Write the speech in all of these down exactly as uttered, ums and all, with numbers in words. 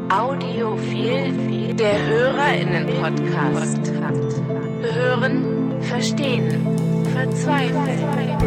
Audiophil, der HörerInnen-Podcast. Hören, verstehen, verzweifeln.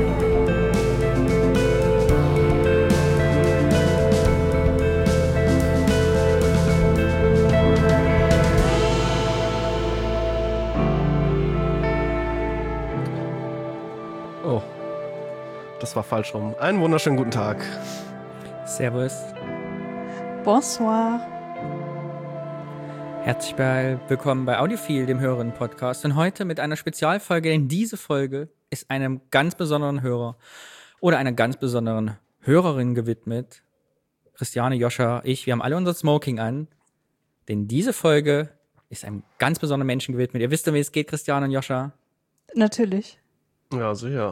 Oh, das war falsch rum. Einen wunderschönen guten Tag. Servus. Bonsoir. Herzlich willkommen bei Audiophil, dem Hörerinnen-Podcast. Und heute mit einer Spezialfolge, denn diese Folge ist einem ganz besonderen Hörer oder einer ganz besonderen Hörerin gewidmet. Christiane, Joscha, ich, wir haben alle unser Smoking an. Denn diese Folge ist einem ganz besonderen Menschen gewidmet. Ihr wisst ja, wie es geht, Christiane und Joscha. Natürlich. Ja, sicher.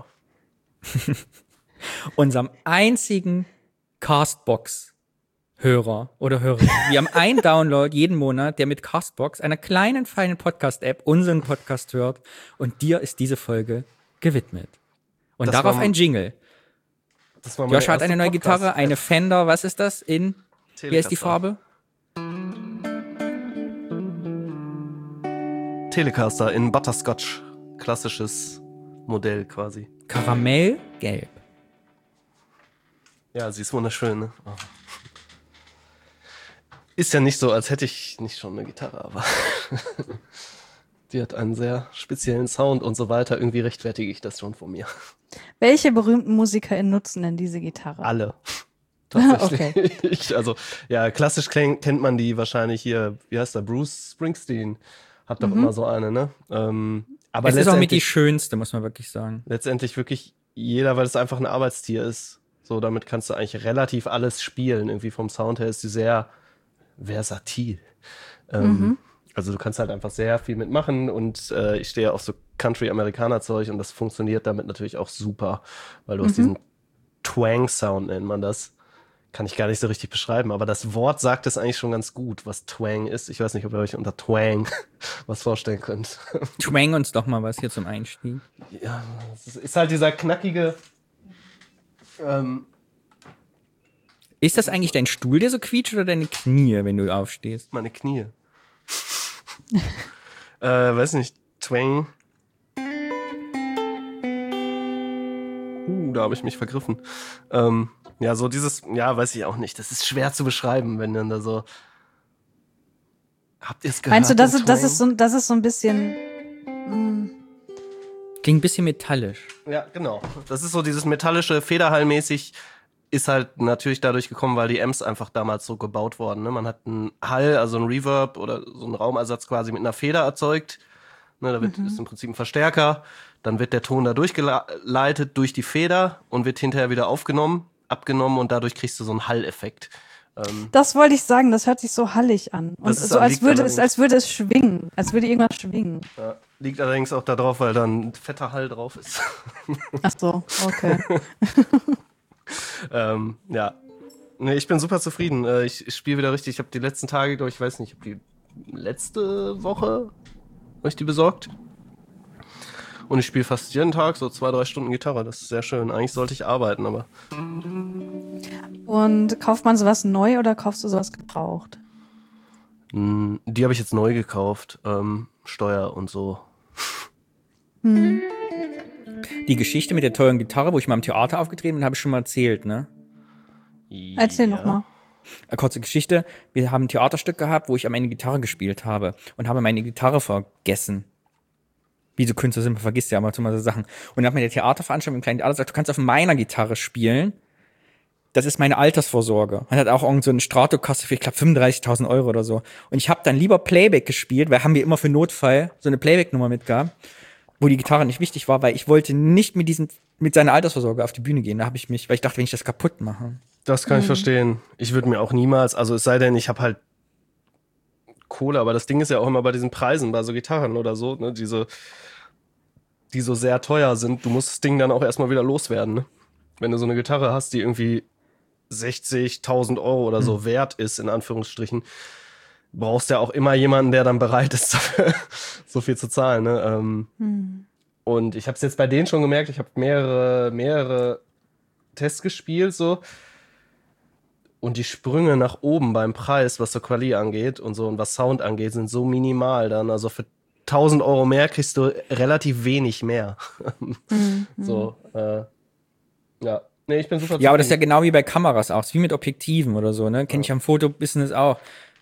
Unserem einzigen Castbox-Hörer oder Hörerin. Wir haben einen Download jeden Monat, der mit Castbox, einer kleinen, feinen Podcast-App, unseren Podcast hört. Und dir ist diese Folge gewidmet. Und Das darauf war- ein Jingle. Das war meine Joshua hat erste eine neue Podcast-App. Gitarre, eine Fender, was ist das? In, wie heißt die Telecaster. Farbe? Telecaster in Butterscotch. Klassisches Modell quasi. Karamellgelb. Ja, sie ist wunderschön, ne? Oh. Ist ja nicht so, als hätte ich nicht schon eine Gitarre, aber die hat einen sehr speziellen Sound und so weiter. Irgendwie rechtfertige ich das schon von mir. Welche berühmten MusikerInnen nutzen denn diese Gitarre? Alle. Tatsächlich. Also, ja, klassisch klen- kennt man die wahrscheinlich hier, wie heißt der, Bruce Springsteen hat doch immer so eine, ne? Ähm, aber Es ist auch mit die letztendlich, schönste, muss man wirklich sagen. letztendlich wirklich jeder, weil es einfach ein Arbeitstier ist. So, damit kannst du eigentlich relativ alles spielen. Irgendwie vom Sound her ist sie sehr versatil. Ähm, Also du kannst halt einfach sehr viel mitmachen und äh, ich stehe auf so Country-Amerikaner-Zeug und das funktioniert damit natürlich auch super, weil du hast diesen Twang-Sound, nennt man das. Kann ich gar nicht so richtig beschreiben, aber das Wort sagt es eigentlich schon ganz gut, was Twang ist. Ich weiß nicht, ob ihr euch unter Twang was vorstellen könnt. Twang uns doch mal was hier zum Einstieg. Ja, es ist halt dieser knackige, ähm, Ist das eigentlich dein Stuhl, der so quietscht, oder deine Knie, wenn du aufstehst? meine Knie. äh, weiß nicht, Twang. Uh, da habe ich mich vergriffen. Ähm, ja, so dieses, ja, weiß ich auch nicht. Das ist schwer zu beschreiben, wenn dann da so. Habt ihr es gehört? Meinst du, das den ist, das, Twang? ist so, das ist so ein bisschen. mm, Klingt ein bisschen metallisch. Ja, genau. Das ist so dieses metallische, Federhallmäßig, ist halt natürlich dadurch gekommen, weil die Amps einfach damals so gebaut wurden. Ne? Man hat einen Hall, also einen Reverb oder so einen Raumersatz quasi mit einer Feder erzeugt. Ne, da wird, ist im Prinzip ein Verstärker. Dann wird der Ton da durchgeleitet durch die Feder und wird hinterher wieder aufgenommen, abgenommen und dadurch kriegst du so einen Halleffekt. Ähm, Das wollte ich sagen, das hört sich so hallig an. Und Das ist- so als liegt würde es, allerdings- als würde es schwingen. Als würde irgendwas schwingen. ja, liegt allerdings auch da drauf, weil da ein fetter Hall drauf ist. Ach so, okay. ähm, ja. Nee, ich bin super zufrieden. Äh, Ich, ich spiele wieder richtig. Ich habe die letzten Tage, glaube ich, weiß nicht, ich habe die letzte Woche hab ich die besorgt. Und ich spiele fast jeden Tag so zwei, drei Stunden Gitarre. Das ist sehr schön. Eigentlich sollte ich arbeiten, aber Und kauft man sowas neu oder kaufst du sowas gebraucht? mh, die habe ich jetzt neu gekauft. Ähm, Steuer und so. Die Geschichte mit der teuren Gitarre, wo ich mal im Theater aufgetreten bin, habe ich schon mal erzählt, ne? Erzähl Ja. noch mal. Eine kurze Geschichte. Wir haben ein Theaterstück gehabt, wo ich am Ende Gitarre gespielt habe und habe meine Gitarre vergessen. Wie so Künstler sind, man vergisst ja immer so so Sachen. Und dann hat mir der Theaterveranstalter im kleinen Theater gesagt, du kannst auf meiner Gitarre spielen. Das ist meine Altersvorsorge. Man hat auch irgend so eine Stratocaster für, ich glaube, fünfunddreißigtausend Euro oder so. Und ich habe dann lieber Playback gespielt, weil haben wir immer für Notfall so eine Playback-Nummer mitgehabt, wo die Gitarre nicht wichtig war, weil ich wollte nicht mit diesem, mit seiner Altersvorsorge auf die Bühne gehen. Da habe ich mich, weil ich dachte, wenn ich das kaputt mache. Das kann ich verstehen. Ich würde mir auch niemals, also es sei denn, ich habe halt Kohle, aber das Ding ist ja auch immer bei diesen Preisen, bei so Gitarren oder so, ne, diese, die so sehr teuer sind, du musst das Ding dann auch erstmal wieder loswerden, ne? Wenn du so eine Gitarre hast, die irgendwie sechzigtausend Euro oder so wert ist, in Anführungsstrichen, brauchst ja auch immer jemanden, der dann bereit ist, dafür so viel zu zahlen, ne? Ähm, Und ich habe es jetzt bei denen schon gemerkt, ich habe mehrere, mehrere Tests gespielt, so. und die Sprünge nach oben beim Preis, was so Quali angeht und so und was Sound angeht, sind so minimal dann. Also für tausend Euro mehr kriegst du relativ wenig mehr. Mhm. So, äh, ja. Nee, ich bin super Ja, aber das ist ja zufrieden. genau wie bei Kameras auch, ist wie mit Objektiven oder so, ne? Kenn ich am Fotobusiness auch.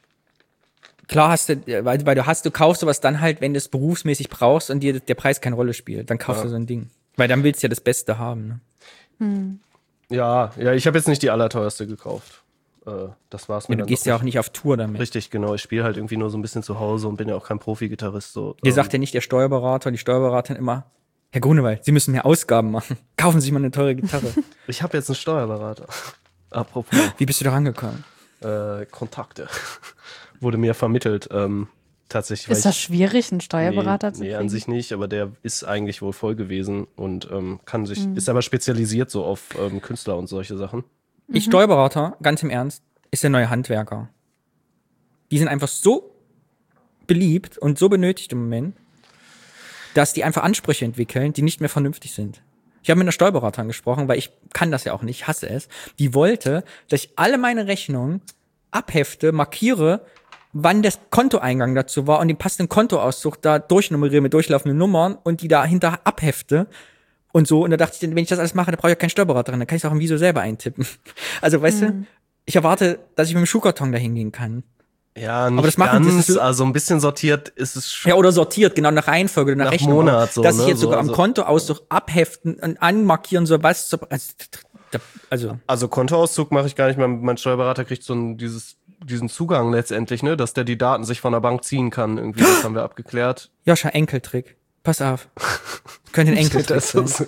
Klar hast du, weil, weil du hast, du kaufst sowas dann halt, wenn du es berufsmäßig brauchst und dir der Preis keine Rolle spielt. Dann kaufst Ja. du so ein Ding. Weil dann willst du ja das Beste haben, ne? Ja, ja, ich habe jetzt nicht die allerteuerste gekauft. Äh, das war's mir Ja, du dann gehst doch ja auch nicht auf Tour damit. Richtig, genau. Ich spiele halt irgendwie nur so ein bisschen zu Hause und bin ja auch kein Profi-Gitarrist. So. Dir Ähm, sagt ja nicht der Steuerberater, die Steuerberaterin immer, Herr Grunewald, Sie müssen mehr Ausgaben machen. Kaufen Sie sich mal eine teure Gitarre. Ich habe jetzt einen Steuerberater. Apropos Wie bist du da rangekommen? äh, Kontakte. Wurde mir vermittelt. Ähm, tatsächlich. weil Ist das ich- schwierig, einen Steuerberater nee, zu nee, kriegen? an sich nicht, aber der ist eigentlich wohl voll gewesen und ähm, kann sich, Mhm. ist aber spezialisiert so auf ähm, Künstler und solche Sachen. Ich Steuerberater, ganz im Ernst, ist der neue Handwerker. Die sind einfach so beliebt und so benötigt im Moment, dass die einfach Ansprüche entwickeln, die nicht mehr vernünftig sind. Ich habe mit einer Steuerberaterin gesprochen, weil ich kann das ja auch nicht, hasse es. Die wollte, dass ich alle meine Rechnungen abhefte, markiere, wann das Kontoeingang dazu war und den passenden Kontoauszug da durchnummeriere mit durchlaufenden Nummern und die dahinter abhefte und so. Und da dachte ich, wenn ich das alles mache, dann brauche ich ja keinen Steuerberaterin, dann kann ich es auch im Visio selber eintippen. Also, weißt du, ich erwarte, dass ich mit dem Schuhkarton da hingehen kann. Ja, nicht das machen- das ganz, ist- also ein bisschen sortiert ist es schon. Ja, oder sortiert, genau nach Reihenfolge oder nach, Nach Rechnung. Monat so, dass ich ne, jetzt so, sogar am also- Kontoauszug abheften und anmarkieren soll, was so, also, da- also Also Kontoauszug mache ich gar nicht mehr. Mein Steuerberater kriegt so ein, dieses, diesen Zugang letztendlich, ne, dass der die Daten sich von der Bank ziehen kann. Irgendwie, das haben wir abgeklärt. Joscha, Enkeltrick. Pass auf. Könnte ein Enkeltrick Das sein. ist,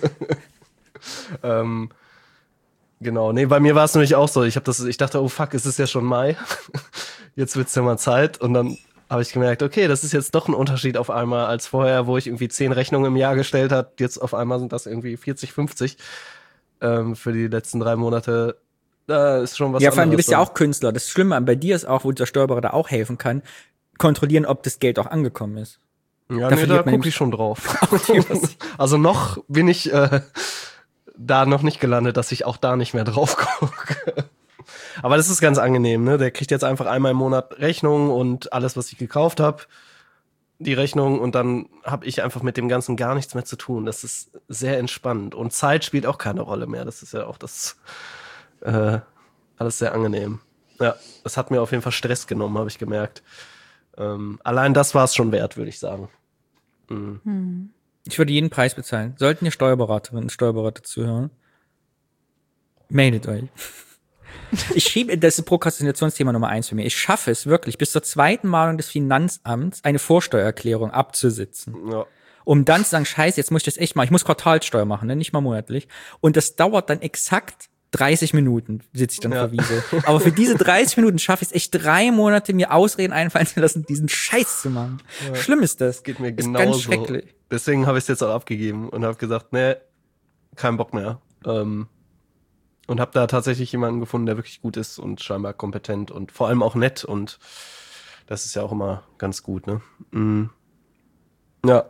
ähm, genau, nee, bei mir war es nämlich auch so. Ich habe das, ich dachte, oh fuck, es ist ja schon Mai. Jetzt wird's ja mal Zeit. Und dann habe ich gemerkt, okay, das ist jetzt doch ein Unterschied auf einmal als vorher, wo ich irgendwie zehn Rechnungen im Jahr gestellt hat. Jetzt auf einmal sind das irgendwie vierzig, fünfzig ähm, für die letzten drei Monate. Da ist schon was Ja, vor allem, du anderes bist ja so. auch Künstler. Das Schlimme an bei dir ist auch, wo der Steuerberater auch helfen kann, kontrollieren, ob das Geld auch angekommen ist. Ja, Da nee, verliert da man gucke nämlich- ich schon drauf. Also noch bin ich äh, da noch nicht gelandet, dass ich auch da nicht mehr drauf gucke. Aber das ist ganz angenehm, ne? Der kriegt jetzt einfach einmal im Monat Rechnung und alles, was ich gekauft habe, die Rechnung und dann habe ich einfach mit dem Ganzen gar nichts mehr zu tun. Das ist sehr entspannt und Zeit spielt auch keine Rolle mehr. Das ist ja auch das äh, alles sehr angenehm. Ja, das hat mir auf jeden Fall Stress genommen, habe ich gemerkt. Ähm, allein das war es schon wert, würde ich sagen. Ich würde jeden Preis bezahlen. Sollten ihr Steuerberaterinnen und Steuerberater zuhören, meldet euch. Ich schiebe, das ist Prokrastinationsthema Nummer eins für mich. Ich schaffe es wirklich, bis zur zweiten Mahnung des Finanzamts eine Vorsteuererklärung abzusitzen. Ja. Um dann zu sagen, scheiße, jetzt muss ich das echt machen. Ich muss Quartalssteuer machen, ne? Nicht mal monatlich. Und das dauert dann exakt dreißig Minuten, sitze ich dann Ja. vor Wiese. Aber für diese dreißig Minuten schaffe ich es echt drei Monate, mir Ausreden einfallen zu lassen, diesen Scheiß zu machen. Schlimm ist das. Geht mir ist genauso. ganz schrecklich. Deswegen habe ich es jetzt auch abgegeben und habe gesagt, nee, kein Bock mehr. Ähm, und habe da tatsächlich jemanden gefunden, der wirklich gut ist und scheinbar kompetent und vor allem auch nett und das ist ja auch immer ganz gut, ne? Mhm. Ja.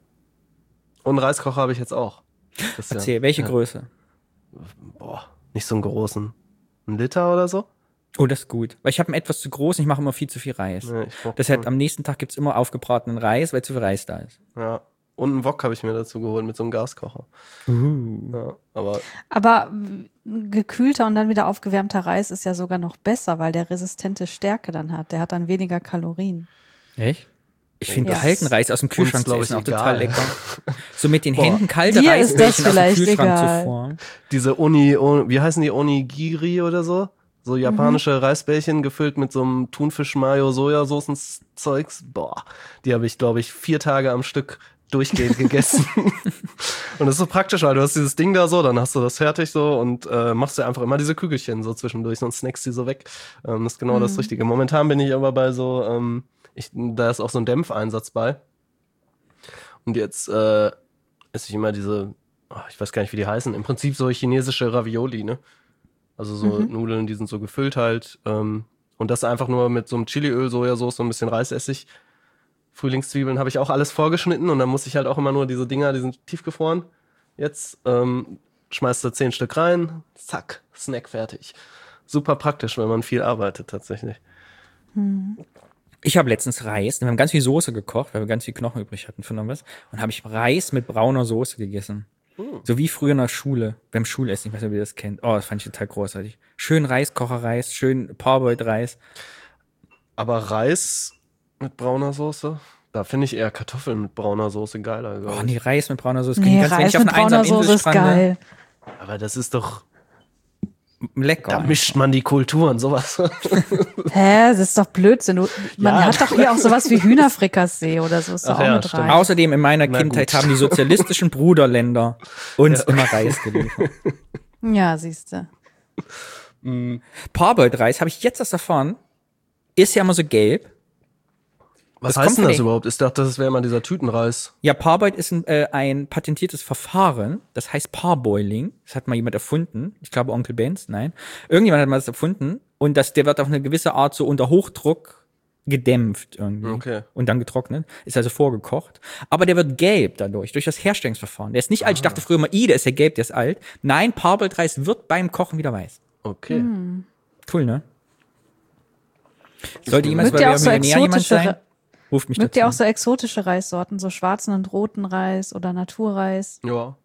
Und einen Reiskocher habe ich jetzt auch. Das ist ja- Erzähl, welche ja. Größe? Boah, nicht so einen großen. Ein Liter oder so? Oh, das ist gut. Weil ich habe einen etwas zu groß und ich mache immer viel zu viel Reis. Nee, ich brauch- Deshalb am nächsten Tag gibt's immer aufgebratenen Reis, weil zu viel Reis da ist. Ja. Und einen Wok habe ich mir dazu geholt mit so einem Gaskocher. Ja, aber Aber mm, gekühlter und dann wieder aufgewärmter Reis ist ja sogar noch besser, weil der resistente Stärke dann hat. Der hat dann weniger Kalorien. Echt? Ich finde Ja. kalten Reis aus dem Kühlschrank zu glaub ich, essen auch egal. total lecker. So mit den Boah. Händen kalte Dir ist das Reisbällchen aus dem vielleicht Kühlschrank egal. zuvor. diese Uni, oh, wie heißen die, Onigiri oder so? So japanische Reisbällchen gefüllt mit so einem Thunfisch, Mayo, Sojasaucen-Zeugs. Boah, die habe ich, glaube ich, vier Tage am Stück durchgehend gegessen. Und das ist so praktisch, weil du hast dieses Ding da so, dann hast du das fertig so und äh, machst dir einfach immer diese Kügelchen so zwischendurch, sonst snackst die so weg. Ähm, das ist genau das Richtige. Momentan bin ich aber bei so, ähm, ich, da ist auch so ein Dämpfeinsatz bei. Und jetzt äh, esse ich immer diese, oh, ich weiß gar nicht, wie die heißen, im Prinzip so chinesische Ravioli, ne? Also so Nudeln, die sind so gefüllt halt. Ähm, und das einfach nur mit so einem Chiliöl, Sojasauce und ein bisschen Reisessig. Frühlingszwiebeln habe ich auch alles vorgeschnitten und dann muss ich halt auch immer nur diese Dinger, die sind tiefgefroren. Jetzt ähm, schmeißt du zehn Stück rein, zack, Snack fertig. super praktisch, wenn man viel arbeitet tatsächlich. Ich habe letztens Reis, wir haben ganz viel Soße gekocht, weil wir ganz viel Knochen übrig hatten von irgendwas. Und habe ich Reis mit brauner Soße gegessen. Mm. So wie früher in der Schule, beim Schulessen, ich weiß nicht, ob ihr das kennt. Oh, das fand ich total großartig. Schön Reiskocherreis, schön Parboiled-Reis. Aber Reis mit brauner Soße? Da finde ich eher Kartoffeln mit brauner Soße geiler. Oh nee, Reis mit brauner Soße. Nee, Reis mit brauner Soße ist geil. Aber das ist doch... Lecker. Da mischt man die Kulturen, sowas. Hä, das ist doch Blödsinn. Du, man Ja. hat doch hier auch sowas wie Hühnerfrikassee oder so. Ist doch Ach auch ja, mit stimmt. rein. Außerdem in meiner Na Kindheit gut. haben die sozialistischen Bruderländer uns immer Reis geliefert. Ja, siehste. Parboiled-Reis, habe ich jetzt erst erfahren, ist ja immer so gelb. Was Das heißt kommt denn von das den- überhaupt? Ich dachte, das wäre mal dieser Tütenreis. Ja, Parboiled ist ein, äh, ein patentiertes Verfahren, das heißt Parboiling. Das hat mal jemand erfunden. Ich glaube Onkel Benz, nein. Irgendjemand hat mal das erfunden und das, der wird auf eine gewisse Art so unter Hochdruck gedämpft irgendwie. Okay. Und dann getrocknet. Ist also vorgekocht. Aber der wird gelb dadurch, durch das Herstellungsverfahren. Der ist nicht alt. Ich dachte früher immer, i, der ist ja gelb, der ist alt. Nein, Parboiled-Reis wird beim Kochen wieder weiß. Okay. Cool, ne? Sollte jemals Mögt bei ihr Wer auch wird so Millionär jemand exotische sein? Re- Ruft mich Mögt ihr dazu. auch so exotische Reissorten, so schwarzen und roten Reis oder Naturreis? Ja.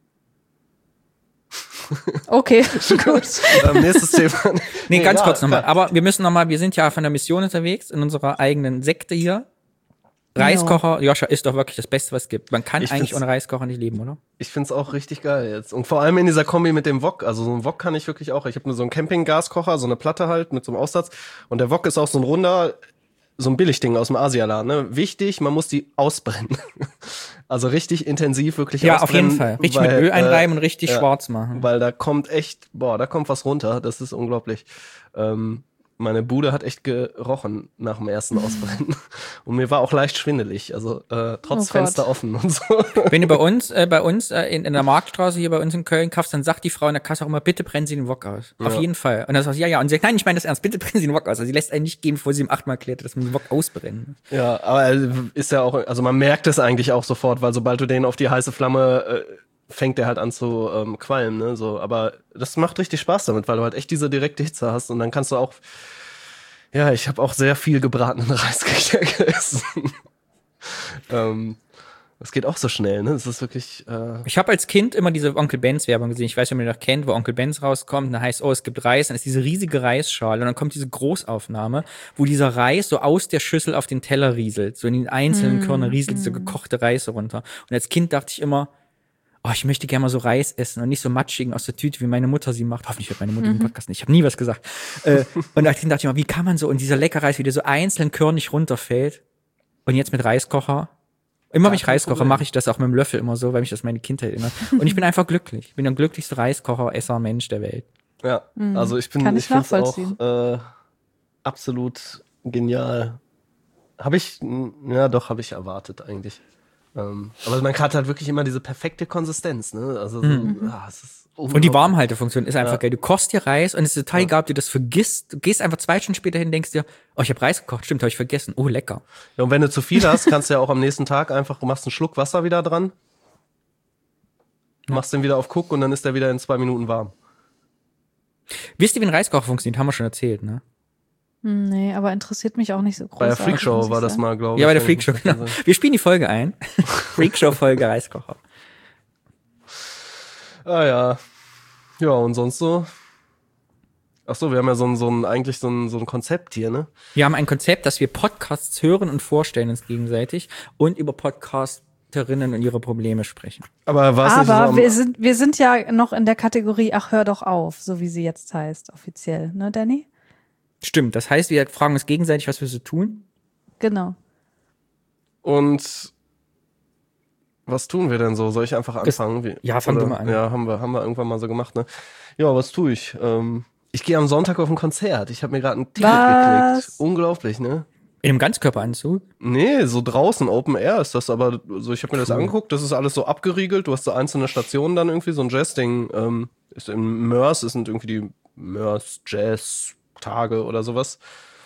Okay, gut. Ähm, nächstes Thema. Nee, ganz ja, kurz nochmal. klar. Aber wir müssen nochmal, wir sind ja von der Mission unterwegs, in unserer eigenen Sekte hier. Reiskocher, Joscha, ist doch wirklich das Beste, was es gibt. Man kann Ich eigentlich find's- ohne Reiskocher nicht leben, oder? Ich find's auch richtig geil jetzt. Und vor allem in dieser Kombi mit dem Wok. Also so einen Wok kann ich wirklich auch. Ich habe nur so einen Campinggaskocher, so eine Platte halt mit so einem Aussatz. Und der Wok ist auch so ein runder, so ein Billigding aus dem Asialaden. Ne? Wichtig, man muss die ausbrennen. Also richtig intensiv wirklich Ja, auf ausbrennen. jeden Fall. Richtig weil, mit Öl einreiben äh, und richtig ja, schwarz machen. Weil da kommt echt, boah, da kommt was runter. Das ist unglaublich. Ähm, meine Bude hat echt gerochen nach dem ersten Ausbrennen. Und mir war auch leicht schwindelig. Also äh, trotz Oh Gott. Fenster offen und so. Wenn du bei uns, äh, bei uns äh, in, in der Marktstraße hier bei uns in Köln kaufst, dann sagt die Frau in der Kasse auch immer, bitte brennen Sie den Wok aus. Auf Ja. jeden Fall. Und dann sagt sie, ja, ja. Und sie sagt, nein, ich meine das ernst, bitte brennen Sie den Wok aus. Also sie lässt einen nicht gehen, bevor sie ihm achtmal erklärt, dass man den Wok ausbrennen muss. Ja, aber ist ja auch, also man merkt es eigentlich auch sofort, weil sobald du den auf die heiße Flamme äh, fängt der halt an zu ähm, qualmen, ne? So, aber das macht richtig Spaß damit, weil du halt echt diese direkte Hitze hast und dann kannst du auch, ja, ich habe auch sehr viel gebratenen Reis gegessen. ähm, das geht auch so schnell, ne? Das ist wirklich. Äh, Ich habe als Kind immer diese Onkel Benz Werbung gesehen. Ich weiß nicht, ob ihr noch kennt, wo Onkel Benz rauskommt. Und dann heißt, oh, es gibt Reis. Dann ist diese riesige Reisschale. Und dann kommt diese Großaufnahme, wo dieser Reis so aus der Schüssel auf den Teller rieselt. So in den einzelnen Körner rieselt so gekochte Reis runter. Und als Kind dachte ich immer, oh, ich möchte gerne mal so Reis essen und nicht so matschigen aus der Tüte, wie meine Mutter sie macht. Hoffentlich hört meine Mutter den Podcast nicht. Ich habe nie was gesagt. äh, und als Kind dachte ich immer, wie kann man so, und dieser lecker Reis wieder so einzeln körnig runterfällt. Und jetzt mit Reiskocher. Immer wenn ich kein Reis koche, Problem. mache ich das auch mit dem Löffel immer so, weil mich das meine Kindheit erinnert. Und ich bin einfach glücklich. Ich bin der glücklichste Reiskocher-Esser-Mensch der Welt. ja, also ich bin, Kann ich ich finde es nachvollziehen. auch äh, absolut genial. Habe ich, m, ja, doch, habe ich erwartet eigentlich. Ähm, aber man hat halt wirklich immer diese perfekte Konsistenz, ne? Also, so, ah, es ist Und die Warmhaltefunktion ist einfach Ja. geil. Du kochst dir Reis und es ist total egal, ob du das vergisst. Du gehst einfach zwei Stunden später hin und denkst dir, oh, ich habe Reis gekocht. Stimmt, habe ich vergessen. Oh, lecker. Ja, und wenn du zu viel hast, kannst du ja auch am nächsten Tag einfach, du machst einen Schluck Wasser wieder dran, machst den wieder auf Cook und dann ist der wieder in zwei Minuten warm. Wisst ihr, wie ein Reiskocher funktioniert? Haben wir schon erzählt, ne? Hm, Nee, aber interessiert mich auch nicht so groß. Bei der Freakshow war das mal, glaube ich. Ja, bei der wenn ich Freakshow, mich genau. nicht irre. Wir spielen die Folge ein. Freakshow-Folge Reiskocher. Ah ja. Ja, und sonst so? Ach so, wir haben ja so ein, so ein eigentlich so ein, so ein Konzept hier, ne? Wir haben ein Konzept, dass wir Podcasts hören und vorstellen uns gegenseitig und über Podcasterinnen und ihre Probleme sprechen. Aber war es nicht so Aber am- wir sind, wir sind ja noch in der Kategorie, ach, hör doch auf, so wie sie jetzt heißt, offiziell, ne, Danny? Stimmt, das heißt, wir fragen uns gegenseitig, was wir so tun. Genau. Und was tun wir denn so? Soll ich einfach anfangen? Wie, ja, fang oder- du mal an. Ja, haben wir, haben wir irgendwann mal so gemacht, ne? Ja, was tue ich? Ähm, ich gehe am Sonntag auf ein Konzert. Ich habe mir gerade ein Ticket Was? geklickt. Unglaublich, ne? In einem Ganzkörperanzug. Nee, so draußen, Open Air ist das, aber so, ich habe mir das Cool. angeguckt, das ist alles so abgeriegelt, du hast so einzelne Stationen dann irgendwie, so ein Jazz-Ding, ähm, ist in Mörs, es sind irgendwie die Mörs Jazz-Tage oder sowas.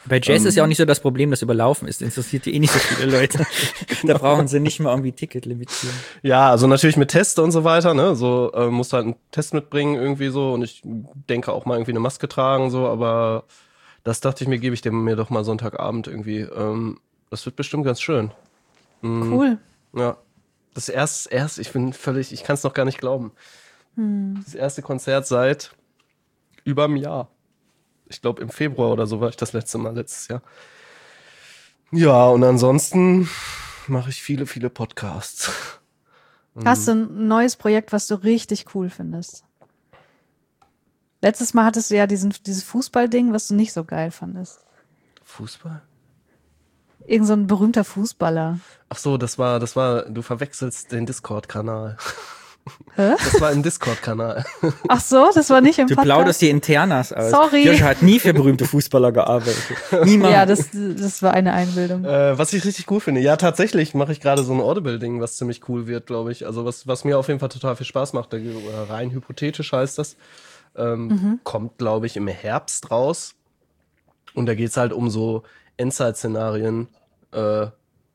Bei Jazz Ähm, ist ja auch nicht so das Problem, dass überlaufen ist. Interessiert ja eh nicht so viele Leute. Da brauchen sie nicht mal irgendwie Ticket limitieren. Ja, also natürlich mit Test und so weiter, ne? So äh, musst halt einen Test mitbringen irgendwie so und ich denke auch mal irgendwie eine Maske tragen so, aber das dachte ich mir, gebe ich dem mir doch mal Sonntagabend irgendwie. Ähm, das wird bestimmt ganz schön. Mhm. Cool. Ja. Das erst, erst, ich bin völlig, ich kann es noch gar nicht glauben. Hm. Das erste Konzert seit über einem Jahr. Ich glaube im Februar oder so war ich das letzte Mal letztes Jahr. Ja, und ansonsten mache ich viele, viele Podcasts. Hast du ein neues Projekt, was du richtig cool findest? Letztes Mal hattest du ja diesen, dieses Fußballding, was du nicht so geil fandest. Fußball? Irgend so ein berühmter Fußballer. Ach so, das war, das war, du verwechselst den Discord-Kanal. Hä? Das war ein Discord-Kanal. Ach so, das war nicht im Du Podcast? plauderst die Internas aus. Sorry. Joscha hat nie für berühmte Fußballer gearbeitet. Niemand. Ja, das, das war eine Einbildung. äh, was ich richtig cool finde. Ja, tatsächlich mache ich gerade so ein Audible-Ding, was ziemlich cool wird, glaube ich. Also was, was mir auf jeden Fall total viel Spaß macht. Da, oder rein hypothetisch heißt das. Ähm, Mhm. Kommt, glaube ich, im Herbst raus. Und da geht's halt um so Endzeit-Szenarien, äh,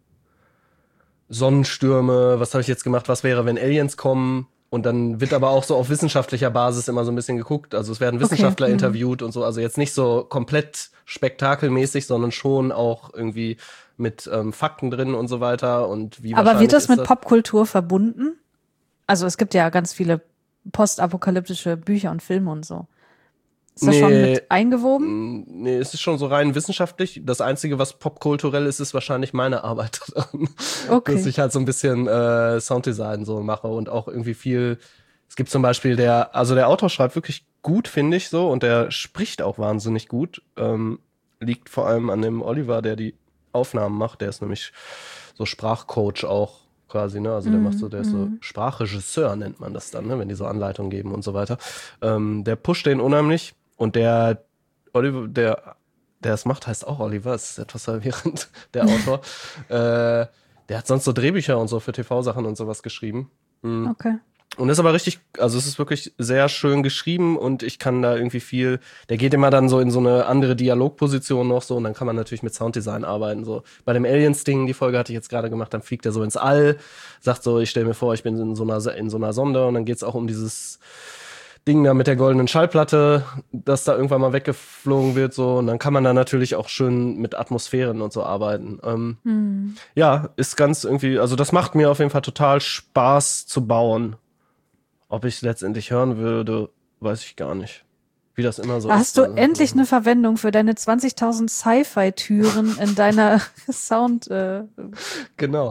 Sonnenstürme, was habe ich jetzt gemacht, was wäre, wenn Aliens kommen? Und dann wird aber auch so auf wissenschaftlicher Basis immer so ein bisschen geguckt. Also es werden Wissenschaftler Okay, mhm. interviewt und so. Also jetzt nicht so komplett spektakelmäßig, sondern schon auch irgendwie mit ähm, Fakten drin und so weiter. Und wie Aber wahrscheinlich wird das ist mit Popkultur verbunden? Also es gibt ja ganz viele postapokalyptische Bücher und Filme und so. Ist das schon Nee. mit eingewoben? Mm, Nee, es ist schon so rein wissenschaftlich. Das Einzige, was popkulturell ist, ist wahrscheinlich meine Arbeit daran. Okay. Dass ich halt so ein bisschen äh, Sounddesign so mache und auch irgendwie viel. Es gibt zum Beispiel der, also der Autor schreibt wirklich gut, finde ich so, und der spricht auch wahnsinnig gut. Ähm, liegt vor allem an dem Oliver, der die Aufnahmen macht. Der ist nämlich so Sprachcoach auch quasi, ne? Also der Mhm, macht so, der ist so mhm. Sprachregisseur, nennt man das dann, ne? Wenn die so Anleitungen geben und so weiter. Ähm, der pusht den unheimlich. Und der Oliver, der, der es macht, heißt auch Oliver, das ist etwas verwirrend, der Autor. äh, der hat sonst so Drehbücher und so für T V-Sachen und sowas geschrieben. Mhm. Okay. Und ist aber richtig, also es ist wirklich sehr schön geschrieben und ich kann da irgendwie viel, der geht immer dann so in so eine andere Dialogposition noch so und dann kann man natürlich mit Sounddesign arbeiten. So bei dem Aliens-Ding, die Folge hatte ich jetzt gerade gemacht, dann fliegt er so ins All, sagt so, ich stelle mir vor, ich bin in so einer, in so einer Sonde und dann geht's auch um dieses Ding da mit der goldenen Schallplatte, dass da irgendwann mal weggeflogen wird, so. Und dann kann man da natürlich auch schön mit Atmosphären und so arbeiten. Ähm, Hm. ja, ist ganz irgendwie, also das macht mir auf jeden Fall total Spaß zu bauen. Ob ich es letztendlich hören würde, weiß ich gar nicht. Wie das immer so Hast ist. du Also, endlich eine Verwendung für deine zwanzigtausend Sci-Fi-Türen in deiner Sound-Archiv-Dingsbums? Genau.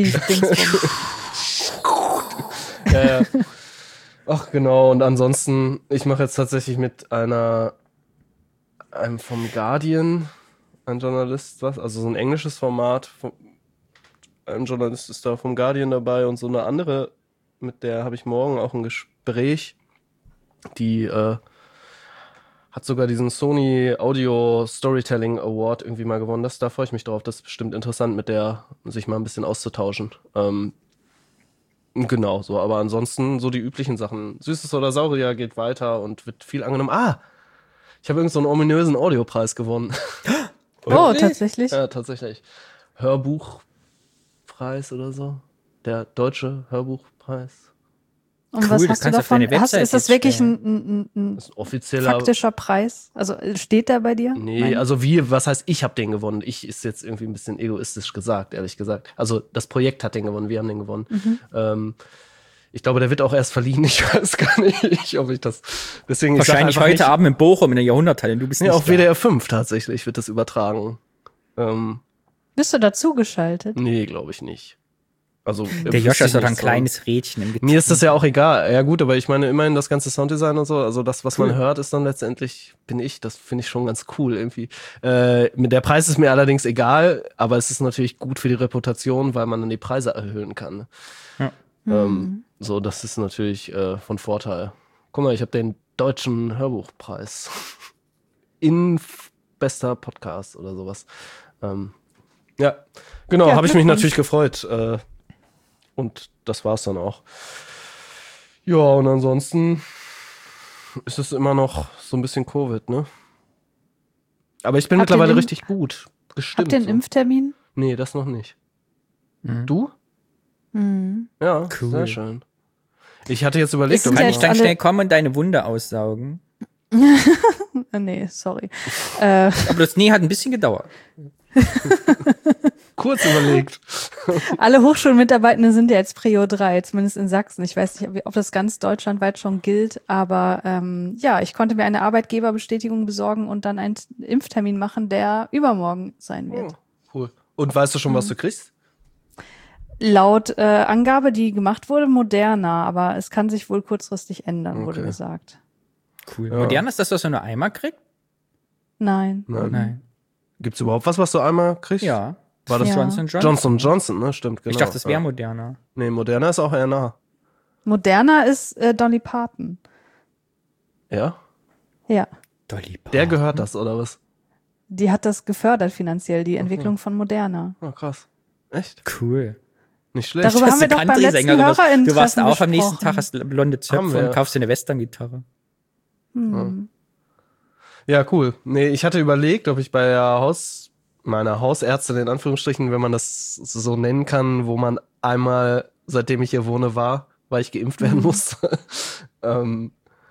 Ja. ja, ja. Ach genau, und ansonsten, ich mache jetzt tatsächlich mit einer, einem vom Guardian, ein Journalist, was, also so ein englisches Format, vom, ein Journalist ist da vom Guardian dabei und so eine andere, mit der habe ich morgen auch ein Gespräch, die äh, hat sogar diesen Sony Audio Storytelling Award irgendwie mal gewonnen. Das, da freue ich mich drauf, das ist bestimmt interessant, mit der sich mal ein bisschen auszutauschen. Ähm, Genau, so, aber ansonsten so die üblichen Sachen. Süßes oder Saurier geht weiter und wird viel angenommen. Ah, ich habe irgend so einen ominösen Audiopreis gewonnen. Oh, Wirklich? tatsächlich? Ja, tatsächlich. Hörbuchpreis oder so. Der deutsche Hörbuchpreis. Und Cool, was das hast du kannst du auf davon? deine Hast, Website ist das jetzt wirklich stellen. ein, ein, ein, Das ist ein ein offizieller. faktischer Preis? Also steht der bei dir? Nee, Nein. also wie, was heißt, ich habe den gewonnen? Ich ist jetzt irgendwie ein bisschen egoistisch gesagt, ehrlich gesagt. Also das Projekt hat den gewonnen, wir haben den gewonnen. Mhm. Ähm, ich glaube, der wird auch erst verliehen. Ich weiß gar nicht, ob ich das. Deswegen, ich sag Wahrscheinlich einfach heute nicht, Abend in Bochum in der Jahrhunderthalle. Du bist Ja, nicht auf da. W D R fünf tatsächlich wird das übertragen. Ähm, Bist du dazugeschaltet? nee, glaube ich nicht. Also Der Joscha ist doch ein kleines Rädchen im Getriebe. Mir ist das ja auch egal. Ja gut, aber ich meine immerhin das ganze Sounddesign und so, also das, was Cool. man hört, ist dann letztendlich, bin ich, das finde ich schon ganz cool irgendwie. Äh, mit der Preis ist mir allerdings egal, aber es ist natürlich gut für die Reputation, weil man dann die Preise erhöhen kann. Ne? Ja. Ähm, so, das ist natürlich äh, von Vorteil. Guck mal, ich habe den deutschen Hörbuchpreis in f- bester Podcast oder sowas. Ähm, ja, genau, Ja, habe ich mich Glückwunsch. natürlich gefreut. Äh, und das war's dann auch. Ja, und ansonsten ist es immer noch so ein bisschen Covid, ne? Aber ich bin Habt ihr mittlerweile den- richtig gut gestimmt. Habt ihr einen so. Impftermin? Nee, das noch nicht. Mhm. Du? Mhm. Ja, Cool. sehr schön. Ich hatte jetzt überlegt, Es sind ob Kann ja ich ich jetzt dann alle- schnell kommen und deine Wunde aussaugen? Äh, nee, sorry. äh, Aber das Nee hat ein bisschen gedauert. kurz überlegt. alle Hochschulmitarbeitenden sind ja jetzt Prio drei, zumindest in Sachsen. Ich weiß nicht, ob- ob das ganz deutschlandweit schon gilt, aber ähm, ja, ich konnte mir eine Arbeitgeberbestätigung besorgen und dann einen Impftermin machen, der übermorgen sein wird. Oh, cool. Und weißt du schon, was du kriegst? Laut äh, Angabe, die gemacht wurde, Moderna, aber es kann sich wohl kurzfristig ändern, wurde Okay. gesagt. Cool. Ja. Modern ist das, was man nur einmal kriegt? Nein. Nein. Nein. Gibt's überhaupt was, was du einmal kriegst? Ja. War das Ja. Johnson Johnson? Johnson Johnson, ne? Stimmt, genau. Ich dachte, das wäre ja. moderner. Nee, Moderna ist auch eher nah. Moderna ist äh, Dolly Parton. Ja? Ja. Dolly Parton. Der gehört das, oder was? Die hat das gefördert finanziell, die Entwicklung von Moderna. Oh, krass. Echt? Cool. Nicht schlecht. Darüber haben wir doch beim letzten Country-Sängerin bist. HörerInnen-Treffen Du warst auch am nächsten gesprochen. Tag, hast blonde Haben Zöpfe wir. und kaufst dir eine Western-Gitarre. Hm. Ja, cool. Nee, ich hatte überlegt, ob ich bei der Haus, meiner Hausärztin in Anführungsstrichen, wenn man das so nennen kann, wo man einmal, seitdem ich hier wohne, war, weil ich geimpft werden musste. ähm,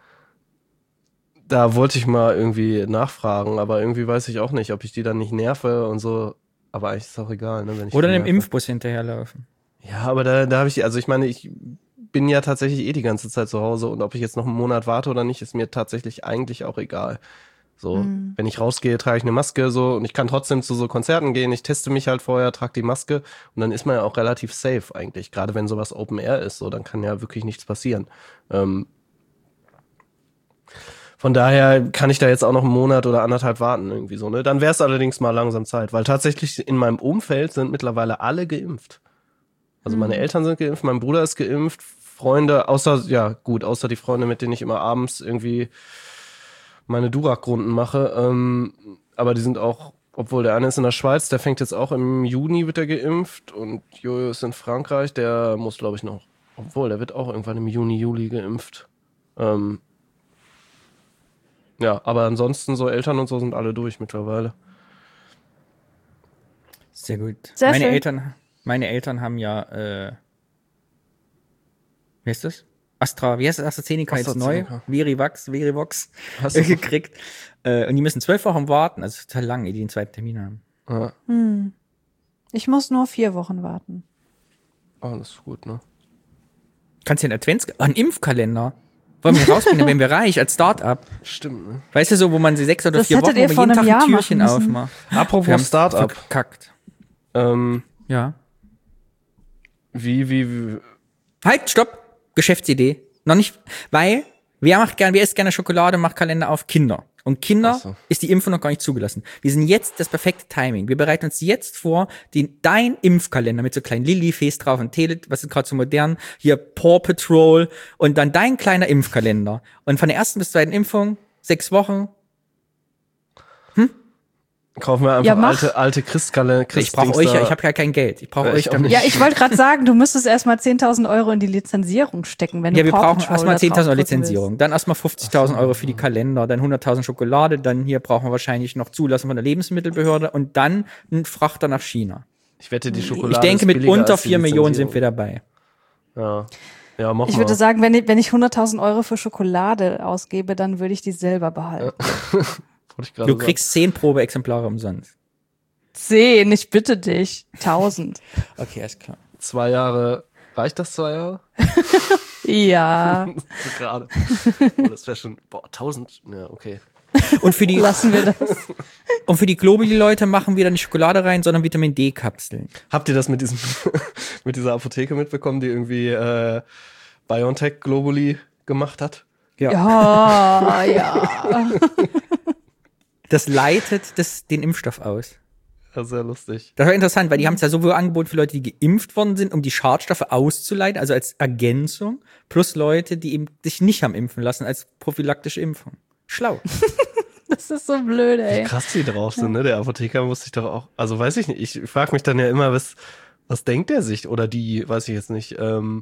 da wollte ich mal irgendwie nachfragen, aber irgendwie weiß ich auch nicht, ob ich die dann nicht nerve und so. Aber eigentlich ist es auch egal, ne, wenn ich Oder die einem nerve. Impfbus hinterherlaufen. Ja, aber da, da habe ich, also ich meine, ich bin ja tatsächlich eh die ganze Zeit zu Hause und ob ich jetzt noch einen Monat warte oder nicht, ist mir tatsächlich eigentlich auch egal. So, Mhm. wenn ich rausgehe, trage ich eine Maske so und ich kann trotzdem zu so Konzerten gehen. Ich teste mich halt vorher, trage die Maske und dann ist man ja auch relativ safe eigentlich. Gerade wenn sowas Open Air ist, so, dann kann ja wirklich nichts passieren. Ähm, von daher kann ich da jetzt auch noch einen Monat oder anderthalb warten irgendwie so, ne? Dann wäre es allerdings mal langsam Zeit, weil tatsächlich in meinem Umfeld sind mittlerweile alle geimpft. Also meine Eltern sind geimpft, mein Bruder ist geimpft, Freunde, außer, ja gut, außer die Freunde, mit denen ich immer abends irgendwie meine Durak-Runden mache. Ähm, aber die sind auch, obwohl der eine ist in der Schweiz, der fängt jetzt auch im Juni, wird er geimpft und Jojo ist in Frankreich, der muss glaube ich noch, obwohl, der wird auch irgendwann im Juni, Juli geimpft. Ähm, ja, aber ansonsten so Eltern und so sind alle durch mittlerweile. Sehr gut. Sehr meine schön. Eltern, meine Eltern haben ja, äh, wie heißt das? Astra, wie heißt das? AstraZeneca jetzt neu? AstraZeneca. Verivax, Verivox Hast du- gekriegt. Äh, und die müssen zwölf Wochen warten, also total lang, ehe die den zweiten Termin haben. Ja, Hm. Ich muss nur vier Wochen warten. oh, das ist gut, ne? Kannst du einen Advents, ah, einen Impfkalender. Wollen wir rausbringen, dann wären wir reich als Start-up. Stimmt, ne? Weißt du, so, wo man sie sechs oder Das vier hättet Wochen, ihr wo man vor jeden einem Tag Jahr ein Türchen machen müssen. aufmacht. Apropos Wir haben Start-up. verkackt. Ähm, Ja. wie, wie, wie, Halt, stopp. Geschäftsidee. Noch nicht, weil, wer macht gern, wer isst gerne Schokolade, macht Kalender auf? Kinder. Und Kinder Ach so. ist die Impfung noch gar nicht zugelassen. Wir sind jetzt das perfekte Timing. Wir bereiten uns jetzt vor, den, dein Impfkalender mit so kleinen Lilifees drauf und Tele, was ist gerade so modern, hier Paw Patrol und dann dein kleiner Impfkalender. Und von der ersten bis zweiten Impfung, sechs Wochen. kaufen wir einfach Ja, mach. alte, alte Christkalender. Ich brauche euch ja, ich habe ja kein Geld. Ich brauche Ja, euch ich auch damit. nicht. Ja, ich wollte gerade sagen, du müsstest erstmal zehntausend Euro in die Lizenzierung stecken, wenn Ja, du wir Paw brauchen Patrol erstmal da zehntausend Euro draufdrücken Lizenzierung, dann erstmal fünfzigtausend Euro für die Kalender, dann hunderttausend Schokolade, dann hier brauchen wir wahrscheinlich noch Zulassung von der Lebensmittelbehörde und dann ein Frachter nach China. Ich wette, die Schokolade Ich denke, ist mit billiger unter als die vier Millionen sind wir Lizenzierung. dabei. Ja, ja mach Ich mal. würde sagen, wenn ich, wenn ich hunderttausend Euro für Schokolade ausgebe, dann würde ich die selber behalten. Wollte ich gerade Du kriegst zehn Probeexemplare umsonst. Zehn, ich bitte dich. Tausend. Okay, alles klar. sagen. Zwei Jahre. Reicht das zwei Jahre? Ja, So gerade. Oh, das wäre schon, boah, tausend. Ja, okay. Und für die, lassen wir das. und für die Globuli-Leute machen wir dann nicht Schokolade rein, sondern Vitamin D-Kapseln. Habt ihr das mit diesem, mit dieser Apotheke mitbekommen, die irgendwie äh, BioNTech Globally gemacht hat? Ja, ja. Das leitet das, den Impfstoff aus. Ja, sehr lustig. Das war interessant, weil die haben es ja sowohl angeboten für Leute, die geimpft worden sind, um die Schadstoffe auszuleiten, also als Ergänzung, plus Leute, die eben sich nicht haben impfen lassen, als prophylaktische Impfung. Schlau. Das ist so blöd, ey. Krass, die drauf sind, ne? Der Apotheker muss sich doch auch, also weiß ich nicht, ich frage mich dann ja immer, was, was denkt der sich? Oder die, weiß ich jetzt nicht, ähm,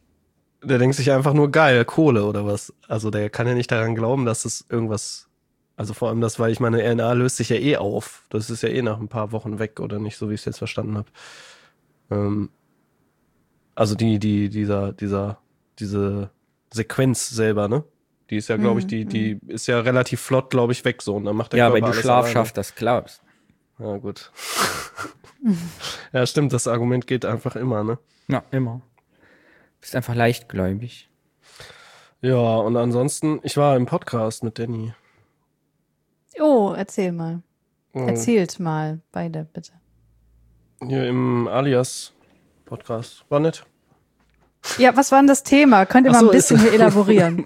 der denkt sich einfach nur geil, Kohle oder was. Also der kann ja nicht daran glauben, dass es irgendwas Also vor allem das, weil ich meine, R N A löst sich ja eh auf. Das ist ja eh nach ein paar Wochen weg oder nicht, so wie ich es jetzt verstanden habe. Ähm, also die, die, dieser, dieser, diese Sequenz selber, ne? Die ist ja, glaube ich, die, die ist ja relativ flott, glaube ich, weg so. Und dann macht der Ja, Körper weil du alles Schlaf alleine. schaffst, das glaubst. Ja, gut. Ja, stimmt, das Argument geht einfach immer, ne? Ja, immer. Bist einfach leichtgläubig. Ja, und ansonsten, ich war im Podcast mit Danny. Oh, erzähl mal. Mhm. Erzählt mal, beide, bitte. Hier im Alias-Podcast. War nett. Ja, was war denn das Thema? Könnt ihr Ach mal so, ein bisschen ist- hier elaborieren?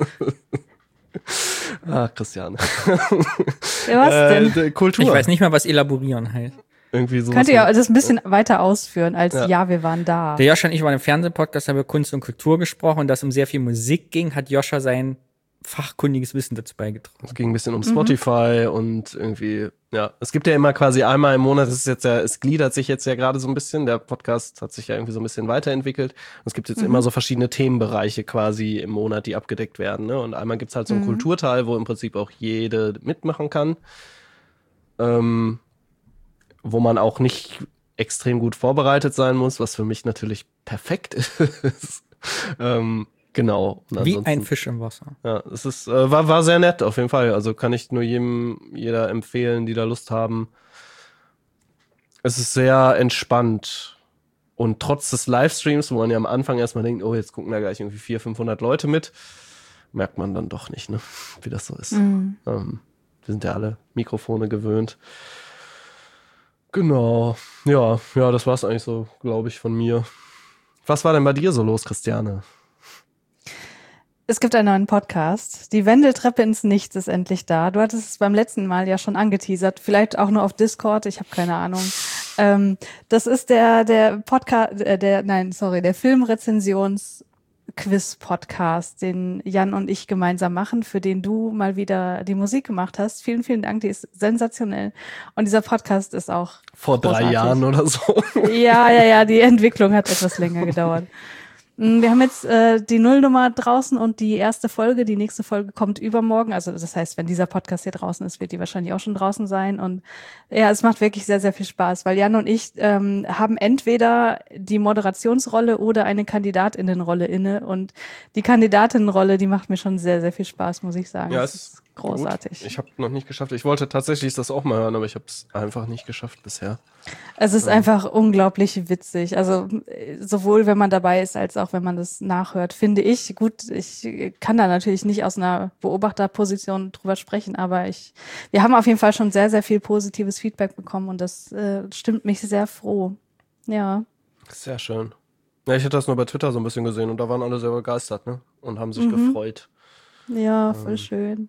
Ah, Christiane. Ja, was denn? Äh, d- Kultur. Ich weiß nicht mal, was elaborieren heißt. Irgendwie so. Könnt ihr ja das ein bisschen weiter ausführen, als Ja. ja, wir waren da. Der Joscha und ich waren im Fernsehpodcast, haben über Kunst und Kultur gesprochen und dass um sehr viel Musik ging, hat Joscha sein fachkundiges Wissen dazu beigetragen. Es ging ein bisschen um Mhm. Spotify und irgendwie, ja, es gibt ja immer quasi einmal im Monat, es ist jetzt ja, es gliedert sich jetzt ja gerade so ein bisschen, der Podcast hat sich ja irgendwie so ein bisschen weiterentwickelt. Und es gibt jetzt Mhm. immer so verschiedene Themenbereiche quasi im Monat, die abgedeckt werden, ne? Und einmal gibt's halt so einen Mhm. Kulturteil, wo im Prinzip auch jede mitmachen kann. Ähm, wo man auch nicht extrem gut vorbereitet sein muss, was für mich natürlich perfekt ist. ähm, genau. Und Wie ansonsten- ein Fisch im Wasser. Ja, es ist, äh, war, war sehr nett auf jeden Fall. Also kann ich nur jedem, jeder empfehlen, die da Lust haben. Es ist sehr entspannt. Und trotz des Livestreams, wo man ja am Anfang erstmal denkt, oh, jetzt gucken da gleich irgendwie vierhundert, fünfhundert Leute mit, merkt man dann doch nicht, ne, wie das so ist. Mhm. Ähm, wir sind ja alle Mikrofone gewöhnt. Genau. Ja, ja, das war's eigentlich so, glaube ich, von mir. Was war denn bei dir so los, Christiane? Es gibt einen neuen Podcast. Die Wendeltreppe ins Nichts ist endlich da. Du hattest es beim letzten Mal ja schon angeteasert. Vielleicht auch nur auf Discord. Ich habe keine Ahnung. Ähm, das ist der, der Podcast, äh, der, nein, sorry, der Filmrezensions-Quiz-Podcast, den Jan und ich gemeinsam machen, für den du mal wieder die Musik gemacht hast. Vielen, vielen Dank. Die ist sensationell. Und dieser Podcast ist auch Vor drei großartig. Jahren oder so. Ja, ja, ja, die Entwicklung hat etwas länger gedauert. Mm, Wir haben jetzt äh, die Nullnummer draußen und die erste Folge, die nächste Folge kommt übermorgen. Also das heißt, wenn dieser Podcast hier draußen ist, wird die wahrscheinlich auch schon draußen sein. Und ja, es macht wirklich sehr, sehr viel Spaß, weil Jan und ich ähm, haben entweder die Moderationsrolle oder eine Kandidatinnenrolle inne. Und die Kandidatinnenrolle, die macht mir schon sehr, sehr viel Spaß, muss ich sagen. Ja, Das es ist großartig. Gut. Ich habe noch nicht geschafft. Ich wollte tatsächlich das auch mal hören, aber ich habe es einfach nicht geschafft bisher. Es ist einfach unglaublich witzig. Also äh, sowohl wenn man dabei ist, als auch wenn man das nachhört, finde ich. Gut, ich kann da natürlich nicht aus einer Beobachterposition drüber sprechen, aber ich, wir haben auf jeden Fall schon sehr, sehr viel positives Feedback bekommen und das äh, stimmt mich sehr froh. Ja. Sehr schön. Ja, ich hätte das nur bei Twitter so ein bisschen gesehen und da waren alle sehr begeistert, ne? Und haben sich Mhm. gefreut. Ja, voll schön.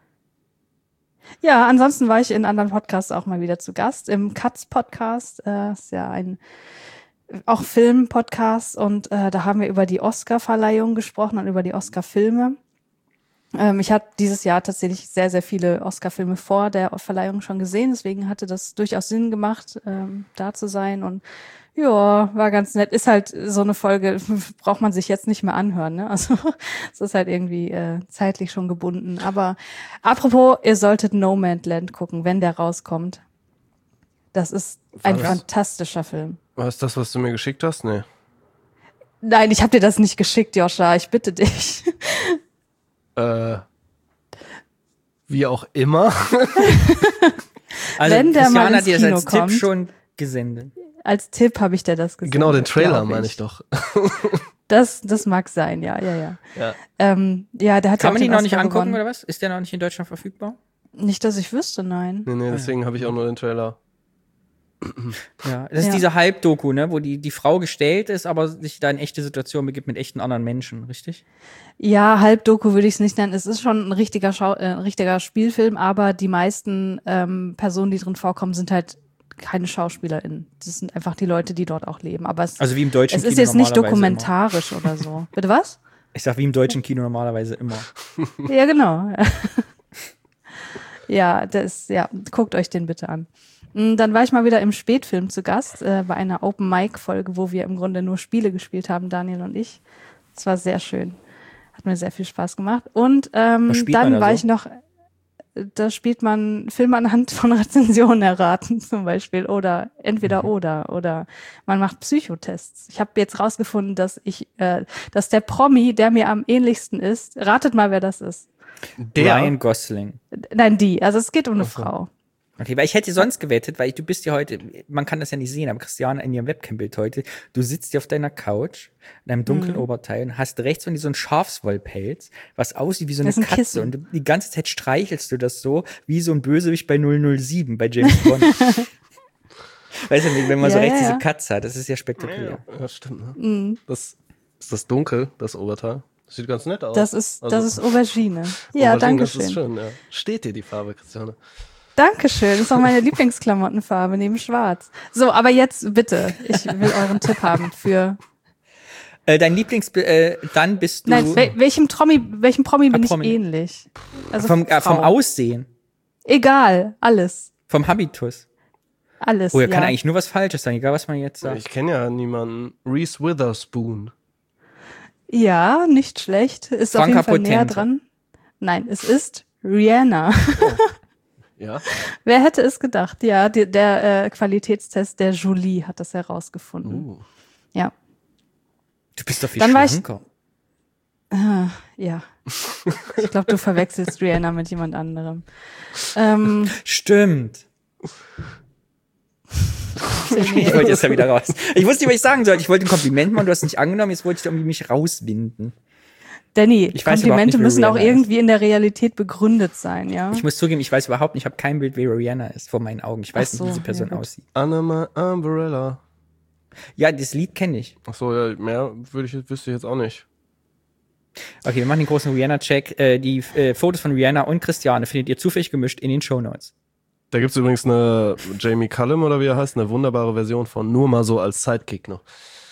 Ja, ansonsten war ich in anderen Podcasts auch mal wieder zu Gast. Im Katz-Podcast, äh, ist ja ein auch Film-Podcast und äh, da haben wir über die Oscar-Verleihung gesprochen und über die Oscar-Filme. Ähm, ich habe dieses Jahr tatsächlich sehr, sehr viele Oscar-Filme vor der Verleihung schon gesehen, deswegen hatte das durchaus Sinn gemacht, ähm, da zu sein und ja, war ganz nett. Ist halt so eine Folge, braucht man sich jetzt nicht mehr anhören, ne? Also es ist halt irgendwie äh, zeitlich schon gebunden. Aber apropos, ihr solltet Nomadland gucken, wenn der rauskommt. Das ist ein Was? fantastischer Film. War es das, was du mir geschickt hast? Nee. Nein, ich habe dir das nicht geschickt, Joscha. Ich bitte dich. Äh, wie auch immer. Also Wenn der mal Christiane ins hat dir das Kino als Tipp kommt. schon gesendet. Als Tipp habe ich dir das gesagt. Genau, den Trailer glaub meine ich doch. Das, das mag sein, ja, ja, ja. Ja. Ähm, ja, der hat ja Kann auch man ihn den noch nicht Oscar angucken gewonnen. oder was? Ist der noch nicht in Deutschland verfügbar? Nicht, dass ich wüsste, nein. Nee, nee, deswegen habe ich auch nur den Trailer. Ja, das ist Ja. diese Halbdoku, ne, wo die, die Frau gestellt ist, aber sich da in echte Situation begibt mit echten anderen Menschen, richtig? Ja, Halbdoku würde ich es nicht nennen. Es ist schon ein richtiger, Schau äh, ein richtiger Spielfilm, aber die meisten ähm, Personen, die drin vorkommen, sind halt keine SchauspielerInnen. Das sind einfach die Leute, die dort auch leben. Aber es, Also wie im deutschen es ist Kino jetzt nicht normalerweise dokumentarisch oder so. Bitte was? Immer. Ich sag wie im deutschen Kino normalerweise immer. Ja, genau. Ja, das, ja, guckt euch den bitte an. Mm, Dann war ich mal wieder im Spätfilm zu Gast, äh, bei einer Open-Mic-Folge, wo wir im Grunde nur Spiele gespielt haben, Daniel und ich. Das war sehr schön. Hat mir sehr viel Spaß gemacht. Und ähm, Was spielt man dann da war so? ich noch da spielt man Filme anhand von Rezensionen erraten zum Beispiel oder entweder oder oder man macht Psychotests. Ich habe jetzt rausgefunden, dass ich, äh, dass der Promi, der mir am ähnlichsten ist, ratet mal, wer das ist. Der? Ryan Gosling. Nein, die. Also es geht um eine Okay. Frau. Okay, weil ich hätte sonst gewettet, weil du bist ja heute, man kann das ja nicht sehen, aber Christiane in ihrem Webcam-Bild heute, du sitzt hier auf deiner Couch in einem dunklen Mhm. Oberteil und hast rechts von dir so einen Schafswollpelz, was aussieht wie so eine Das ist ein Katze Kissen. und du, die ganze Zeit streichelst du das so wie so ein Bösewicht bei null null sieben bei James Bond. Weißt du, wenn man so Ja, rechts ja, ja. diese Katze hat, das ist ja spektakulär. Ja, das stimmt. Ne? Mhm. Das, ist das dunkel, das Oberteil? Das sieht ganz nett aus. Das ist, Also, das ist Aubergine. Ja, Aubergine, danke Das ist schön. schön, ja. Steht dir die Farbe, Christiane? Dankeschön. Das ist auch meine Lieblingsklamottenfarbe neben Schwarz. So, aber jetzt bitte. Ich will euren Tipp haben für. Äh, dein Lieblings, äh, dann bist du Nein, wel welchem Promi, welchem Promi bin Ah, ich Promi. ähnlich? Also vom, äh, vom Frau. Aussehen, Egal, alles. vom Habitus. Alles. Oh, er ja. kann eigentlich nur was Falsches sein, egal was man jetzt sagt. Ich kenne ja niemanden. Reese Witherspoon. Ja, nicht schlecht. Ist auf Franka jeden Fall näher Potente. dran. Nein, es ist Rihanna. Ja? Wer hätte es gedacht? Ja, die, der äh, Qualitätstest der Julie hat das herausgefunden. Uh. Ja. Du bist doch viel Dann war ich- schlanker. Ah, ja. Ich glaube, du verwechselst Rihanna mit jemand anderem. Ähm, Stimmt. Ich wollte jetzt ja wieder raus. Ich wusste nicht, was ich sagen sollte. Ich wollte ein Kompliment machen, du hast es nicht angenommen, jetzt wollte ich irgendwie mich rauswinden. Danny, Ich weiß überhaupt Komplimente nicht, wer müssen auch Rihanna ist. irgendwie in der Realität begründet sein, ja? Ich muss zugeben, ich weiß überhaupt nicht, ich habe kein Bild, wer Rihanna ist vor meinen Augen. Ich weiß Ach so, nicht, wie diese Person ja, gut. aussieht. Under my umbrella. Ja, das Lied kenne ich. Achso, ja, mehr würde ich, wüsste ich jetzt auch nicht. Okay, wir machen den großen Rihanna-Check. Äh, die äh, Fotos von Rihanna und Christiane findet ihr zufällig gemischt in den Shownotes. Da gibt's übrigens eine Jamie Cullum oder wie er heißt, eine wunderbare Version von nur mal so als Sidekick noch.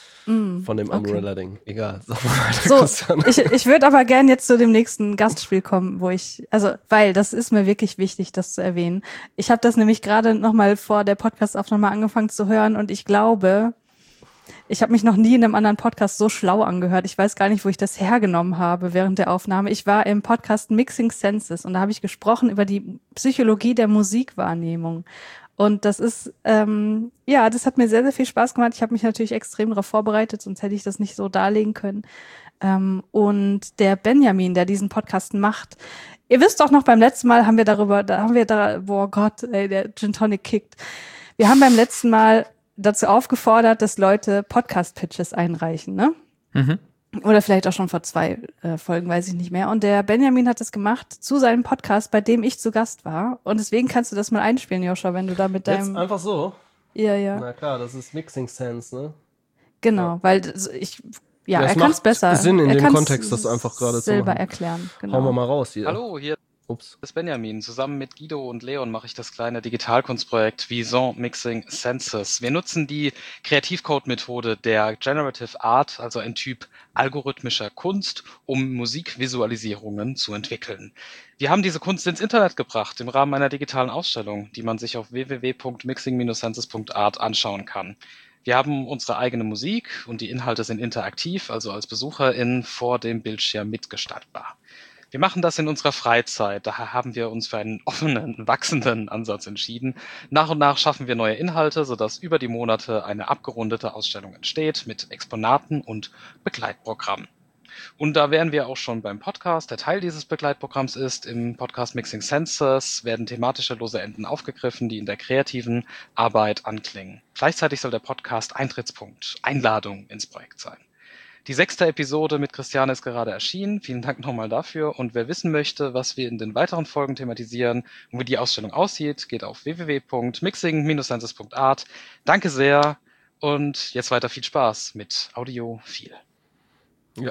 Von dem okay. Umbrella-Ding. Egal. Sag mal weiter, So, Christiane. ich, ich würde aber gern jetzt zu dem nächsten Gastspiel kommen, wo ich, also, weil das ist mir wirklich wichtig, das zu erwähnen. Ich habe das nämlich gerade nochmal vor der Podcast-Aufnahme angefangen zu hören und ich glaube, ich habe mich noch nie in einem anderen Podcast so schlau angehört. Ich weiß gar nicht, wo ich das hergenommen habe während der Aufnahme. Ich war im Podcast Mixing Senses und da habe ich gesprochen über die Psychologie der Musikwahrnehmung. Und das ist, ähm, ja, das hat mir sehr, sehr viel Spaß gemacht. Ich habe mich natürlich extrem darauf vorbereitet, sonst hätte ich das nicht so darlegen können. Ähm, und der Benjamin, der diesen Podcast macht, ihr wisst doch noch, beim letzten Mal haben wir darüber, da haben wir da, boah Gott, ey, der Gin Tonic kickt. Wir haben beim letzten Mal dazu aufgefordert, dass Leute Podcast-Pitches einreichen, ne? Mhm. Oder vielleicht auch schon vor zwei äh, Folgen, weiß ich nicht mehr. Und der Benjamin hat das gemacht zu seinem Podcast, bei dem ich zu Gast war. Und deswegen kannst du das mal einspielen, Joshua, wenn du da mit Jetzt deinem... einfach so. Ja, ja, Na klar, das ist Mixing Sense, ne? genau. Weil das, ich... Ja, Ja, es er kann es macht besser. Sinn in er dem kann's Kontext, das einfach gerade zu selber machen. erklären, genau. Hauen wir mal raus hier. Hallo, hier Ups. ist Benjamin. Zusammen mit Guido und Leon mache ich das kleine Digitalkunstprojekt Vison Mixing Senses. Wir nutzen die Kreativcode-Methode der Generative Art, also ein Typ algorithmischer Kunst, um Musikvisualisierungen zu entwickeln. Wir haben diese Kunst ins Internet gebracht im Rahmen einer digitalen Ausstellung, die man sich auf w w w punkt mixing Bindestrich senses punkt art anschauen kann. Wir haben unsere eigene Musik und die Inhalte sind interaktiv, also als BesucherInnen vor dem Bildschirm mitgestaltbar. Wir machen das in unserer Freizeit, daher haben wir uns für einen offenen, wachsenden Ansatz entschieden. Nach und nach schaffen wir neue Inhalte, sodass über die Monate eine abgerundete Ausstellung entsteht mit Exponaten und Begleitprogrammen. Und da wären wir auch schon beim Podcast, der Teil dieses Begleitprogramms ist. Im Podcast Mixing Senses werden thematische lose Enden aufgegriffen, die in der kreativen Arbeit anklingen. Gleichzeitig soll der Podcast Eintrittspunkt, Einladung ins Projekt sein. Die sechste Episode mit Christiane ist gerade erschienen. Vielen Dank nochmal dafür. Und wer wissen möchte, was wir in den weiteren Folgen thematisieren und wie die Ausstellung aussieht, geht auf w w w punkt mixing Bindestrich senses punkt art. Danke sehr und jetzt weiter viel Spaß mit Audio viel. Ja.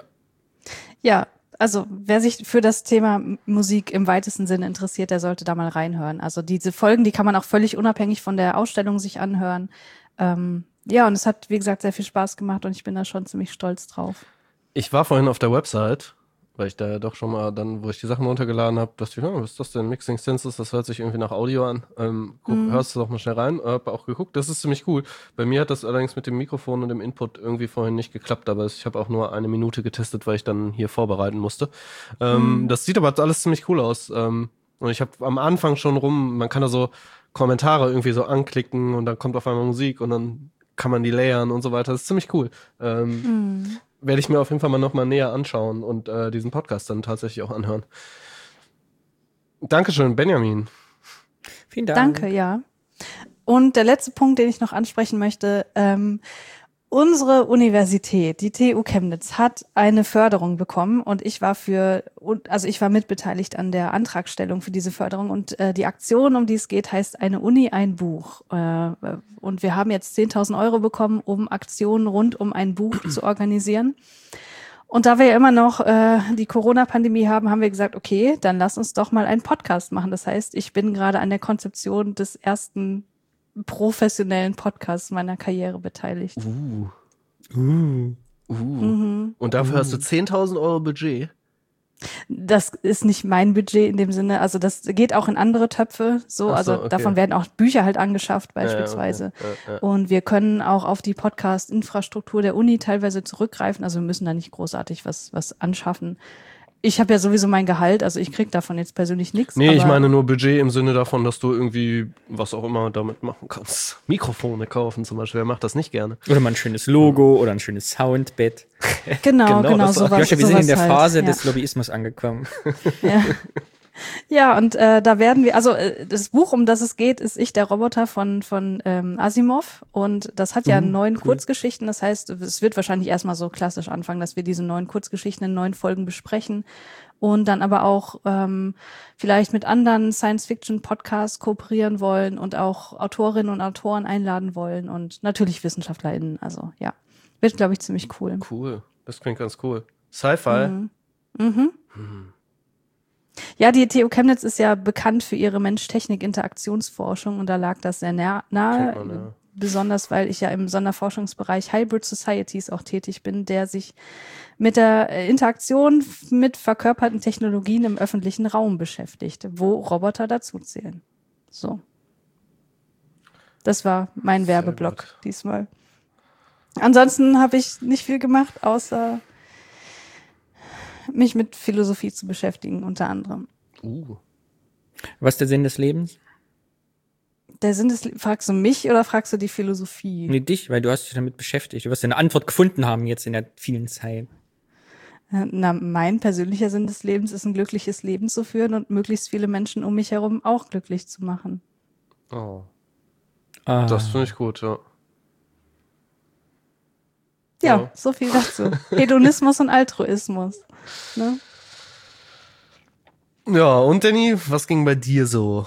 Ja, also wer sich für das Thema M- Musik im weitesten Sinne interessiert, der sollte da mal reinhören. Also diese Folgen, die kann man auch völlig unabhängig von der Ausstellung sich anhören. Ähm, ja, und es hat, wie gesagt, sehr viel Spaß gemacht und ich bin da schon ziemlich stolz drauf. Ich war vorhin auf der Website, weil ich da ja doch schon mal dann, wo ich die Sachen runtergeladen habe, dachte ich, oh, was ist das denn? Mixing Senses, das hört sich irgendwie nach Audio an. Ähm, guck, Mhm. Hörst du doch mal schnell rein. Hab auch geguckt, das ist ziemlich cool. Bei mir hat das allerdings mit dem Mikrofon und dem Input irgendwie vorhin nicht geklappt, aber ich habe auch nur eine Minute getestet, weil ich dann hier vorbereiten musste. Ähm, Mhm. Das sieht aber alles ziemlich cool aus. Ähm, Und ich habe am Anfang schon rum, man kann da so Kommentare irgendwie so anklicken und dann kommt auf einmal Musik und dann kann man die layern und so weiter. Das ist ziemlich cool. Ähm, Mhm. Werde ich mir auf jeden Fall mal nochmal näher anschauen und äh, diesen Podcast dann tatsächlich auch anhören. Dankeschön, Benjamin. Vielen Dank. Danke, ja. Und der letzte Punkt, den ich noch ansprechen möchte, ähm, unsere Universität, die T U Chemnitz, hat eine Förderung bekommen und ich war für, also ich war mitbeteiligt an der Antragstellung für diese Förderung und äh, die Aktion, um die es geht, heißt eine Uni, ein Buch. Äh, und wir haben jetzt zehntausend Euro bekommen, um Aktionen rund um ein Buch zu organisieren. Und da wir ja immer noch äh, die Corona-Pandemie haben, haben wir gesagt, okay, dann lass uns doch mal einen Podcast machen. Das heißt, ich bin gerade an der Konzeption des ersten professionellen Podcasts meiner Karriere beteiligt. Uh. Uh. Uh. Mhm. Und dafür uh. hast du zehntausend Euro Budget? Das ist nicht mein Budget in dem Sinne, also das geht auch in andere Töpfe, so, Ach so, also okay. davon werden auch Bücher halt angeschafft beispielsweise. Ja, okay. ja, ja. Und wir können auch auf die Podcast-Infrastruktur der Uni teilweise zurückgreifen, also wir müssen da nicht großartig was, was anschaffen. Ich habe ja sowieso mein Gehalt, also ich krieg davon jetzt persönlich nichts. Nee, aber ich meine nur Budget im Sinne davon, dass du irgendwie was auch immer damit machen kannst. Mikrofone kaufen zum Beispiel, wer macht das nicht gerne? Oder mal ein schönes Logo oder ein schönes Soundbett. Genau, Genau, genau, das war- sowas. Joscha, wir sind in der sowas Phase halt, ja. des Lobbyismus angekommen. Ja. Ja, und äh, da werden wir, also äh, das Buch, um das es geht, ist Ich, der Roboter von von ähm, Asimov und das hat ja Mhm, neun cool. Kurzgeschichten, das heißt, es wird wahrscheinlich erstmal so klassisch anfangen, dass wir diese neun Kurzgeschichten in neun Folgen besprechen und dann aber auch ähm, vielleicht mit anderen Science-Fiction-Podcasts kooperieren wollen und auch Autorinnen und Autoren einladen wollen und natürlich WissenschaftlerInnen, also ja, wird, glaube ich, ziemlich cool. Cool, das klingt ganz cool. Sci-Fi? Mhm. Mhm. Hm. Ja, die T U Chemnitz ist ja bekannt für ihre Mensch-Technik-Interaktionsforschung und da lag das sehr nah, nahe, Kennt man, ja. besonders weil ich ja im Sonderforschungsbereich Hybrid Societies auch tätig bin, der sich mit der äh, Interaktion f- mit verkörperten Technologien im öffentlichen Raum beschäftigt, wo Roboter dazu zählen. So. Das war mein Sehr Werbeblock gut. diesmal. Ansonsten habe ich nicht viel gemacht, außer mich mit Philosophie zu beschäftigen, unter anderem. Uh. Was ist der Sinn des Lebens? Der Sinn des, fragst du mich oder fragst du die Philosophie? Nee, dich, weil du hast dich damit beschäftigt. Du wirst ja eine Antwort gefunden haben jetzt in der vielen Zeit. Na, mein persönlicher Sinn des Lebens ist, ein glückliches Leben zu führen und möglichst viele Menschen um mich herum auch glücklich zu machen. Oh. Ah. Das finde ich gut, ja. Ja, Ja. so viel dazu. Hedonismus und Altruismus. Ne? Ja, und Danny, was ging bei dir so?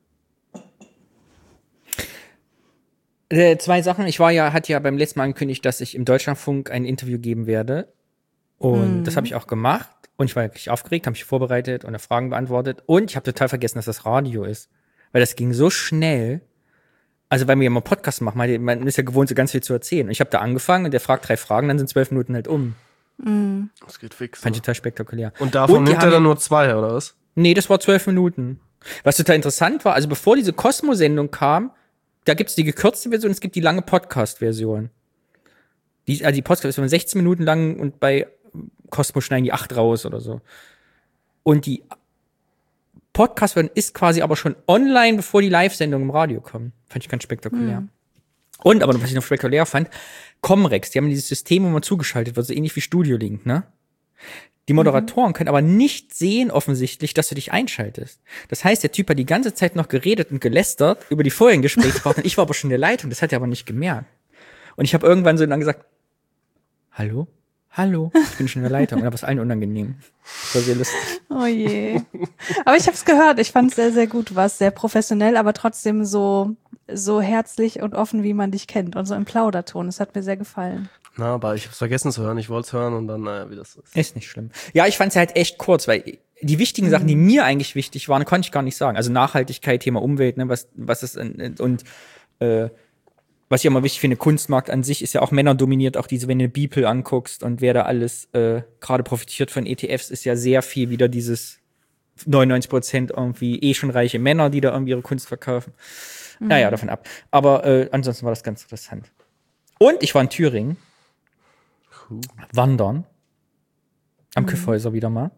Äh, zwei Sachen. Ich war ja, hatte ja beim letzten Mal angekündigt, dass ich im Deutschlandfunk ein Interview geben werde. Und Mhm. das habe ich auch gemacht. Und ich war wirklich aufgeregt, habe mich vorbereitet und Fragen beantwortet. Und ich habe total vergessen, dass das Radio ist. Weil das ging so schnell. Also, weil wir ja mal Podcast machen, man man ist ja gewohnt, so ganz viel zu erzählen. Und ich habe da angefangen und der fragt drei Fragen, dann sind zwölf Minuten halt um. Mhm. Das geht fix. Fand Ne? ich total spektakulär. Und davon Und die nimmt haben er dann ja- nur zwei, oder was? Nee, das war zwölf Minuten. Was total interessant war, also bevor diese Cosmo-Sendung kam, da gibt's die gekürzte Version, es gibt die lange Podcast-Version. Die, also die Podcast-Version ist sechzehn Minuten lang und bei Cosmo schneiden die acht raus oder so. Und die Podcast-Version ist quasi aber schon online, bevor die Live-Sendungen im Radio kommen. Fand ich ganz spektakulär. Mhm. Und, aber was ich noch spektakulär fand, Comrex, die haben dieses System, wo man zugeschaltet wird, so ähnlich wie Studio Link, ne? Die Moderatoren können aber nicht sehen, offensichtlich, dass du dich einschaltest. Das heißt, der Typ hat die ganze Zeit noch geredet und gelästert über die vorherigen Gesprächspartner. Ich war aber schon in der Leitung, das hat er aber nicht gemerkt. Und ich habe irgendwann so dann gesagt, hallo? Hallo? Ich bin schon in der Leitung. Und da war es allen unangenehm. Das war sehr lustig. Oh je. Aber ich habe es gehört. Ich fand es sehr, sehr gut. Du warst sehr professionell, aber trotzdem so, so herzlich und offen, wie man dich kennt. Und so im Plauderton. Das hat mir sehr gefallen. Na, aber ich hab's vergessen zu hören. Ich wollte es hören und dann, naja, wie das ist. Ist nicht schlimm. Ja, ich fand es halt echt kurz, weil die wichtigen Sachen, die mir eigentlich wichtig waren, konnte ich gar nicht sagen. Also Nachhaltigkeit, Thema Umwelt, ne, was, was ist, und, äh, was ich immer wichtig finde, Kunstmarkt an sich ist ja auch männerdominiert, auch diese, wenn du Beeple anguckst und wer da alles äh, gerade profitiert von E T Fs, ist ja sehr viel wieder dieses neunundneunzig Prozent irgendwie eh schon reiche Männer, die da irgendwie ihre Kunst verkaufen. Mhm. Naja, davon ab. Aber äh, ansonsten war das ganz interessant. Und ich war in Thüringen. Cool. Wandern. Am mhm. Kyffhäuser wieder mal.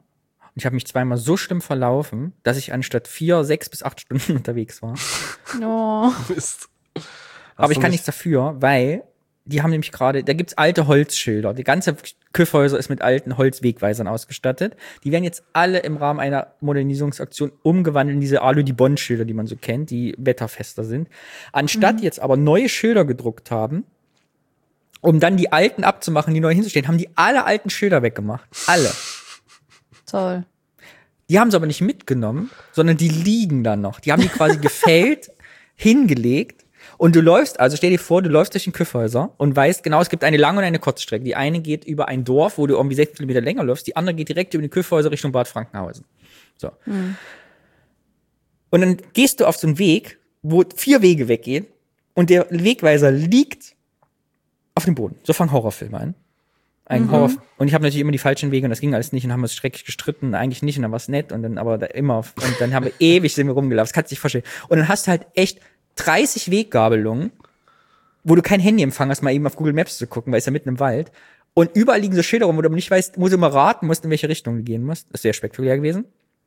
ich habe mich zweimal so schlimm verlaufen, dass ich anstatt vier, sechs bis acht Stunden unterwegs war. Oh. Mist. Hast Aber ich du kann nicht- nichts dafür, weil die haben nämlich gerade, da gibt's alte Holzschilder. Die ganze Küffhäuser ist mit alten Holzwegweisern ausgestattet. Die werden jetzt alle im Rahmen einer Modernisierungsaktion umgewandelt in diese Alu-Dibond-Schilder, die man so kennt, die wetterfester sind. Anstatt Mhm. jetzt aber neue Schilder gedruckt haben, um dann die alten abzumachen, die neu hinzustehen, haben die alle alten Schilder weggemacht. Alle. Toll. Die haben sie aber nicht mitgenommen, sondern die liegen dann noch. Die haben die quasi gefällt, hingelegt. Und du läufst, also stell dir vor, du läufst durch den Küffhäuser und weißt genau, es gibt eine Lang- und eine Kurzstrecke. Die eine geht über ein Dorf, wo du irgendwie sechs Kilometer länger läufst, die andere geht direkt über die Küffhäuser Richtung Bad Frankenhausen. So. Mhm. Und dann gehst du auf so einen Weg, wo vier Wege weggehen und der Wegweiser liegt auf dem Boden. So fangen Horrorfilme an. Ein Mhm. Horror. Und ich habe natürlich immer die falschen Wege und das ging alles nicht und haben uns schrecklich gestritten, eigentlich nicht und dann war es nett und dann aber da immer und dann haben wir ewig sind wir rumgelaufen, das kannst du nicht verstehen. Und dann hast du halt echt dreißig Weggabelungen, wo du kein Handyempfang hast, mal eben auf Google Maps zu gucken, weil es ja mitten im Wald. Und überall liegen so Schilder rum, wo du aber nicht weißt, wo du immer raten musst, in welche Richtung du gehen musst. Das ist sehr spektakulär gewesen.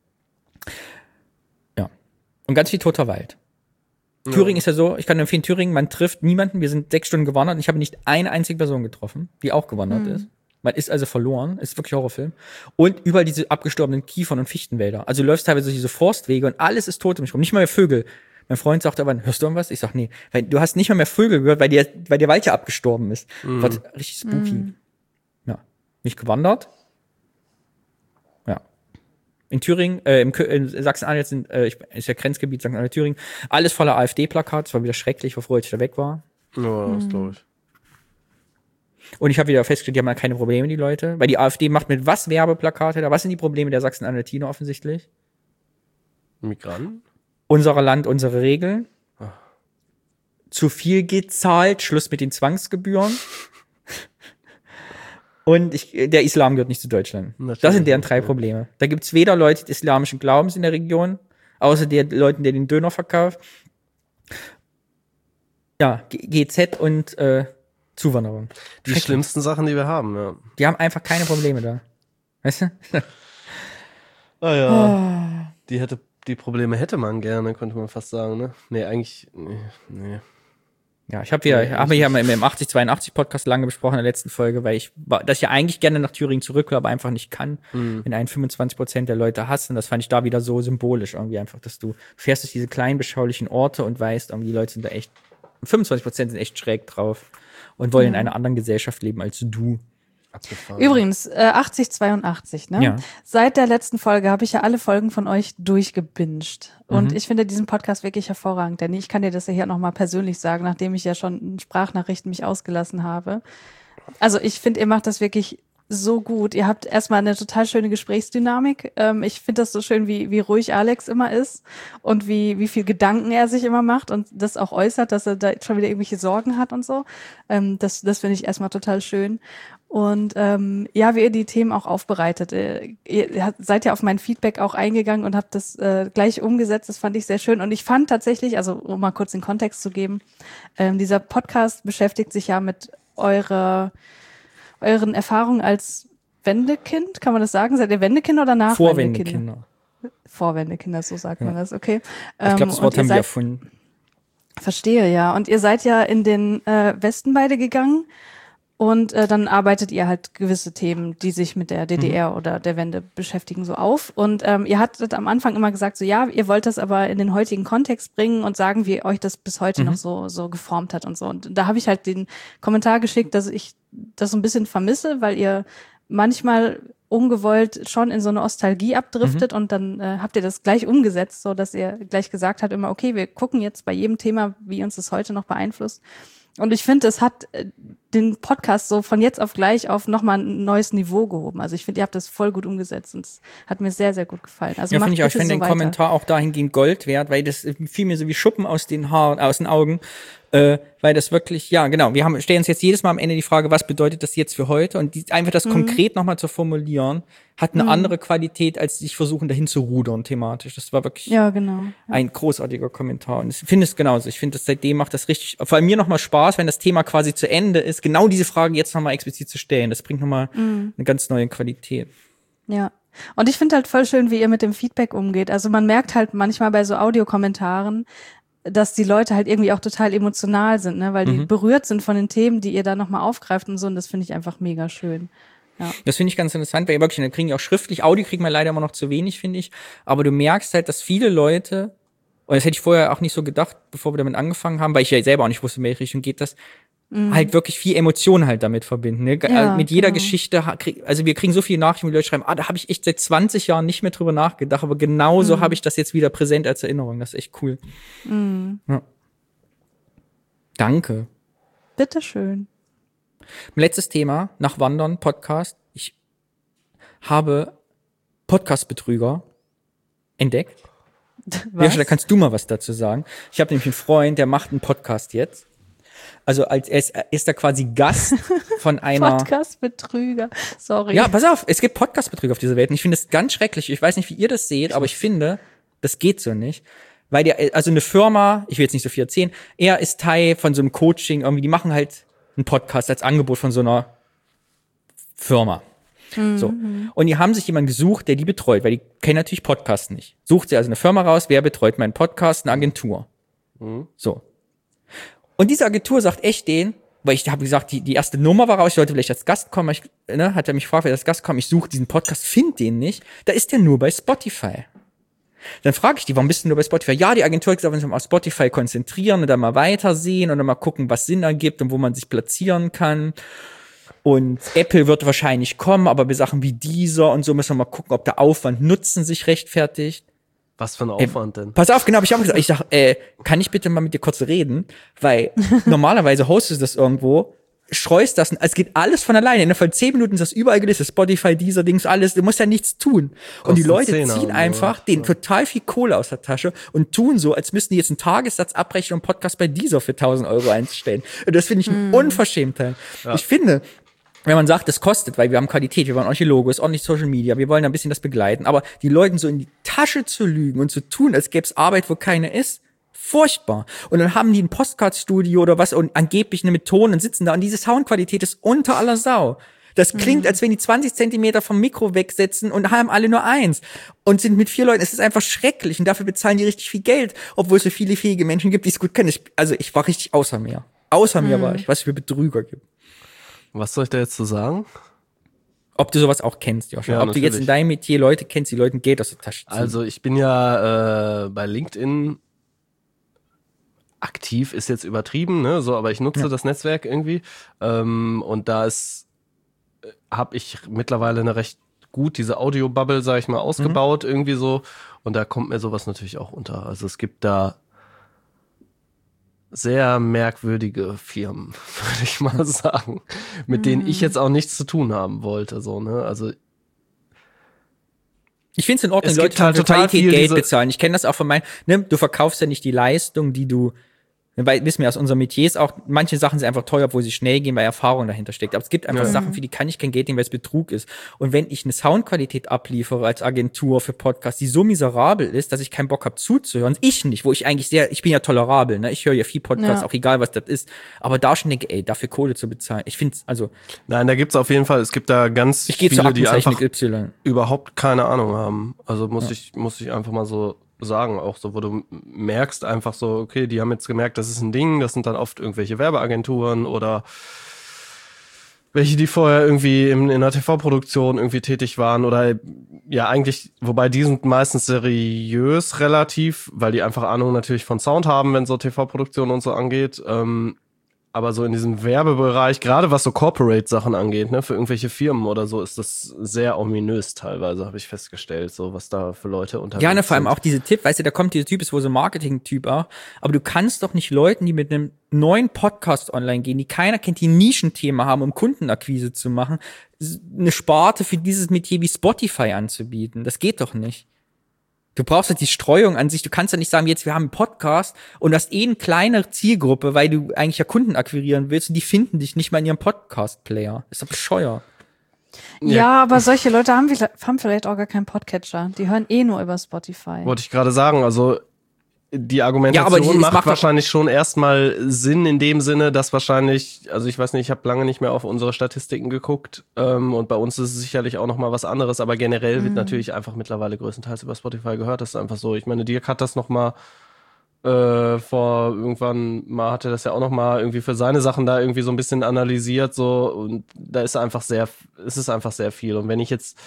Ja. Und ganz viel toter Wald. Ja. Thüringen ist ja so, ich kann empfehlen, Thüringen, man trifft niemanden. Wir sind sechs Stunden gewandert und ich habe nicht eine einzige Person getroffen, die auch gewandert ist. Man ist also verloren, ist wirklich Horrorfilm. Und überall diese abgestorbenen Kiefern- und Fichtenwälder. Also du läufst teilweise durch diese Forstwege und alles ist tot um mich rum. Nicht mal mehr Vögel. Mein Freund sagt aber, hörst du irgendwas? Ich sag, nee. Weil du hast nicht mal mehr Vögel gehört, weil der, weil der Wald ja abgestorben ist. Mhm. War richtig spooky. Mhm. Ja. Nicht gewandert. Ja. In Thüringen, äh, im Kö- in Sachsen-Anhalt sind, äh, ich, ist ja Grenzgebiet Sachsen-Anhalt, Thüringen, alles voller AfD-Plakate. War wieder schrecklich, war froh, als ich da weg war. Ja, das glaube ich. Und ich habe wieder festgestellt, die haben ja keine Probleme, die Leute. Weil die AfD macht mit was Werbeplakate da? Was sind die Probleme der Sachsen-Anhaltiner offensichtlich? Migranten? Unser Land, unsere Regeln. Ah. Zu viel gezahlt, Schluss mit den Zwangsgebühren. Und ich, der Islam gehört nicht zu Deutschland. Natürlich Das sind deren nicht, drei ja. Probleme. Da gibt's weder Leute des islamischen Glaubens in der Region, außer der Leuten, der den Döner verkauft. Ja, G- G Z und äh, Zuwanderung. Die schlimmsten Sachen, die wir haben, ja. Die haben einfach keine Probleme da. Weißt du? Ah ja. Die hätte, die Probleme hätte man gerne, könnte man fast sagen, ne? Nee, eigentlich, nee, nee. Ja, ich habe wieder, Nee, haben wir ja im, im achtzig zweiundachtzig Podcast lange besprochen in der letzten Folge, weil ich, dass ich ja eigentlich gerne nach Thüringen zurück will, aber einfach nicht kann. Mhm. Wenn einen fünfundzwanzig Prozent der Leute hassen, das fand ich da wieder so symbolisch irgendwie einfach, dass du fährst durch diese kleinen beschaulichen Orte und weißt, irgendwie die Leute sind da echt, fünfundzwanzig Prozent sind echt schräg drauf und wollen in einer anderen Gesellschaft leben als du. Abgefahren. Übrigens, äh, achtzig zweiundachtzig, ne? Ja. Seit der letzten Folge habe ich ja alle Folgen von euch durchgebinged. Und Mhm. ich finde diesen Podcast wirklich hervorragend, denn ich kann dir das ja hier nochmal persönlich sagen, nachdem ich ja schon in Sprachnachrichten mich ausgelassen habe. Also ich finde, ihr macht das wirklich so gut. Ihr habt erstmal eine total schöne Gesprächsdynamik. Ähm, ich finde das so schön, wie, wie ruhig Alex immer ist und wie, wie viel Gedanken er sich immer macht und das auch äußert, dass er da schon wieder irgendwelche Sorgen hat und so. Ähm, das das finde ich erstmal total schön. Und ähm, ja, wie ihr die Themen auch aufbereitet. Äh, ihr habt- seid ja auf mein Feedback auch eingegangen und habt das äh, gleich umgesetzt. Das fand ich sehr schön. Und ich fand tatsächlich, also um mal kurz den Kontext zu geben, ähm, dieser Podcast beschäftigt sich ja mit eurer, euren Erfahrungen als Wendekind. Kann man das sagen? Seid ihr Wendekinder oder Nachwendekinder? Vorwendekinder. Vorwendekinder, so sagt man Ja. das, okay. Ich glaube, das Ähm, Wort und ihr haben wir seid- erfunden. Verstehe, ja. Und ihr seid ja in den äh, Westen beide gegangen und äh, dann arbeitet ihr halt gewisse Themen, die sich mit der D D R oder der Wende beschäftigen, so auf. Und ähm, ihr hattet am Anfang immer gesagt, so ja, ihr wollt das aber in den heutigen Kontext bringen und sagen, wie euch das bis heute Mhm. noch so so geformt hat und so. Und da habe ich halt den Kommentar geschickt, dass ich das so ein bisschen vermisse, weil ihr manchmal ungewollt schon in so eine Nostalgie abdriftet und dann äh, habt ihr das gleich umgesetzt, so dass ihr gleich gesagt habt immer, okay, wir gucken jetzt bei jedem Thema, wie uns das heute noch beeinflusst. Und ich finde, es hat äh, den Podcast so von jetzt auf gleich auf nochmal ein neues Niveau gehoben. Also ich finde, ihr habt das voll gut umgesetzt und es hat mir sehr, sehr gut gefallen. Also Ja, macht finde ich auch. Ich bitte finde so den weiter. Kommentar auch dahingehend Gold wert, weil das fiel mir so wie Schuppen aus den Haaren, aus den Augen, äh, weil das wirklich, ja, genau. Wir haben, stellen uns jetzt jedes Mal am Ende die Frage, was bedeutet das jetzt für heute? Und die, einfach das konkret nochmal zu formulieren, hat eine andere Qualität, als sich versuchen, dahin zu rudern thematisch. Das war wirklich Ja, genau. ein großartiger Kommentar. Und ich finde es genauso. Ich finde, das seitdem macht das richtig, vor allem mir nochmal Spaß, wenn das Thema quasi zu Ende ist, genau diese Frage jetzt nochmal explizit zu stellen. Das bringt nochmal eine ganz neue Qualität. Ja. Und ich finde halt voll schön, wie ihr mit dem Feedback umgeht. Also man merkt halt manchmal bei so Audiokommentaren, dass die Leute halt irgendwie auch total emotional sind, ne, weil die Mhm. berührt sind von den Themen, die ihr da nochmal aufgreift und so. Und das finde ich einfach mega schön. Ja. Das finde ich ganz interessant, weil wirklich, dann kriegen die auch schriftlich, Audio kriegen wir leider immer noch zu wenig, finde ich. Aber du merkst halt, dass viele Leute, und das hätte ich vorher auch nicht so gedacht, bevor wir damit angefangen haben, weil ich ja selber auch nicht wusste, in welche Richtung geht das, mhm. halt wirklich viel Emotionen halt damit verbinden. Ne? Ja, mit jeder genau. Geschichte, also wir kriegen so viele Nachrichten, wo die Leute schreiben, ah, da habe ich echt seit zwanzig Jahren nicht mehr drüber nachgedacht, aber genauso mhm. habe ich das jetzt wieder präsent als Erinnerung. Das ist echt cool. Mhm. Ja. Danke. Bitteschön. Letztes Thema, nach Wandern, Podcast. Ich habe Podcast-Betrüger entdeckt. Was? Ja, da kannst du mal was dazu sagen. Ich habe nämlich einen Freund, der macht einen Podcast jetzt. Also als er ist, er ist da quasi Gast von einer Podcast-Betrüger. Sorry. Ja, pass auf, es gibt Podcast-Betrüger auf dieser Welt und ich finde es ganz schrecklich. Ich weiß nicht, wie ihr das seht, aber ich finde, das geht so nicht. Weil der, also eine Firma, ich will jetzt nicht so viel erzählen, er ist Teil von so einem Coaching, irgendwie, die machen halt einen Podcast als Angebot von so einer Firma. Mhm. So. Und die haben sich jemanden gesucht, der die betreut, weil die kennen natürlich Podcasts nicht. Sucht sie also eine Firma raus, wer betreut meinen Podcast? Eine Agentur. Mhm. So. Und diese Agentur sagt echt denen, weil ich habe gesagt, die, die erste Nummer war raus, ich sollte vielleicht als Gast kommen, ich, ne, hat er mich gefragt, wer als Gast kommt, ich suche diesen Podcast, finde den nicht, da ist der nur bei Spotify. Dann frage ich die, warum bist du nur bei Spotify? Ja, die Agentur hat gesagt, wir uns auf Spotify konzentrieren und dann mal weitersehen und dann mal gucken, was Sinn ergibt und wo man sich platzieren kann. Und Apple wird wahrscheinlich kommen, aber bei Sachen wie dieser und so müssen wir mal gucken, ob der Aufwand Nutzen sich rechtfertigt. Was für ein Aufwand denn? Pass auf, genau, hab ich auch gesagt. Ich sag, äh, kann ich bitte mal mit dir kurz reden? Weil normalerweise hostest du das irgendwo, streust das, es geht alles von alleine. Innerhalb von zehn Minuten ist das überall gelistet, Spotify, dieser Dings, alles. Du musst ja nichts tun. Kostet und die Leute Zehner ziehen und einfach so. denen Ja. total viel Kohle aus der Tasche und tun so, als müssten die jetzt einen Tagessatz abrechnen und einen Podcast bei dieser für tausend Euro einstellen. Und das finde ich ein Unverschämtheit. Ja. Ich finde, wenn man sagt, das kostet, weil wir haben Qualität, wir wollen ordentliche Logos, ordentlich Social Media, wir wollen ein bisschen das begleiten, aber die Leuten so in die Tasche zu lügen und zu tun, als gäbe es Arbeit, wo keine ist, furchtbar. Und dann haben die ein Postcard-Studio oder was und angeblich eine mit Ton und sitzen da und diese Soundqualität ist unter aller Sau. Das klingt, mhm. als wenn die zwanzig Zentimeter vom Mikro wegsetzen und haben alle nur eins und sind mit vier Leuten. Es ist einfach schrecklich und dafür bezahlen die richtig viel Geld, obwohl es so viele fähige Menschen gibt, die es gut können. Ich, also ich war richtig außer mir. Außer mhm. mir war ich, was es für Betrüger gibt. Was soll ich da jetzt zu sagen? Ob du sowas auch kennst, Joshua. Ja, Ob natürlich. du jetzt in deinem Metier Leute kennst, die Leuten Geld aus der Tasche ziehen. Also ich bin ja äh, bei LinkedIn aktiv, ist jetzt übertrieben, ne? So, aber ich nutze Ja. das Netzwerk irgendwie. Ähm, und da ist, habe ich mittlerweile eine recht gut diese Audio-Bubble, sag ich mal, ausgebaut, mhm. irgendwie so. Und da kommt mir sowas natürlich auch unter. Also es gibt da sehr merkwürdige Firmen, würde ich mal sagen, mit mhm. denen ich jetzt auch nichts zu tun haben wollte, so, ne? Also ich finde es in Ordnung, es Leute gibt halt total total viel viel Geld diese- bezahlen. Ich kenne das auch von meinen, ne, du verkaufst ja nicht die Leistung, die du, weil, wissen wir aus unserem Metier ist auch, manche Sachen sind einfach teuer, obwohl sie schnell gehen, weil Erfahrung dahinter steckt. Aber es gibt einfach Ja. Sachen, für die kann ich kein Geld nehmen, weil es Betrug ist. Und wenn ich eine Soundqualität abliefere als Agentur für Podcasts, die so miserabel ist, dass ich keinen Bock habe zuzuhören, ich nicht, wo ich eigentlich sehr, ich bin ja tolerabel, ne, ich höre ja viel Podcasts, Ja. auch egal was das ist, aber da schon denke, ey, dafür Kohle zu bezahlen. Ich finde also, Nein, da gibt's auf jeden Fall, es gibt da ganz ich gehe zur viele, die einfach Aktenzeichen Y. überhaupt keine Ahnung haben. Also muss Ja. ich, muss ich einfach mal so sagen, auch so, wo du merkst einfach so, okay, die haben jetzt gemerkt, das ist ein Ding, das sind dann oft irgendwelche Werbeagenturen oder welche, die vorher irgendwie in, in einer T V-Produktion irgendwie tätig waren oder ja eigentlich, wobei die sind meistens seriös relativ, weil die einfach Ahnung natürlich von Sound haben, wenn so T V-Produktion und so angeht. Ähm, aber so in diesem Werbebereich, gerade was so Corporate-Sachen angeht, ne, für irgendwelche Firmen oder so, ist das sehr ominös teilweise, habe ich festgestellt, so was da für Leute unterwegs Ja, ne, vor allem sind. auch diese Tipp, weißt du, da kommt dieser Typ, ist wohl so ein Marketing-Typ auch, aber du kannst doch nicht Leuten, die mit einem neuen Podcast online gehen, die keiner kennt, die ein Nischenthema haben, um Kundenakquise zu machen, s- eine Sparte für dieses Metier wie Spotify anzubieten. Das geht doch nicht. Du brauchst halt die Streuung an sich. Du kannst ja nicht sagen, jetzt wir haben einen Podcast und du hast eh eine kleine Zielgruppe, weil du eigentlich ja Kunden akquirieren willst und die finden dich nicht mal in ihrem Podcast-Player. Ist doch bescheuert. Ja, Ja. aber solche Leute haben, vielleicht- haben vielleicht auch gar keinen Podcatcher. Die hören eh nur über Spotify. Wollte ich gerade sagen, also die Argumentation Ja, aber die- es macht, macht doch- wahrscheinlich schon erstmal Sinn in dem Sinne, dass wahrscheinlich, also ich weiß nicht, ich habe lange nicht mehr auf unsere Statistiken geguckt ähm, und bei uns ist es sicherlich auch noch mal was anderes, aber generell wird natürlich einfach mittlerweile größtenteils über Spotify gehört. Das ist einfach so. Ich meine, Dirk hat das noch mal äh, vor irgendwann mal hatte das ja auch noch mal irgendwie für seine Sachen da irgendwie so ein bisschen analysiert so und da ist einfach sehr, es ist einfach sehr viel und wenn ich jetzt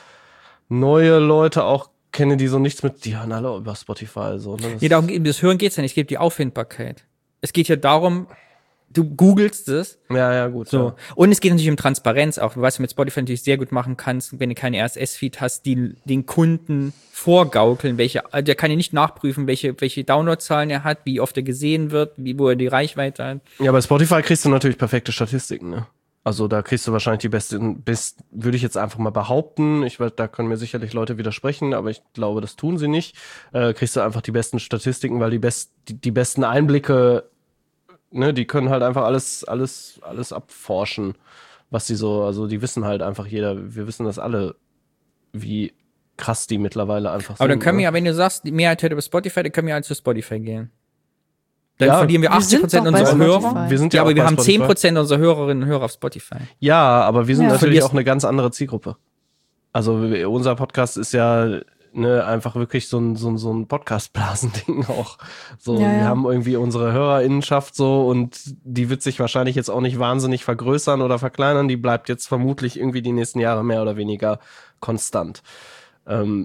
neue Leute auch kenne, die so nichts mit, die hören alle über Spotify so. Ne? Das Ja, darum, geht- das Hören geht's ja nicht, es geht um die Auffindbarkeit. Es geht ja darum, du googelst es. ja, ja, gut. So. Ja. Und es geht natürlich um Transparenz auch, was du mit Spotify natürlich sehr gut machen kannst, wenn du keinen R S S-Feed hast, die den Kunden vorgaukeln, welche, also der kann ja nicht nachprüfen, welche, welche Downloadzahlen er hat, wie oft er gesehen wird, wie, wo er die Reichweite hat. Ja, bei Spotify kriegst du natürlich perfekte Statistiken, ne? Also da kriegst du wahrscheinlich die besten, best, würde ich jetzt einfach mal behaupten. Ich weiß, da können mir sicherlich Leute widersprechen, aber ich glaube, das tun sie nicht. Äh, kriegst du einfach die besten Statistiken, weil die best, die, die besten Einblicke, ne, die können halt einfach alles, alles, alles abforschen, was sie so, also die wissen halt einfach jeder, wir wissen das alle, wie krass die mittlerweile einfach sind. Aber dann können wir ne? ja, wenn du sagst, die Mehrheit hört über Spotify, dann können wir halt zu Spotify gehen. Dann Ja, verlieren wir wir achtzig Prozent sind doch bei unserer Hörer. Spotify. Wir sind Ja, ja, aber auch wir bei haben Spotify. zehn Prozent unserer Hörerinnen und Hörer auf Spotify. Ja, aber wir sind Ja. natürlich Verlierst- auch eine ganz andere Zielgruppe. Also wir- unser Podcast ist ja ne, einfach wirklich so ein, so ein, so ein Podcast-Blasen-Ding auch. So, Ja, wir ja. haben irgendwie unsere Hörerinnenschaft so und die wird sich wahrscheinlich jetzt auch nicht wahnsinnig vergrößern oder verkleinern. Die bleibt jetzt vermutlich irgendwie die nächsten Jahre mehr oder weniger konstant. Ähm,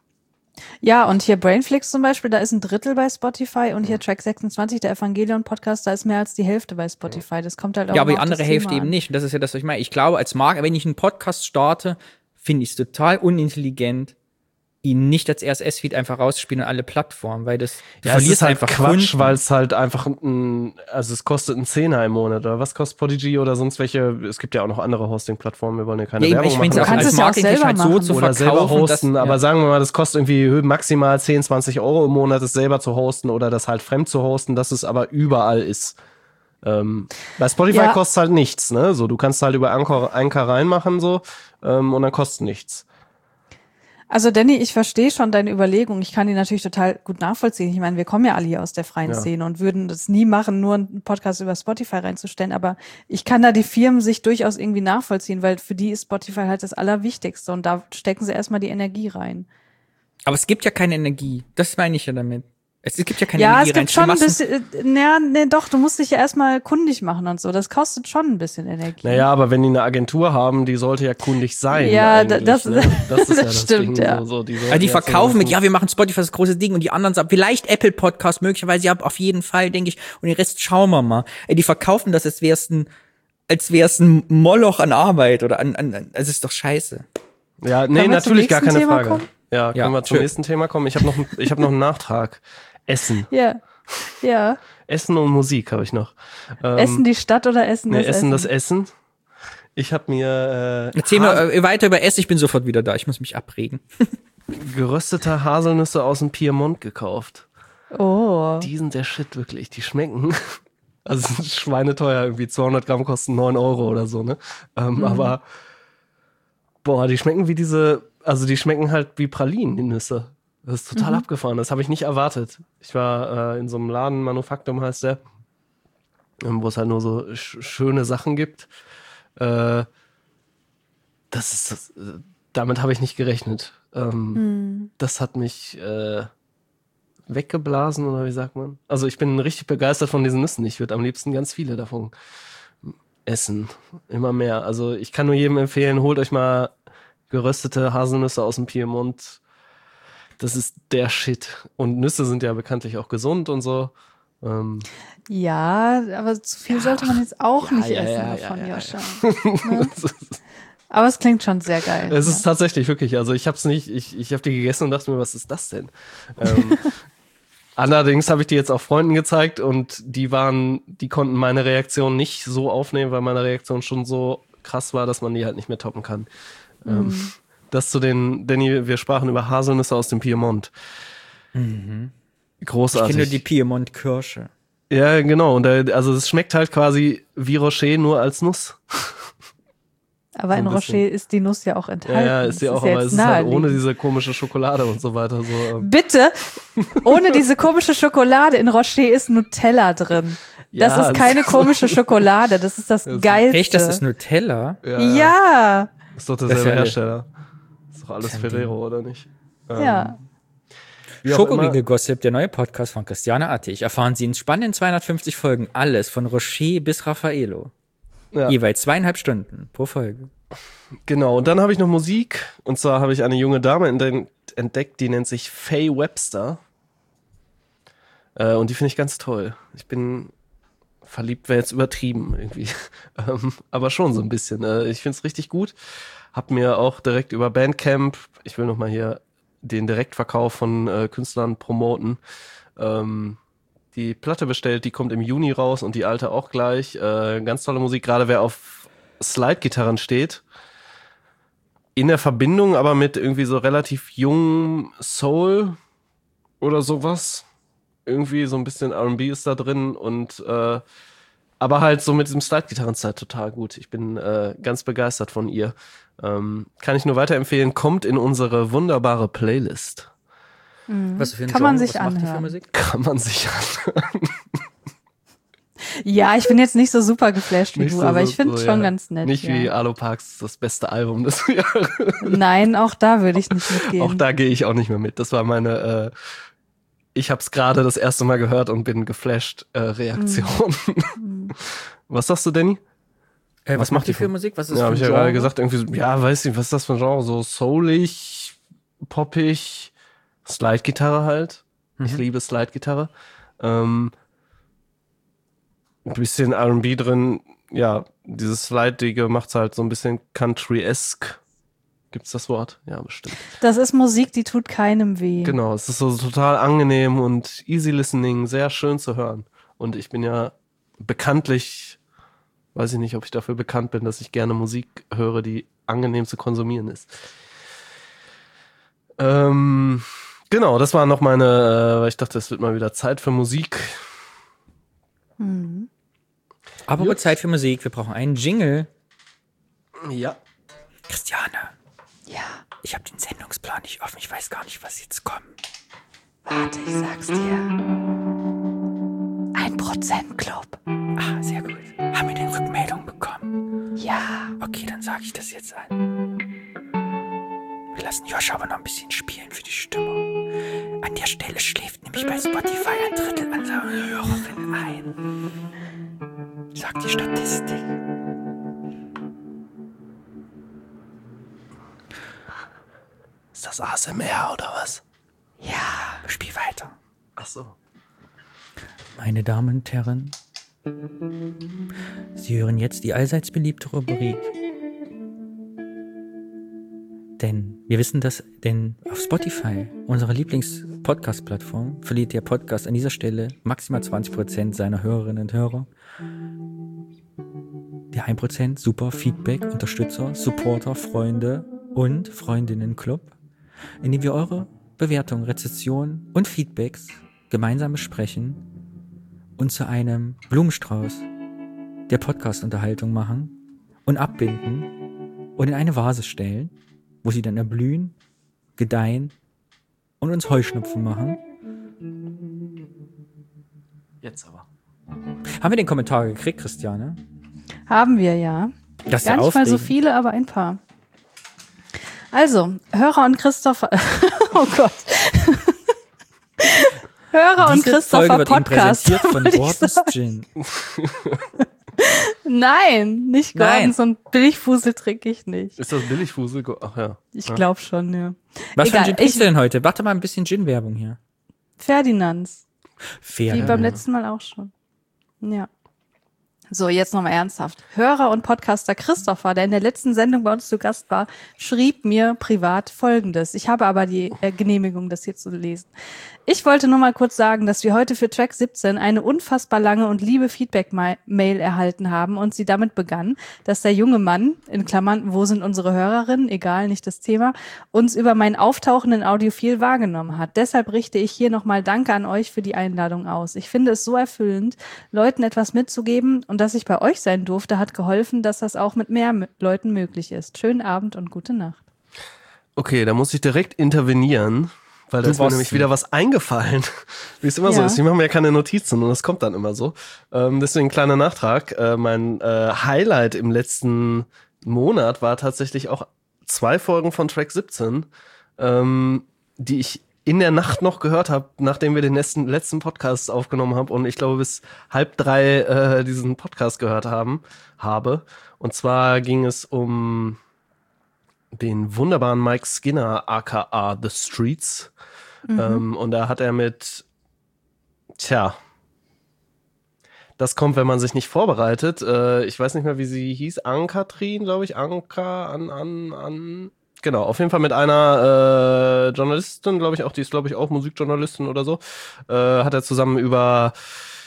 Ja, und hier Brainflix zum Beispiel, da ist ein Drittel bei Spotify und hier Track sechsundzwanzig, der Evangelion-Podcast, da ist mehr als die Hälfte bei Spotify. Das kommt halt auch Ja, aber immer die auf das andere Hälfte Thema eben an. nicht. Und das ist ja das, was ich meine. Ich glaube, als Marke, wenn ich einen Podcast starte, finde ich es total unintelligent, ihn nicht als R S S-Feed einfach rauszuspielen an alle Plattformen, weil das, du ja, es ist halt einfach Quatsch, Kunden. weil es halt einfach ein, also es kostet einen Zehner im Monat oder was kostet Podigy oder sonst welche, es gibt ja auch noch andere Hosting-Plattformen, wir wollen ja keine Ja, eben, Werbung ich machen. finde es auch Du kannst als es ja auch Marketing selber halt so machen. zu oder selber verkaufen, hosten, dass, aber ja. sagen wir mal, das kostet irgendwie maximal zehn, zwanzig Euro im Monat, das selber zu hosten oder das halt fremd zu hosten, dass es aber überall ist. Ähm, bei Spotify Ja. kostet halt nichts, ne? So, du kannst halt über Anchor, Anchor reinmachen so ähm, und dann kostet nichts. Also Danny, ich verstehe schon deine Überlegung. Ich kann die natürlich total gut nachvollziehen. Ich meine, wir kommen ja alle hier aus der freien Ja. Szene und würden das nie machen, nur einen Podcast über Spotify reinzustellen. Aber ich kann da die Firmen sich durchaus irgendwie nachvollziehen, weil für die ist Spotify halt das Allerwichtigste und da stecken sie erstmal die Energie rein. Aber es gibt ja keine Energie. Das meine ich ja damit. Es gibt ja keine Ja, Energie es gibt rein. schon ein Massen- bisschen, äh, ja, nee, doch, du musst dich ja erstmal kundig machen und so. Das kostet schon ein bisschen Energie. Naja, aber wenn die eine Agentur haben, die sollte ja kundig sein. Ja, eigentlich, das- ne? das ist das ja das stimmt, Ding, ja. So, so, die, Ja, sollten die ja verkaufen mit, zumindest- ja, wir machen Spotify das große Ding und die anderen sagen, vielleicht Apple Podcast möglicherweise, ja, auf jeden Fall, denke ich, und den Rest schauen wir mal. Ey, die verkaufen das, als wär's ein, als wär's ein Moloch an Arbeit oder an, an, an es ist doch scheiße. Ja, nee, Können wir zum natürlich gar nächsten keine Thema Frage. kommen? Ja, können Ja, wir zum schön. nächsten Thema kommen? Ich habe noch, ich hab noch einen Nachtrag. Essen. Ja, ja. Essen und Musik habe ich noch. Ähm, Essen die Stadt oder Essen nee, das Essen Essen? das Essen. Ich habe mir äh, Erzähl mal äh, weiter über Essen, ich bin sofort wieder da, ich muss mich abregen. geröstete Haselnüsse aus dem Piemont gekauft. Oh. Die sind der Shit, wirklich. Die schmecken. Also sind schweineteuer, irgendwie zweihundert Gramm kosten neun Euro oder so, ne? Ähm, Mhm. Aber, boah, die schmecken wie diese, also die schmecken halt wie Pralinen, die Nüsse. Das ist total Mhm. abgefahren, das habe ich nicht erwartet. Ich war äh, in so einem Laden, Manufaktum heißt der, ähm, wo es halt nur so sch schöne Sachen gibt. Äh, das ist, das, äh, damit habe ich nicht gerechnet. Ähm, Mhm. Das hat mich äh, weggeblasen, oder wie sagt man? Also ich bin richtig begeistert von diesen Nüssen. Ich würde am liebsten ganz viele davon essen. Immer mehr. Also ich kann nur jedem empfehlen, holt euch mal geröstete Haselnüsse aus dem Piemont. Das ist der Shit. Und Nüsse sind ja bekanntlich auch gesund und so. Ähm, Ja, aber zu viel sollte man jetzt auch Ja, nicht ja, essen ja, davon, ja, ja, Joscha. Ne? Aber es klingt schon sehr geil. Es ist tatsächlich wirklich, also ich hab's nicht, ich, ich habe die gegessen und dachte mir, was ist das denn? Ähm, allerdings habe ich die jetzt auch Freunden gezeigt und die waren, die konnten meine Reaktion nicht so aufnehmen, weil meine Reaktion schon so krass war, dass man die halt nicht mehr toppen kann. Ähm, Mhm. Das zu den, Danny, wir sprachen über Haselnüsse aus dem Piemont. Ich Großartig. kenne nur die Piemont-Kirsche. Ja, genau. Und da, also es schmeckt halt quasi wie Rocher nur als Nuss. Aber So in ein bisschen. Rocher ist die Nuss ja auch enthalten. Ja, ja, ist sie Das auch, ja aber jetzt es ist halt naheliegend. ohne diese komische Schokolade und so weiter. So, ähm. Bitte, ohne diese komische Schokolade in Rocher ist Nutella drin. Das Ja, ist keine komische Schokolade, das ist das Das ist- Geilste. Echt, das ist Nutella? Ja, Ja, ist doch Das derselbe ist ja- Hersteller. Ist doch alles Kein Ferrero, oder nicht? Ähm, ja. wie auch immer. Schokoriegel-Gossip, der neue Podcast von Christiane Attig. Erfahren Sie in spannenden zweihundertfünfzig Folgen alles von Rocher bis Raffaello. Ja. Jeweils zweieinhalb Stunden pro Folge. Genau, und dann habe ich noch Musik. Und zwar habe ich eine junge Dame ent- entdeckt, die nennt sich Faye Webster. Äh, und die finde ich ganz toll. Ich bin verliebt, wäre jetzt übertrieben irgendwie. ähm, aber schon so ein bisschen. Äh, ich finde es richtig gut. Hab mir auch direkt über Bandcamp, ich will nochmal hier den Direktverkauf von äh, Künstlern promoten, ähm, die Platte bestellt, die kommt im Juni raus und die alte auch gleich. Äh, ganz tolle Musik, gerade wer auf Slide-Gitarren steht. In der Verbindung aber mit irgendwie so relativ jungem Soul oder sowas. Irgendwie so ein bisschen R and B ist da drin und äh, aber halt so mit diesem Slide-Gitarren-Style total gut. Ich bin äh, ganz begeistert von ihr. Ähm, kann ich nur weiterempfehlen, kommt in unsere wunderbare Playlist. Was für ein Kann man Genre? sich Was macht die für anhören. Musik? Kann man sich anhören. Ja, ich bin jetzt nicht so super geflasht wie Nicht du, so- aber so- ich finde es so, schon ja. ganz nett. Nicht ja. wie Alo Parks, das beste Album des Jahres. Nein, auch da würde ich nicht mitgehen. Auch da gehe ich auch nicht mehr mit. Das war meine, äh, ich habe es gerade das erste Mal gehört und bin geflasht äh, Reaktion. Was sagst du, Danny? Äh, was, Was macht macht die die für für- Musik? Was ist Ja, für habe ein ich ja Genre? gerade gesagt, irgendwie, so, ja, weiß nicht, was ist das für ein Genre? So soulig, poppig, Slide-Gitarre halt. Ich Mhm. liebe Slide-Gitarre. Ähm, ein bisschen R and B drin. Ja, dieses Slide-Dige macht's halt so ein bisschen Country-esque. Gibt's das Wort? Ja, bestimmt. Das ist Musik, die tut keinem weh. Genau, es ist so total angenehm und easy listening, sehr schön zu hören. Und ich bin ja bekanntlich, weiß ich nicht, ob ich dafür bekannt bin, dass ich gerne Musik höre, die angenehm zu konsumieren ist. Ähm, genau, das war noch meine, äh, weil ich dachte, es wird mal wieder Zeit für Musik. Mhm. Aber Gut. Zeit für Musik. Wir brauchen einen Jingle. Ja. Christiane, Ja, ich habe den Sendungsplan nicht offen. Ich weiß gar nicht, was jetzt kommt. warte, ich sag's dir. Ein Prozent Club. Ah, sehr gut. Haben wir denn Rückmeldung bekommen? Ja. Okay, dann sage ich das jetzt an. Wir lassen Josh aber noch ein bisschen spielen für die Stimmung. An der Stelle schläft nämlich bei Spotify ein Drittel unserer Hörerinnen ein. Sagt die Statistik. Ist das A S M R oder was? Ja, spiel weiter. Ach so. Meine Damen und Herren, Sie hören jetzt die allseits beliebte Rubrik. Denn wir wissen, dass denn auf Spotify, unserer Lieblings-Podcast-Plattform, verliert der Podcast an dieser Stelle maximal zwanzig Prozent seiner Hörerinnen und Hörer. Der ein Prozent super Feedback, Unterstützer, Supporter, Freunde und Freundinnen-Club, in dem wir eure Bewertungen, Rezensionen und Feedbacks gemeinsam besprechen und zu einem Blumenstrauß der Podcast-Unterhaltung machen und abbinden und in eine Vase stellen, wo sie dann erblühen, gedeihen und uns Heuschnupfen machen. Jetzt aber. Haben wir den Kommentar gekriegt, Christiane? Haben wir, ja. Das ist Gar ja nicht mal so aufregend. viele, aber ein paar. Also, Hörer und Christopher. Oh Gott. Hörer und Diese Folge Christopher wird Ihnen Podcast. präsentiert von wollte ich Gordon's sagen. Gin. Nein, nicht Gordon, Nein. so ein Billigfusel trinke ich nicht. Ist das Billigfusel? Ach ja. Ich Ja. glaube schon, ja. Was für ein Egal, Gin trinkst ich- du denn heute? Warte mal ein bisschen Gin-Werbung hier. Ferdinands. Fair. Wie beim letzten Mal auch schon. Ja. So, jetzt nochmal ernsthaft. Hörer und Podcaster Christopher, der in der letzten Sendung bei uns zu Gast war, schrieb mir privat Folgendes. Ich habe aber die äh, Genehmigung, das hier zu lesen. Ich wollte nur mal kurz sagen, dass wir heute für Track siebzehn eine unfassbar lange und liebe Feedback-Mail erhalten haben und sie damit begann, dass der junge Mann, in Klammern, wo sind unsere Hörerinnen, egal, nicht das Thema, uns über mein Auftauchen in Audiophil wahrgenommen hat. Deshalb richte ich hier nochmal Danke an euch für die Einladung aus. Ich finde es so erfüllend, Leuten etwas mitzugeben und dass ich bei euch sein durfte, hat geholfen, dass das auch mit mehr M- Leuten möglich ist. Schönen Abend und gute Nacht. Okay, da muss ich direkt intervenieren, weil da Du ist mir warst nämlich sie. wieder was eingefallen. Wie es immer so Ja. ist. Ich mache mir ja keine Notizen und das kommt dann immer so. Ähm, deswegen kleiner Nachtrag. Äh, mein äh, Highlight im letzten Monat war tatsächlich auch zwei Folgen von Track siebzehn, ähm, die ich in der Nacht noch gehört habe, nachdem wir den letzten, letzten Podcast aufgenommen haben und ich glaube bis halb drei äh, diesen Podcast gehört haben, habe. Und zwar ging es um den wunderbaren Mike Skinner, aka The Streets. Mhm. Ähm, und da hat er mit, tja, das kommt, wenn man sich nicht vorbereitet. Äh, ich weiß nicht mehr, wie sie hieß. Ann-Kathrin, glaube ich. Anka, an, an, an. Genau, auf jeden Fall mit einer äh, Journalistin, glaube ich auch, die ist, glaube ich, auch Musikjournalistin oder so, äh, hat er zusammen über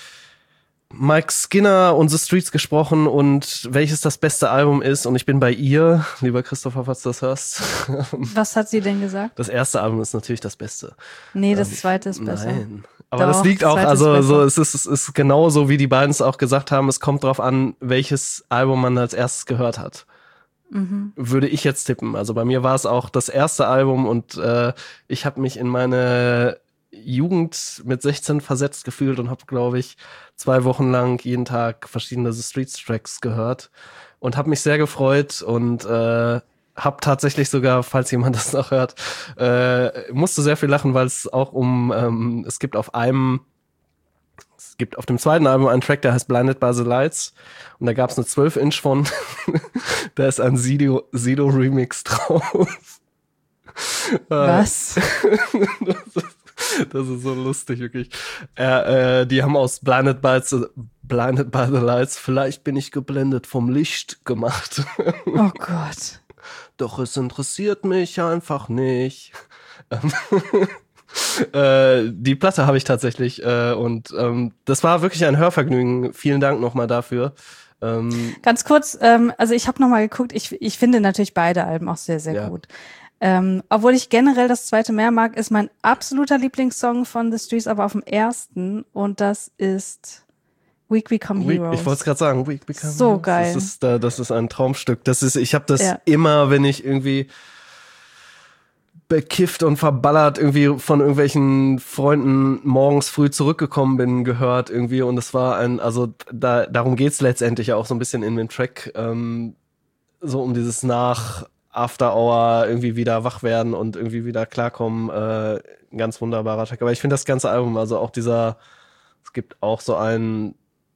Mike Skinner und The Streets gesprochen und welches das beste Album ist. Und ich bin bei ihr, lieber Christopher, falls du das hörst. Was hat sie denn gesagt? Das erste Album ist natürlich das Beste. Nee, das Ähm, zweite ist besser. Nein. Aber Doch, das liegt das auch, zweite ist also besser. so, es ist, es ist genauso, wie die beiden es auch gesagt haben, es kommt drauf an, welches Album man als erstes gehört hat. Mhm. Würde ich jetzt tippen. Also bei mir war es auch das erste Album und äh, ich habe mich in meine Jugend mit sechzehn versetzt gefühlt und habe, glaube ich, zwei Wochen lang jeden Tag verschiedene The Streets Tracks gehört und habe mich sehr gefreut und äh, habe tatsächlich sogar, falls jemand das noch hört, äh, musste sehr viel lachen, weil es auch um, ähm, es gibt auf einem, es gibt auf dem zweiten Album einen Track, der heißt Blinded by the Lights und da gab es eine zwölf Inch von, da ist ein Sido, Sido Remix drauf. Was? das, ist, das ist so lustig, wirklich. Äh, äh, die haben aus Blinded by, the, Blinded by the Lights, vielleicht bin ich geblendet vom Licht gemacht. Oh Gott. Doch es interessiert mich einfach nicht. äh, die Platte habe ich tatsächlich äh, und ähm, das war wirklich ein Hörvergnügen. Vielen Dank nochmal dafür. Ähm, Ganz kurz, ähm, also ich habe nochmal geguckt, ich, ich finde natürlich beide Alben auch sehr, sehr Ja. gut. Ähm, obwohl ich generell das zweite mehr mag, ist mein absoluter Lieblingssong von The Streets aber auf dem ersten und das ist We Become We, Heroes. ich wollte es gerade sagen. We Become So Heroes. geil. Das ist, äh, das ist ein Traumstück. Das ist, ich habe das Ja. immer, wenn ich irgendwie bekifft und verballert irgendwie von irgendwelchen Freunden morgens früh zurückgekommen bin, gehört irgendwie. Und es war ein, also da, darum geht's letztendlich ja auch so ein bisschen in dem Track, ähm, so um dieses nach After Hour irgendwie wieder wach werden und irgendwie wieder klarkommen. Äh, ein ganz wunderbarer Track. Aber ich finde das ganze Album, also auch dieser, es gibt auch so einen,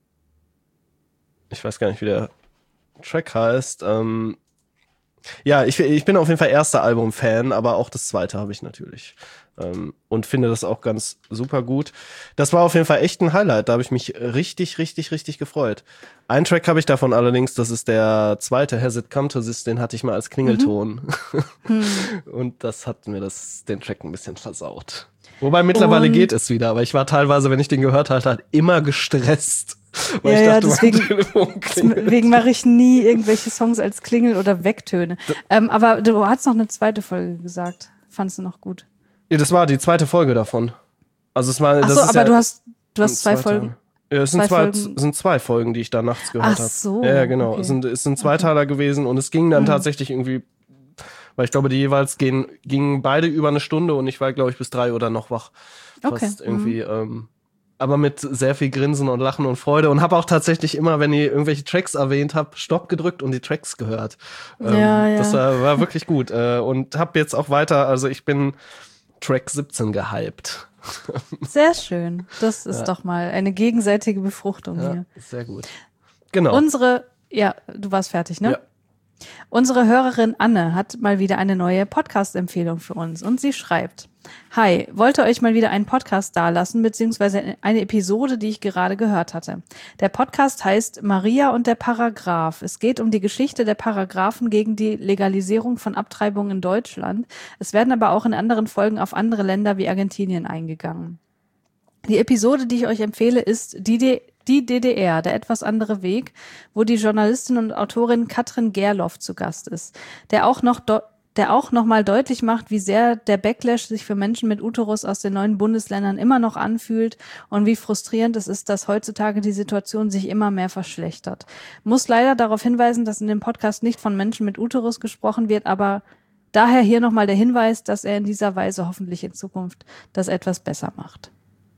ich weiß gar nicht, wie der Track heißt. Ähm, ja, ich, ich bin auf jeden Fall erster Album-Fan, aber auch das zweite habe ich natürlich. Ähm, und finde das auch ganz super gut. Das war auf jeden Fall echt ein Highlight. Da habe ich mich richtig, richtig, richtig gefreut. Einen Track habe ich davon allerdings, das ist der zweite, Has It Come to This, den hatte ich mal als Klingelton. Hm. Und das hat mir das, den Track ein bisschen versaut. Wobei mittlerweile Und- geht es wieder, aber ich war teilweise, wenn ich den gehört hatte, halt immer gestresst. Weil Ja, ich ja, dachte, deswegen- mein Telefon klingelt. Deswegen mache ich nie irgendwelche Songs als Klingel oder Wegtöne. Ähm, aber du hast noch eine zweite Folge gesagt. Fandst du noch gut? Ja, das war die zweite Folge davon. Also es war, Ach das so, ist aber ja du hast, du hast in zwei Tagen. Folgen. Ja, es sind zwei zwei, Folgen. es sind zwei Folgen, die ich da nachts gehört Ach habe. so, Ja, ja, genau. okay. Es sind, es sind Zweiteiler gewesen und es ging dann Mhm. tatsächlich irgendwie, weil ich glaube, die jeweils gehen, gingen beide über eine Stunde und ich war, glaube ich, bis drei oder noch wach. Okay. Fast irgendwie, ähm, aber mit sehr viel Grinsen und Lachen und Freude und habe auch tatsächlich immer, wenn ihr irgendwelche Tracks erwähnt habt, Stopp gedrückt und die Tracks gehört. Ähm, Ja, ja. Das war, war wirklich gut äh, und habe jetzt auch weiter, also ich bin Track siebzehn gehypt. Sehr schön. Das ist Ja. doch mal eine gegenseitige Befruchtung Ja, hier. sehr gut. Genau. Unsere, ja, du warst fertig, ne? Ja. Unsere Hörerin Anne hat mal wieder eine neue Podcast-Empfehlung für uns und sie schreibt: Hi, wollte euch mal wieder einen Podcast dalassen, beziehungsweise eine Episode, die ich gerade gehört hatte. Der Podcast heißt Maria und der Paragraph. Es geht um die Geschichte der Paragraphen gegen die Legalisierung von Abtreibung in Deutschland. Es werden aber auch in anderen Folgen auf andere Länder wie Argentinien eingegangen. Die Episode, die ich euch empfehle, ist die, D- die D D R, der etwas andere Weg, wo die Journalistin und Autorin Katrin Gerloff zu Gast ist, der auch noch do- der auch nochmal deutlich macht, wie sehr der Backlash sich für Menschen mit Uterus aus den neuen Bundesländern immer noch anfühlt und wie frustrierend es ist, dass heutzutage die Situation sich immer mehr verschlechtert. Muss leider darauf hinweisen, dass in dem Podcast nicht von Menschen mit Uterus gesprochen wird, aber daher hier nochmal der Hinweis, dass er in dieser Weise hoffentlich in Zukunft das etwas besser macht.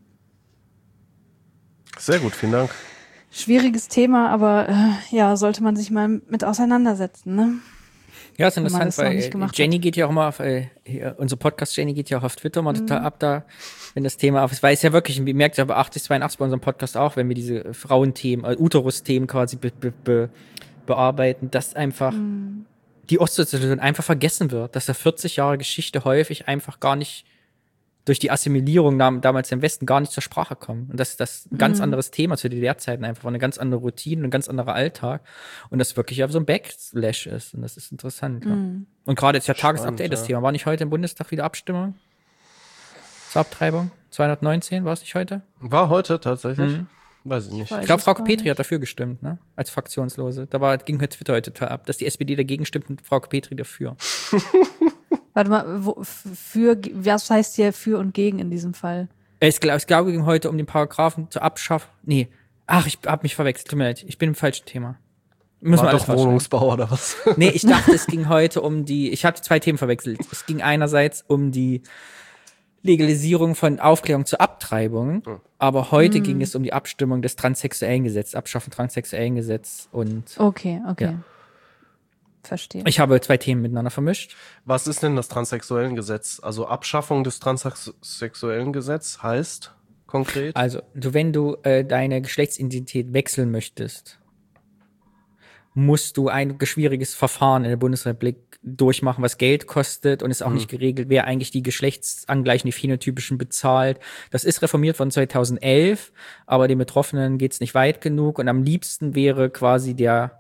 Sehr gut, vielen Dank. Schwieriges Thema, aber äh, ja, sollte man sich mal mit auseinandersetzen, ne? Ja, ist Wenn man interessant, das noch weil nicht gemacht Jenny hat. geht ja auch mal auf, äh, hier, unser Podcast Jenny geht ja auch auf Twitter mal total ab da, wenn das Thema auf ist. Weil es ja wirklich, ihr merkt ja bei achtzig, zweiundachtzig bei unserem Podcast auch, wenn wir diese Frauenthemen, äh, Uterus-Themen quasi be, be, be, bearbeiten, dass einfach Mhm. die Ostsituation einfach vergessen wird, dass da vierzig Jahre Geschichte häufig einfach gar nicht durch die Assimilierung dam- damals im Westen gar nicht zur Sprache kommen. Und dass das ein ganz Mhm. anderes Thema zu D D R-Zeiten einfach war, eine ganz andere Routine, ein ganz anderer Alltag. Und das wirklich auf so ein Backlash ist. Und das ist interessant. Ja. Mhm. Und gerade jetzt ja Spannend, Tagesupdate, das ja. Thema. War nicht heute im Bundestag wieder Abstimmung zur Abtreibung? zweihundertneunzehn, war es nicht heute? War heute tatsächlich? Mhm. Weiß ich nicht. Weiß Ich glaube, es Frau gar Petri nicht. hat dafür gestimmt, ne? Als Fraktionslose. Da war, ging heute Twitter heute total ab, dass die S P D dagegen stimmt und Frau Petri dafür. Warte mal, wo, f- für, was heißt hier für und gegen in diesem Fall? Es glaube, es glaub, ging heute um den Paragraphen zur Abschaffung. Nee. Ach, ich hab mich verwechselt. Tut mir leid. Ich bin im falschen Thema. Müssen wir War alles doch rausschneiden. Wohnungsbau oder was? Nee, ich dachte, es ging heute um die, ich hatte zwei Themen verwechselt. Es ging einerseits um die Legalisierung von Aufklärung zur Abtreibung, aber heute ging es um die Abstimmung des transsexuellen Gesetzes, Abschaffen transsexuellen Gesetz und Okay, okay. Ja. Verstehe. ich habe zwei Themen miteinander vermischt. Was ist denn das transsexuellen Gesetz? Also Abschaffung des transsexuellen Gesetz heißt konkret? Also, du, wenn du äh, deine Geschlechtsidentität wechseln möchtest, musst du ein schwieriges Verfahren in der Bundesrepublik durchmachen, was Geld kostet und ist auch nicht geregelt, wer eigentlich die geschlechtsangleichen, die phänotypischen bezahlt. Das ist reformiert von zweitausendelf, aber den Betroffenen geht's nicht weit genug und am liebsten wäre quasi der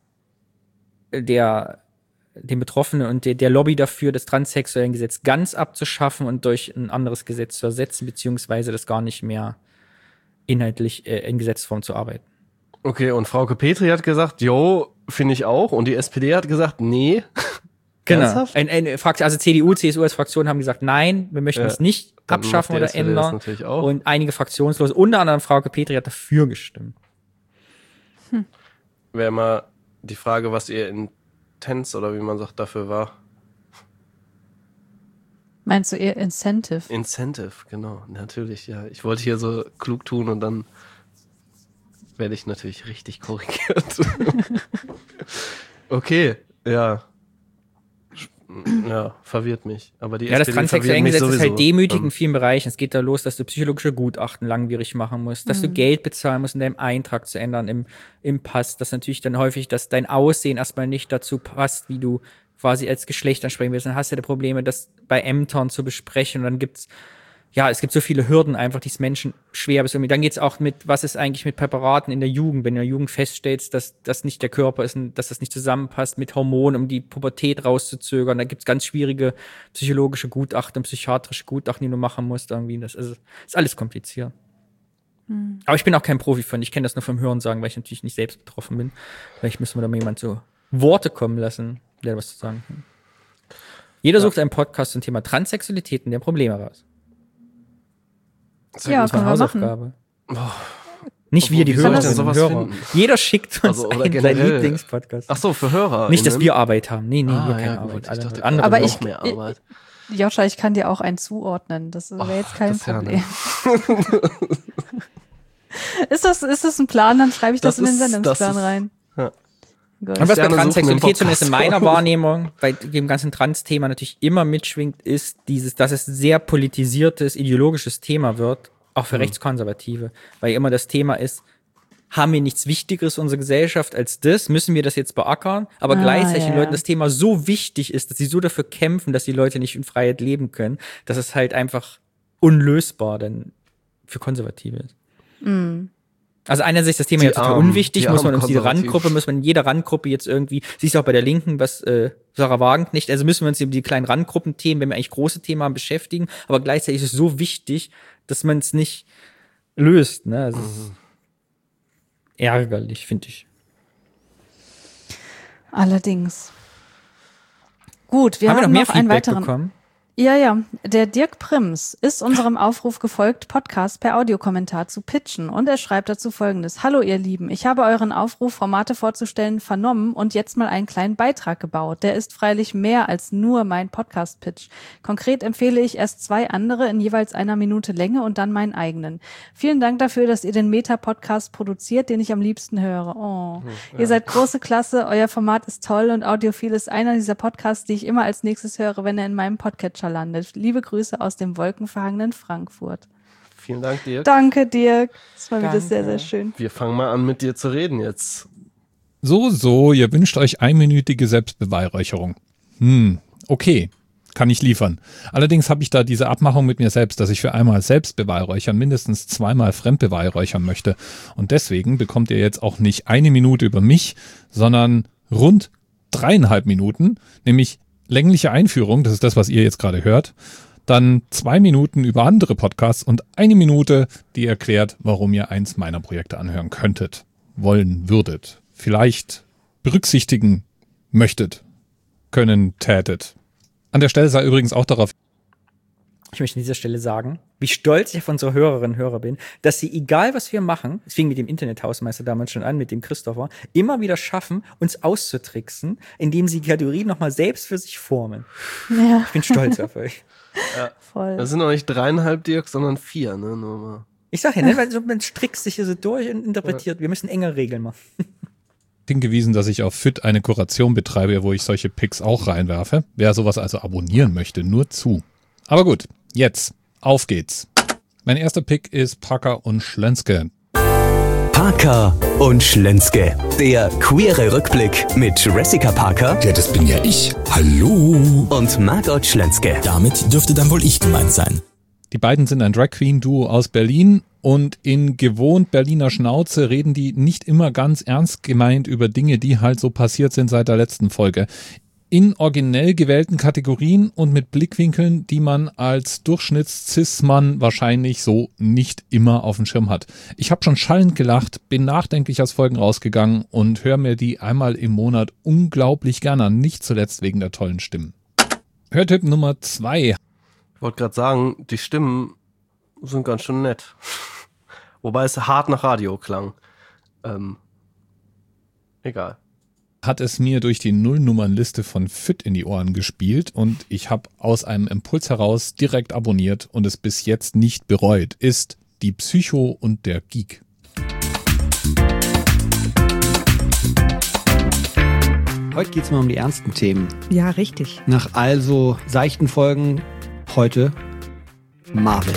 der den Betroffenen und der, der Lobby dafür, das transsexuellen Gesetz ganz abzuschaffen und durch ein anderes Gesetz zu ersetzen, beziehungsweise das gar nicht mehr inhaltlich äh, in Gesetzesform zu arbeiten. Okay, und Frauke Petri hat gesagt, jo, finde ich auch. Und die S P D hat gesagt, nee. Genau. Ernsthaft? Ein, ein Frakt- also C D U, C S U als Fraktion haben gesagt, nein, wir möchten Ja, es nicht dann abschaffen macht die oder S P D das ändern. natürlich auch. Und einige Fraktionslose, unter anderem Frauke Petri, hat dafür gestimmt. Wäre mal die Frage, was ihr Intens oder wie man sagt dafür war. Meinst du eher Incentive? Incentive, genau, natürlich, ja. Ich wollte hier so klug tun und dann werde ich natürlich richtig korrigiert. Okay, ja. Ja, verwirrt mich. Aber die Ja, das S P D verwirrt transsexuelle mich Gesetz ist sowieso. halt demütig in Ähm, vielen Bereichen. Es geht da los, dass du psychologische Gutachten langwierig machen musst, dass du Geld bezahlen musst, um deinen Eintrag zu ändern im, im Pass. Das natürlich dann häufig, dass dein Aussehen erstmal nicht dazu passt, wie du quasi als Geschlecht ansprechen willst. Dann hast du ja Probleme, das bei Ämtern zu besprechen. Und dann gibt's, ja, es gibt so viele Hürden einfach, die es Menschen schwer bis irgendwie. Dann geht's auch mit, was ist eigentlich mit Präparaten in der Jugend, wenn du in der Jugend feststellst, dass das nicht der Körper ist, und dass das nicht zusammenpasst mit Hormonen, um die Pubertät rauszuzögern. Da gibt's ganz schwierige psychologische Gutachten, psychiatrische Gutachten, die du machen musst irgendwie. Das ist, ist alles kompliziert. Aber ich bin auch kein Profi von. Ich kenne das nur vom Hören sagen, weil ich natürlich nicht selbst betroffen bin. Vielleicht müssen wir da mal jemand so Worte kommen lassen, der was zu sagen kann. Jeder sucht einen Podcast zum Thema Transsexualität und der Probleme raus. sehr Ja, gut. Das war können eine wir machen. Hausaufgabe. Nicht wir, Obwohl, die wie soll Hörer ich denn sind sowas Hörer. finden? Jeder schickt uns Also, oder einen generell. seinen Lieblingspodcast. Ach so, für Hörer. Nicht, dass wir Arbeit haben. Nee, nee, Ah, wir keine ja, gut. Arbeit. Ich Alle, dachte, andere Aber noch ich- mehr Arbeit. Joscha, ich kann dir auch einen zuordnen. Das wäre jetzt kein das ist ja Problem. ist, das, ist das ein Plan? Dann schreibe ich das, Das in den ist- Sendungsplan das ist- rein. ja. Gut. Und was bei Sterne suchen im Transsexualität zumindest in Podcast. meiner Wahrnehmung, bei dem ganzen Trans-Thema natürlich immer mitschwingt, ist dieses, dass es ein sehr politisiertes, ideologisches Thema wird, auch für Rechtskonservative. Weil immer das Thema ist, haben wir nichts Wichtigeres in unserer Gesellschaft als das? Müssen wir das jetzt beackern? Aber Ah, gleichzeitig ja, den ja. Leuten das Thema so wichtig ist, dass sie so dafür kämpfen, dass die Leute nicht in Freiheit leben können, dass es halt einfach unlösbar dann für Konservative ist. Also einerseits das Thema Die ja total armen- unwichtig, die muss man armen uns diese Konservativen. Randgruppe, muss man in jeder Randgruppe jetzt irgendwie, siehst du auch bei der Linken, was äh, Sarah Wagenknecht, also müssen wir uns eben die kleinen Randgruppenthemen, wenn wir eigentlich große Themen haben, beschäftigen, aber gleichzeitig ist es so wichtig, dass man es nicht löst, ne? Also es ist ärgerlich, finde ich. Allerdings. Gut, wir haben, haben, wir noch mehr noch einen Feedback weiteren. bekommen? Ja, ja. Der Dirk Prims ist unserem Aufruf gefolgt, Podcast per Audiokommentar zu pitchen. Und er schreibt dazu Folgendes. Hallo ihr Lieben, ich habe euren Aufruf, Formate vorzustellen, vernommen und jetzt mal einen kleinen Beitrag gebaut. Der ist freilich mehr als nur mein Podcast-Pitch. Konkret empfehle ich erst zwei andere in jeweils einer Minute Länge und dann meinen eigenen. Vielen Dank dafür, dass ihr den Meta-Podcast produziert, den ich am liebsten höre. Oh, ja. Ihr seid große Klasse, euer Format ist toll und Audiophil ist einer dieser Podcasts, die ich immer als nächstes höre, wenn er in meinem Podcatcher landet. Liebe Grüße aus dem wolkenverhangenen Frankfurt. Vielen Dank, Dirk. Danke, Dirk. Das war Danke. wieder sehr, sehr schön. Wir fangen mal an, mit dir zu reden jetzt. So, so, ihr wünscht euch einminütige Selbstbeweihräucherung. Hm, okay, kann ich liefern. Allerdings habe ich da diese Abmachung mit mir selbst, dass ich für einmal Selbstbeweihräuchern mindestens zweimal Fremdbeweihräuchern möchte. Und deswegen bekommt ihr jetzt auch nicht eine Minute über mich, sondern rund dreieinhalb Minuten, nämlich längliche Einführung, das ist das, was ihr jetzt gerade hört, dann zwei Minuten über andere Podcasts und eine Minute, die erklärt, warum ihr eins meiner Projekte anhören könntet, wollen würdet, vielleicht berücksichtigen möchtet, können, tätet. An der Stelle sei übrigens auch darauf. Ich möchte an dieser Stelle sagen, wie stolz ich auf unsere Hörerinnen und Hörer bin, dass sie, egal was wir machen, es fing mit dem Internethausmeister damals schon an, mit dem Christopher, immer wieder schaffen, uns auszutricksen, indem sie die Kategorien nochmal selbst für sich formen. Ja. Ich bin stolz auf euch. Ja. Voll. Das sind noch nicht dreieinhalb Dirk, sondern vier, ne? Nur mal. Ich sag ja, ne, weil so, man strickst sich hier so durch und interpretiert. Wir müssen enge Regeln machen. Hingewiesen, dass ich auf Fit eine Kuration betreibe, wo ich solche Picks auch reinwerfe. Wer sowas also abonnieren möchte, nur zu. Aber gut, jetzt, auf geht's. Mein erster Pick ist Parker und Schlenske. Parker und Schlenske. Der queere Rückblick mit Jessica Parker. Ja, das bin ja ich. Hallo. Und Margot Schlenske. Damit dürfte dann wohl ich gemeint sein. Die beiden sind ein Drag-Queen-Duo aus Berlin und in gewohnt Berliner Schnauze reden die nicht immer ganz ernst gemeint über Dinge, die halt so passiert sind seit der letzten Folge. In originell gewählten Kategorien und mit Blickwinkeln, die man als Durchschnitts-Cis-Mann wahrscheinlich so nicht immer auf dem Schirm hat. Ich habe schon schallend gelacht, bin nachdenklich aus Folgen rausgegangen und höre mir die einmal im Monat unglaublich gerne an, nicht zuletzt wegen der tollen Stimmen. Hörtipp Nummer zwei. Ich wollte gerade sagen, die Stimmen sind ganz schön nett. Wobei es hart nach Radio klang. Ähm, egal. Hat es mir durch die Nullnummernliste von Fit in die Ohren gespielt und ich habe aus einem Impuls heraus direkt abonniert und es bis jetzt nicht bereut, ist die Psycho und der Geek. Heute geht's mal um die ernsten Themen. Ja, richtig. Nach also seichten Folgen heute Marvel.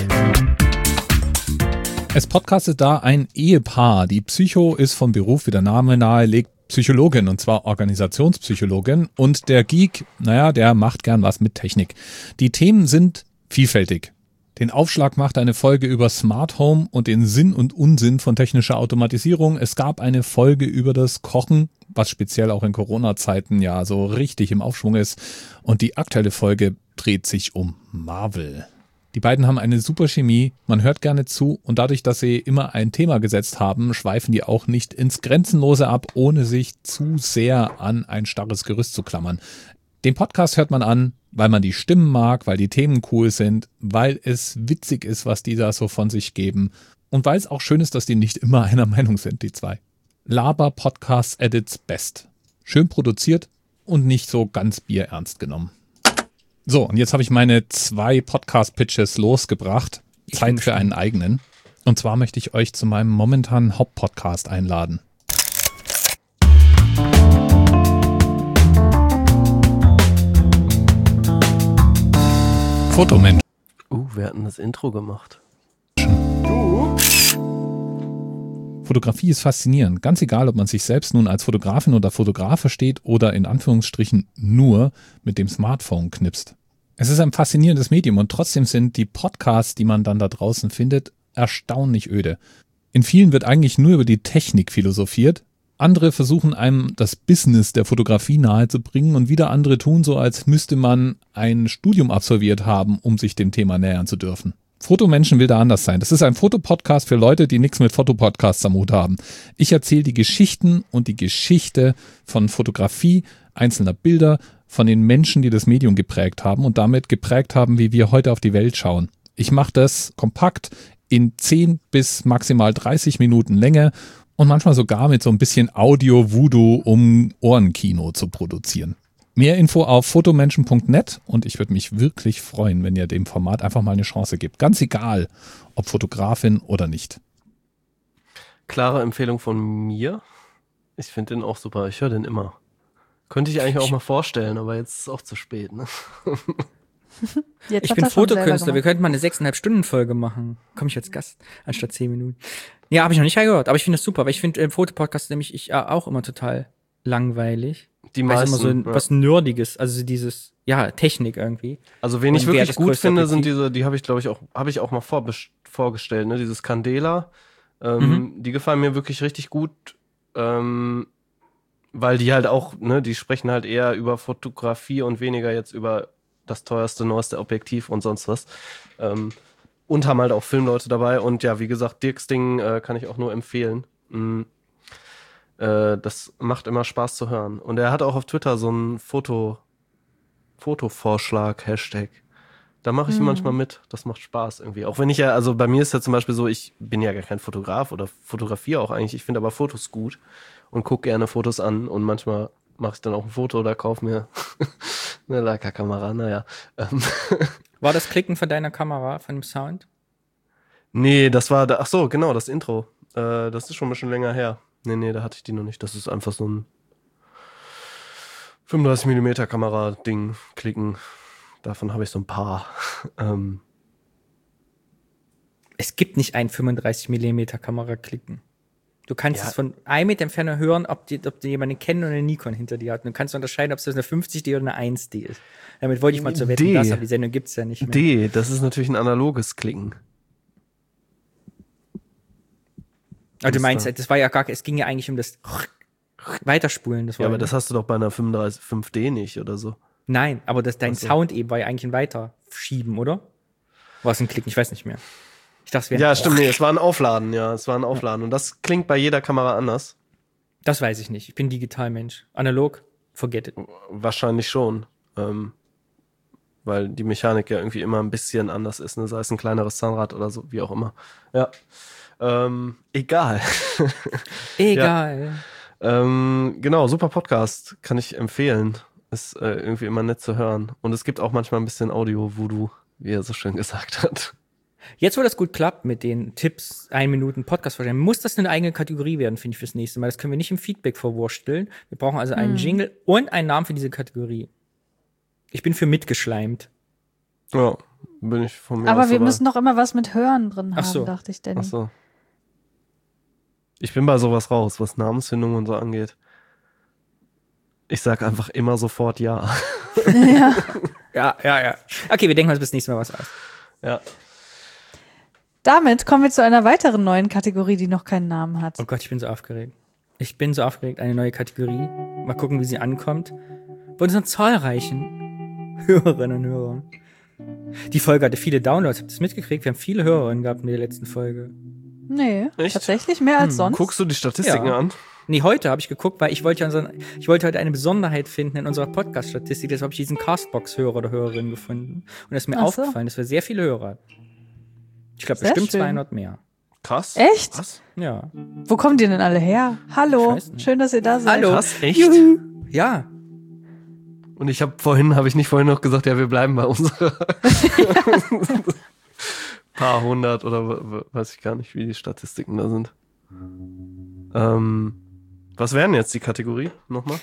Es podcastet da ein Ehepaar. Die Psycho ist vom Beruf, wie der Name nahelegt, Psychologin, und zwar Organisationspsychologin, und der Geek, naja, der macht gern was mit Technik. Die Themen sind vielfältig. Den Aufschlag macht eine Folge über Smart Home und den Sinn und Unsinn von technischer Automatisierung. Es gab eine Folge über das Kochen, was speziell auch in Corona-Zeiten ja so richtig im Aufschwung ist. Und die aktuelle Folge dreht sich um Marvel. Die beiden haben eine super Chemie, man hört gerne zu und dadurch, dass sie immer ein Thema gesetzt haben, schweifen die auch nicht ins Grenzenlose ab, ohne sich zu sehr an ein starres Gerüst zu klammern. Den Podcast hört man an, weil man die Stimmen mag, weil die Themen cool sind, weil es witzig ist, was die da so von sich geben und weil es auch schön ist, dass die nicht immer einer Meinung sind, die zwei. Laber Podcasts at its best. Schön produziert und nicht so ganz bierernst genommen. So, und jetzt habe ich meine zwei Podcast-Pitches losgebracht. Zeit für einen eigenen. Und zwar möchte ich euch zu meinem momentanen Hauptpodcast einladen. Fotomensch. Uh, wir hatten das Intro gemacht. Fotografie ist faszinierend. Ganz egal, ob man sich selbst nun als Fotografin oder Fotograf versteht oder in Anführungsstrichen nur mit dem Smartphone knipst. Es ist ein faszinierendes Medium und trotzdem sind die Podcasts, die man dann da draußen findet, erstaunlich öde. In vielen wird eigentlich nur über die Technik philosophiert. Andere versuchen einem das Business der Fotografie nahezubringen und wieder andere tun so, als müsste man ein Studium absolviert haben, um sich dem Thema nähern zu dürfen. Fotomenschen will da anders sein. Das ist ein Fotopodcast für Leute, die nichts mit Fotopodcasts am Hut haben. Ich erzähle die Geschichten und die Geschichte von Fotografie, einzelner Bilder, von den Menschen, die das Medium geprägt haben und damit geprägt haben, wie wir heute auf die Welt schauen. Ich mache das kompakt in zehn bis maximal dreißig Minuten Länge und manchmal sogar mit so ein bisschen Audio-Voodoo, um Ohrenkino zu produzieren. Mehr Info auf fotomenschen punkt net und ich würde mich wirklich freuen, wenn ihr dem Format einfach mal eine Chance gebt. Ganz egal, ob Fotografin oder nicht. Klare Empfehlung von mir. Ich finde den auch super. Ich höre den immer. Könnte ich eigentlich auch mal vorstellen, aber jetzt ist es auch zu spät. Ne? Jetzt Ich hat bin er schon selber Fotokünstler, wir gemacht. könnten mal eine sechseinhalb Stunden Folge machen. Komme ich als Gast, anstatt zehn Minuten. Ja, habe ich noch nicht gehört, aber ich finde das super, weil ich finde äh, Fotopodcast nämlich ich äh, auch immer total langweilig. Die Weil es meisten. immer so ein, ja. was Nerdiges, also dieses, ja, Technik irgendwie. Also wen ich Und wer wirklich das gut größte finde, sind Objektiv? diese, die habe ich glaube ich auch, habe ich auch mal vorbes- vorgestellt, ne? Dieses Candela. Ähm, Mhm. Die gefallen mir wirklich richtig gut, ähm, weil die halt auch, ne, die sprechen halt eher über Fotografie und weniger jetzt über das teuerste, neueste Objektiv und sonst was. Ähm, und haben halt auch Filmleute dabei. Und ja, wie gesagt, Dirks Ding äh, kann ich auch nur empfehlen. Mm. Äh, das macht immer Spaß zu hören. Und er hat auch auf Twitter so einen Foto, Fotovorschlag, Hashtag. Da mache ich Mhm. manchmal mit. Das macht Spaß irgendwie. Auch wenn ich ja, also bei mir ist ja zum Beispiel so, ich bin ja gar kein Fotograf oder fotografiere auch eigentlich. Ich finde aber Fotos gut und gucke gerne Fotos an. Und manchmal mache ich dann auch ein Foto oder kaufe mir eine Leica-Kamera. Naja. Ähm, War das Klicken von deiner Kamera, von dem Sound? nee, das war, da, ach so, genau, das Intro. Äh, das ist schon ein bisschen länger her. Nee, nee, da hatte ich die noch nicht. Das ist einfach so ein fünfunddreißig Millimeter Kamera-Ding, klicken. Davon habe ich so ein paar. ähm, Es gibt nicht ein fünfunddreißig Millimeter Kamera klicken. Du kannst Ja. es von einem Meter Entfernung hören, ob, die, ob du jemanden kennen oder eine Nikon hinter dir hat. Und du kannst unterscheiden, ob es eine fünfzig D oder eine eins D ist. Damit wollte ich mal zur Wetten, D. das, aber die Sendung gibt's ja nicht mehr. D, das ist natürlich ein analoges Klicken. Aber du Ist meinst, da- das war ja gar, es ging ja eigentlich um das Weiterspulen. Das war Ja, aber das hast du doch bei einer fünfunddreißig fünf D nicht oder so. Nein, aber das, dein Ach so. Sound eben war ja eigentlich ein Weiterschieben, oder? War es ein Klicken? Ich weiß nicht mehr. Ich dachte, es wäre Ja, stimmt, nee, es war ein Aufladen, ja, es war ein Aufladen. Und das klingt bei jeder Kamera anders. Das weiß ich nicht. Ich bin Digitalmensch. Analog, forget it. Wahrscheinlich schon. Ähm, weil die Mechanik ja irgendwie immer ein bisschen anders ist, ne? Sei es ein kleineres Zahnrad oder so, wie auch immer. Ja. Ähm, egal. Egal. Ähm, genau, super Podcast, kann ich empfehlen. Ist äh, irgendwie immer nett zu hören. Und es gibt auch manchmal ein bisschen Audio-Voodoo, wie er so schön gesagt hat. Jetzt, wo das gut klappt mit den Tipps, ein Minuten Podcast vorstellen, muss das eine eigene Kategorie werden, finde ich, fürs nächste Mal. Das können wir nicht im Feedback verwursteln. Wir brauchen also einen Mhm. Jingle und einen Namen für diese Kategorie. Ich bin für mitgeschleimt. Ja, bin ich von mir Aber aus wir dabei. müssen doch immer was mit Hören drin Ach haben, so. dachte ich denn. Ach so. Ich bin bei sowas raus, was Namensfindung und so angeht. Ich sag einfach immer sofort ja. Ja. Ja, ja, ja. Okay, wir denken uns bis nächstes Mal was aus. Ja. Damit kommen wir zu einer weiteren neuen Kategorie, die noch keinen Namen hat. Oh Gott, ich bin so aufgeregt. Ich bin so aufgeregt. Eine neue Kategorie. Mal gucken, wie sie ankommt. Von unseren zahlreichen Hörerinnen und Hörern. Die Folge hatte viele Downloads. Habt ihr das mitgekriegt? Wir haben viele Hörerinnen gehabt in der letzten Folge. Nee, Echt? tatsächlich mehr als Hm. sonst. Guckst du die Statistiken Ja. an? Nee, heute habe ich geguckt, weil ich wollte ja unseren, ich wollte heute eine Besonderheit finden in unserer Podcast-Statistik. Deshalb habe ich diesen Castbox-Hörer oder Hörerin gefunden. Und es ist mir Ach so. aufgefallen, dass wir sehr viele Hörer hatten. Ich glaube, Sehr bestimmt schön. zweihundert mehr. Krass. Echt? Krass. Ja. Wo kommen die denn alle her? Hallo, Ich weiß nicht. schön, dass ihr da seid. Hallo. Krass, echt? Juhu. Ja. Und ich habe vorhin, habe ich nicht vorhin noch gesagt, ja, wir bleiben bei unserer paar hundert oder w- w- weiß ich gar nicht, wie die Statistiken da sind. Ähm, was wären jetzt die Kategorie nochmal?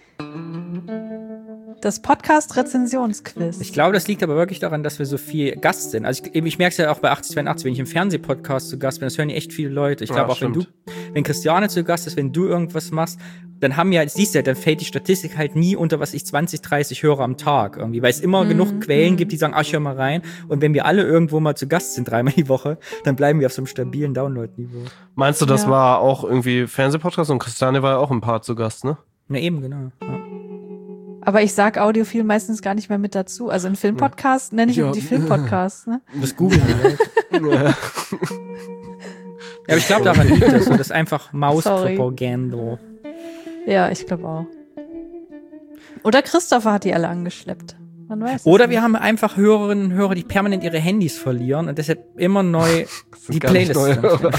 Das Podcast-Rezensionsquiz. Ich glaube, das liegt aber wirklich daran, dass wir so viel Gast sind. Also ich, ich merke es ja auch bei achtzig zweiundachtzig, wenn ich im Fernsehpodcast zu Gast bin, das hören ja echt viele Leute. Ich Ja, glaube auch, wenn du, stimmt. wenn Christiane zu Gast ist, wenn du irgendwas machst, dann haben ja, siehst du ja, dann fällt die Statistik halt nie unter, was ich, zwanzig, dreißig Hörer am Tag irgendwie, weil es immer Mhm. genug Quellen gibt, die sagen, ach, ich hör mal rein. Und wenn wir alle irgendwo mal zu Gast sind, dreimal die Woche, dann bleiben wir auf so einem stabilen Download-Niveau. Meinst du, das Ja. war auch irgendwie Fernsehpodcast und Christiane war ja auch ein Paar zu Gast, ne? Na eben, genau. Ja. Aber ich sag audiophil meistens gar nicht mehr mit dazu. Also in Filmpodcasts nenne ich Ja. die Filmpodcasts, ne? Das googeln die Leute. Ja, aber ich glaube, daran liegt das. So, das ist einfach Mauspropaganda. Ja, ich glaube auch. Oder Christopher hat die alle angeschleppt. Man weiß es Oder nicht. wir haben einfach Hörerinnen und Hörer, die permanent ihre Handys verlieren und deshalb immer neu die gar nicht Playlists. neue Hörer.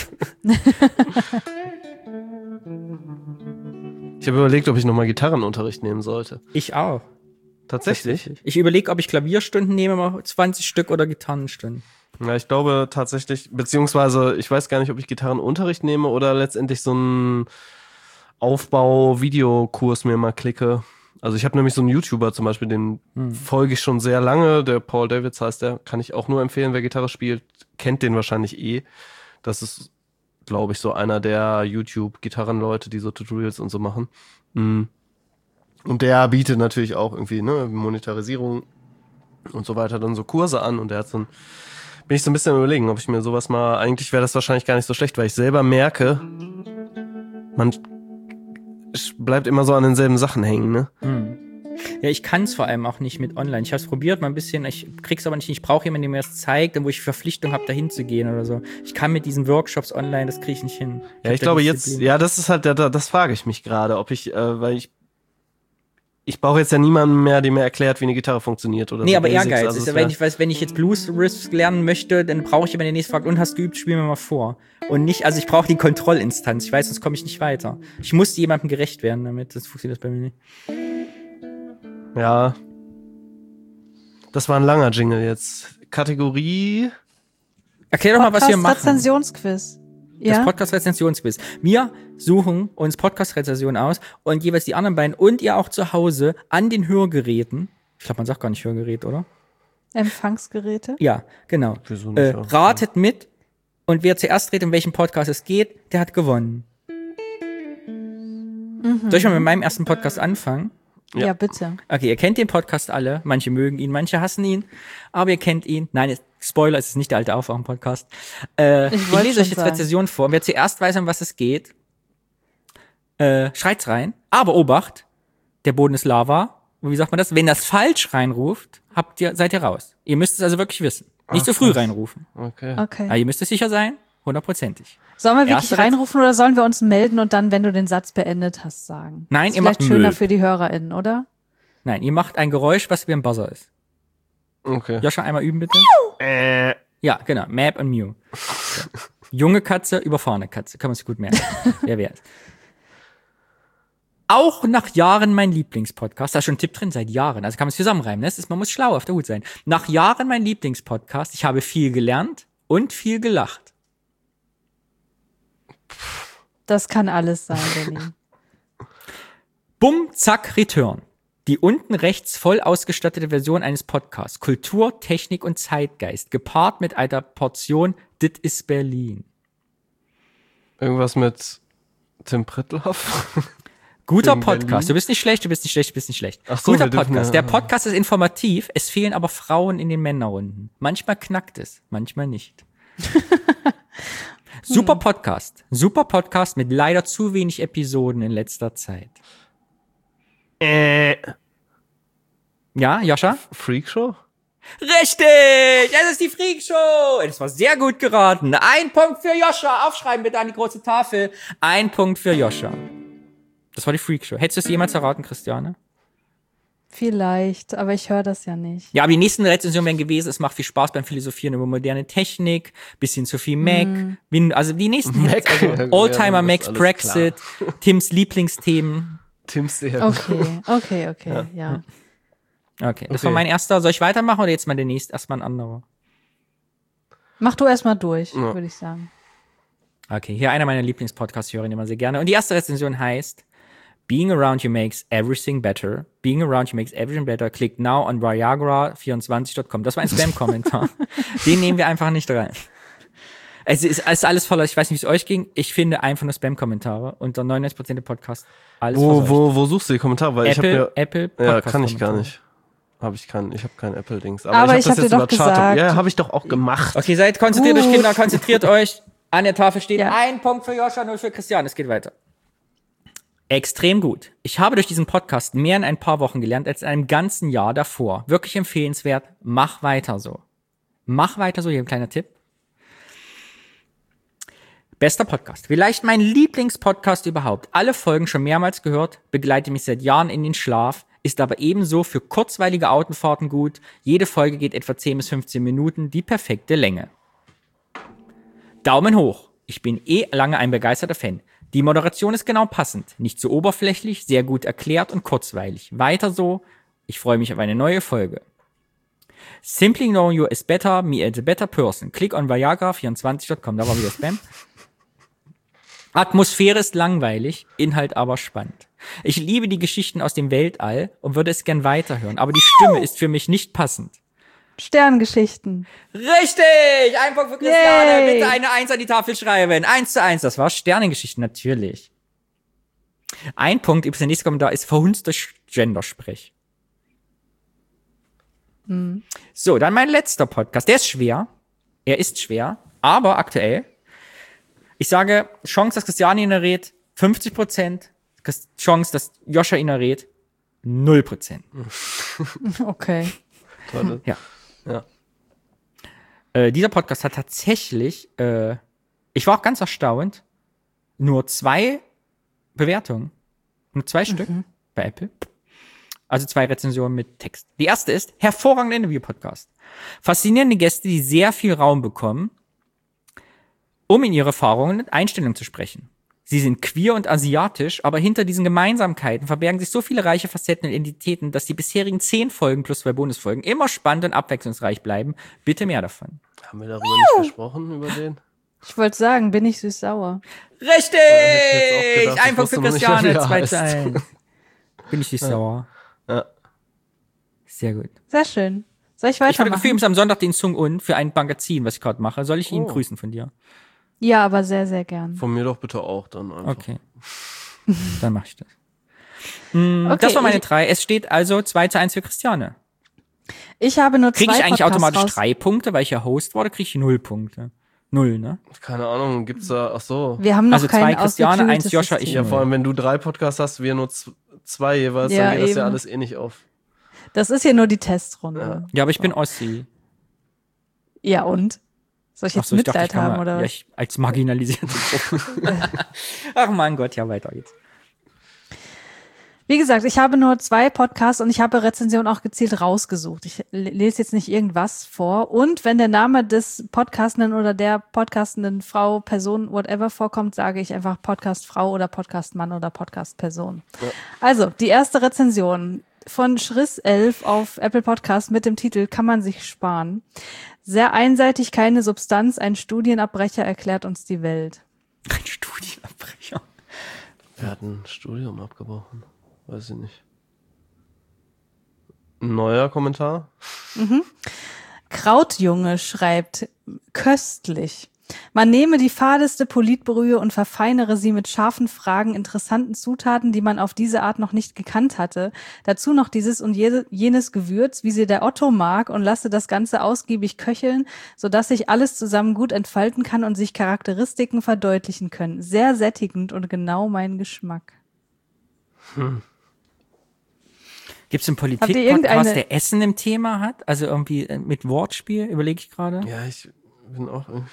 Ich habe überlegt, ob ich nochmal Gitarrenunterricht nehmen sollte. Ich auch. Tatsächlich? Ich überlege, ob ich Klavierstunden nehme, mal zwanzig Stück oder Gitarrenstunden. Ja, ich glaube tatsächlich, beziehungsweise ich weiß gar nicht, ob ich Gitarrenunterricht nehme oder letztendlich so einen Aufbau-Videokurs mir mal klicke. Also ich habe nämlich so einen YouTuber zum Beispiel, den Hm. folge ich schon sehr lange, der Paul Davids heißt der, kann ich auch nur empfehlen, wer Gitarre spielt, kennt den wahrscheinlich eh. Das ist, glaube ich, so einer der YouTube-Gitarrenleute, die so Tutorials und so machen. Mhm. Und der bietet natürlich auch irgendwie, ne, Monetarisierung und so weiter, dann so Kurse an und der hat so ein, bin ich so ein bisschen am Überlegen, ob ich mir sowas mal, eigentlich wäre das wahrscheinlich gar nicht so schlecht, weil ich selber merke, man bleibt immer so an denselben Sachen hängen, ne? Hm. Ja, ich kann es vor allem auch nicht mit online. Ich habe es probiert mal ein bisschen, ich krieg's aber nicht. Ich brauche jemanden, der mir das zeigt, wo ich Verpflichtung habe, dahin zu gehen oder so. Ich kann mit diesen Workshops online, das kriege ich nicht hin. Ja, ich hab da glaube jetzt, Disziplin. ja, das ist halt, das, das frage ich mich gerade, ob ich, äh, weil ich, ich brauche jetzt ja niemanden mehr, der mir erklärt, wie eine Gitarre funktioniert oder Nee, so. aber Basics. Ehrgeiz. Also ist es ja, wär- wenn ich weiß, wenn ich jetzt Blues Riffs lernen möchte, dann brauche ich jemanden, der nächste fragt, und hast geübt, spiel mir mal vor. Und nicht, also ich brauche die Kontrollinstanz. Ich weiß, sonst komme ich nicht weiter. Ich muss jemandem gerecht werden damit. Das funktioniert bei mir nicht. Ja. Das war ein langer Jingle jetzt. Kategorie. Erklär doch mal, was wir machen. Rezensionsquiz. Das Ja. Podcast-Rezensionsquiz. Wir suchen uns Podcast-Rezensionen aus und jeweils die anderen beiden und ihr auch zu Hause an den Hörgeräten. Ich glaube, man sagt gar nicht Hörgerät, oder? Empfangsgeräte. Ja, genau. Wieso nicht Äh, auch? ratet mit und wer zuerst redet, in welchem Podcast es geht, der hat gewonnen. Mhm. Soll ich mal mit meinem ersten Podcast anfangen? Ja. bitte. Okay, ihr kennt den Podcast alle. Manche mögen ihn, manche hassen ihn. Aber ihr kennt ihn. Nein, es- Spoiler, es ist nicht der alte Aufwachen-Podcast. Äh, Ich ich wollte lese euch schon jetzt sagen. Rezensionen vor. Wer zuerst weiß, um was es geht, äh, schreit's rein. Aber Obacht, der Boden ist Lava. Und wie sagt man das? Wenn das falsch reinruft, habt ihr, seid ihr raus. Ihr müsst es also wirklich wissen. Nicht Ach, so früh was. reinrufen. Okay. Okay. Aber ihr müsst es sicher sein. Hundertprozentig. Sollen wir wirklich Erste Rez- reinrufen oder sollen wir uns melden und dann, wenn du den Satz beendet hast, sagen? Nein, ist ihr vielleicht macht schöner Müll. für die HörerInnen, oder? Nein, ihr macht ein Geräusch, was wie ein Buzzer ist. Okay. Joscha, einmal üben bitte. Äh, Ja, genau. Map und Mew. So. Junge Katze, überfahrene Katze. Kann man sich gut merken. Wer wär's? Auch nach Jahren mein Lieblingspodcast. Da ist schon ein Tipp drin, seit Jahren. Also kann man es zusammenreimen. Ne? Das ist, man muss schlau auf der Hut sein. Nach Jahren mein Lieblingspodcast. Ich habe viel gelernt und viel gelacht. Das kann alles sein, Danny. Bumm, zack, Return. Die unten rechts voll ausgestattete Version eines Podcasts. Kultur, Technik und Zeitgeist. Gepaart mit einer Portion Dit ist Berlin. irgendwas mit Tim Prittloff? Guter Wegen Podcast. Berlin? Du bist nicht schlecht, du bist nicht schlecht, du bist nicht schlecht. Ach so, Guter wir dürfen Podcast. ja- Der Podcast ist informativ, es fehlen aber Frauen in den Männerrunden. Manchmal knackt es, manchmal nicht. Super Podcast. Super Podcast mit leider zu wenig Episoden in letzter Zeit. äh, Ja, Joscha? Freakshow? Richtig! Es ist die Freakshow! Das war sehr gut geraten. Ein Punkt für Joscha. Aufschreiben bitte an die große Tafel. Ein Punkt für Joscha. Das war die Freakshow. Hättest du es jemals erraten, Christiane? Vielleicht, aber ich höre das ja nicht. Ja, aber die nächsten Rezensionen wären gewesen, es macht viel Spaß beim Philosophieren über moderne Technik, bisschen zu viel Mac, Win- also die nächsten Mac. also Ja, Oldtimer, das Macs, ist alles Brexit, Tims Lieblingsthemen. Tim's sehr Okay, okay, okay, ja. Okay, das Okay. war mein erster. Soll ich weitermachen oder jetzt mal der nächste, erstmal ein anderer? Mach du erstmal durch, Ja. würde ich sagen. Okay, hier einer meiner Lieblingspodcasts, höre ich immer sehr gerne. Und die erste Rezension heißt Being around you makes everything better. Being around you makes everything better. Click now on Viagra vierundzwanzig Punkt com. Das war ein Spam-Kommentar. Den nehmen wir einfach nicht rein. Es ist, es ist alles voller, ich weiß nicht, wie es euch ging. Ich finde einfach nur Spam-Kommentare unter neunundneunzig Prozent der Podcasts. Alles Wo, verseucht. wo, wo suchst du die Kommentare? Weil Apple, ich habe Apple ja, Podcast ja, kann ich gar Kommentare. nicht. Habe ich keinen, ich habe kein Apple-Dings. Aber ich hab hab dir doch gesagt. Ja, habe ich doch auch gemacht. Okay, seid konzentriert euch, Gut. Kinder, konzentriert euch. An der Tafel steht Ja. ein Punkt für Joscha, null für Christian. Es geht weiter. Extrem gut. Ich habe durch diesen Podcast mehr in ein paar Wochen gelernt als in einem ganzen Jahr davor. Wirklich empfehlenswert. Mach weiter so. Mach weiter so. Hier ein kleiner Tipp. Bester Podcast. Vielleicht mein Lieblingspodcast überhaupt. Alle Folgen schon mehrmals gehört, begleite mich seit Jahren in den Schlaf, ist aber ebenso für kurzweilige Autofahrten gut. Jede Folge geht etwa zehn bis fünfzehn Minuten, die perfekte Länge. Daumen hoch. Ich bin eh lange ein begeisterter Fan. Die Moderation ist genau passend. Nicht zu oberflächlich, sehr gut erklärt und kurzweilig. Weiter so. Ich freue mich auf eine neue Folge. Simply knowing you is better, me as a better person. Click on Viagra vierundzwanzig Punkt com. Da war wieder Spam. Atmosphäre ist langweilig, Inhalt aber spannend. Ich liebe die Geschichten aus dem Weltall und würde es gern weiterhören, aber die Stimme ist für mich nicht passend. Sterngeschichten. Richtig! Ein Punkt für Christiane. Yay. Bitte eine Eins an die Tafel schreiben. Eins zu eins. Das war Sternengeschichten, natürlich. Ein Punkt, übrigens der nächste Kommentar ist verhunzter Gendersprech. Mhm. So, dann mein letzter Podcast. Der ist schwer. Er ist schwer, aber aktuell. Ich sage, Chance, dass Christiane ihn errät, fünfzig Prozent. Chance, dass Joscha ihn errät, null Prozent. Okay. Toll. Ja. Ja. Äh, dieser Podcast hat tatsächlich, äh, ich war auch ganz erstaunt, nur zwei Bewertungen. Nur zwei mhm. Stück bei Apple. Also zwei Rezensionen mit Text. Die erste ist, hervorragender Interview-Podcast. Faszinierende Gäste, die sehr viel Raum bekommen, um in ihre Erfahrungen und Einstellungen zu sprechen. Sie sind queer und asiatisch, aber hinter diesen Gemeinsamkeiten verbergen sich so viele reiche Facetten und Identitäten, dass die bisherigen zehn Folgen plus zwei Bonusfolgen immer spannend und abwechslungsreich bleiben. Bitte mehr davon. Haben wir darüber nicht gesprochen, über den? Ich wollte sagen, bin ich süß-sauer. Richtig! Gedacht, Einfach für Christiane, zwei zu eins. Bin ich süß-sauer. Ja. Sehr gut. Sehr schön. Soll ich Ich hatte weitermachen? gefilmt am Sonntag den Sung Un für ein Magazin, was ich gerade mache. Soll ich ihn Oh. grüßen von dir? Ja, aber sehr, sehr gern. Von mir doch bitte auch dann einfach. Okay. Dann mach ich das. Mm, Okay, das war meine ich- drei. Es steht also zwei zu eins für Christiane. Ich habe nur Kriege zwei ich eigentlich Podcasts automatisch raus. drei Punkte, weil ich ja Host war, oder kriege ich null Punkte? Null, ne? Keine Ahnung, gibt's da, ach so. Wir haben noch Also zwei kein Christiane, eins ausgeklügeltes Joscha, ich System. Ja, null. vor allem, wenn du drei Podcasts hast, wir nur z- zwei jeweils, Ja, dann geht das ja eben. alles eh nicht auf. Das ist hier nur die Testrunde. Ja, aber ich bin Ossi. Ja, und? Soll ich Ach jetzt so, ich dachte, Mitleid ich kann haben, mal, oder ja, was? ich, als marginalisierte Gruppe. Ach mein Gott, ja, weiter geht's. Wie gesagt, ich habe nur zwei Podcasts und ich habe Rezensionen auch gezielt rausgesucht. Ich l- lese jetzt nicht irgendwas vor. Und wenn der Name des Podcastenden oder der podcastenden Frau, Person, whatever vorkommt, sage ich einfach Podcast Frau oder Podcast Mann oder Podcast Person. Ja. Also, die erste Rezension von Schriss elf auf Apple Podcast mit dem Titel Kann man sich sparen. Sehr einseitig, keine Substanz, ein Studienabbrecher erklärt uns die Welt. Ein Studienabbrecher. Wer hat ein Studium abgebrochen? Weiß ich nicht. Ein neuer Kommentar? Krautjunge schreibt, köstlich. Man nehme die fadeste Politbrühe und verfeinere sie mit scharfen Fragen, interessanten Zutaten, die man auf diese Art noch nicht gekannt hatte. Dazu noch dieses und je- jenes Gewürz, wie sie der Otto mag, und lasse das Ganze ausgiebig köcheln, sodass sich alles zusammen gut entfalten kann und sich Charakteristiken verdeutlichen können. Sehr sättigend und genau mein Geschmack. Gibt es einen Habt ihr Politik-Podcast, irgendeine- der Essen im Thema hat? Also irgendwie äh, mit Wortspiel, überlege ich gerade. Ja, ich bin auch irgendwie.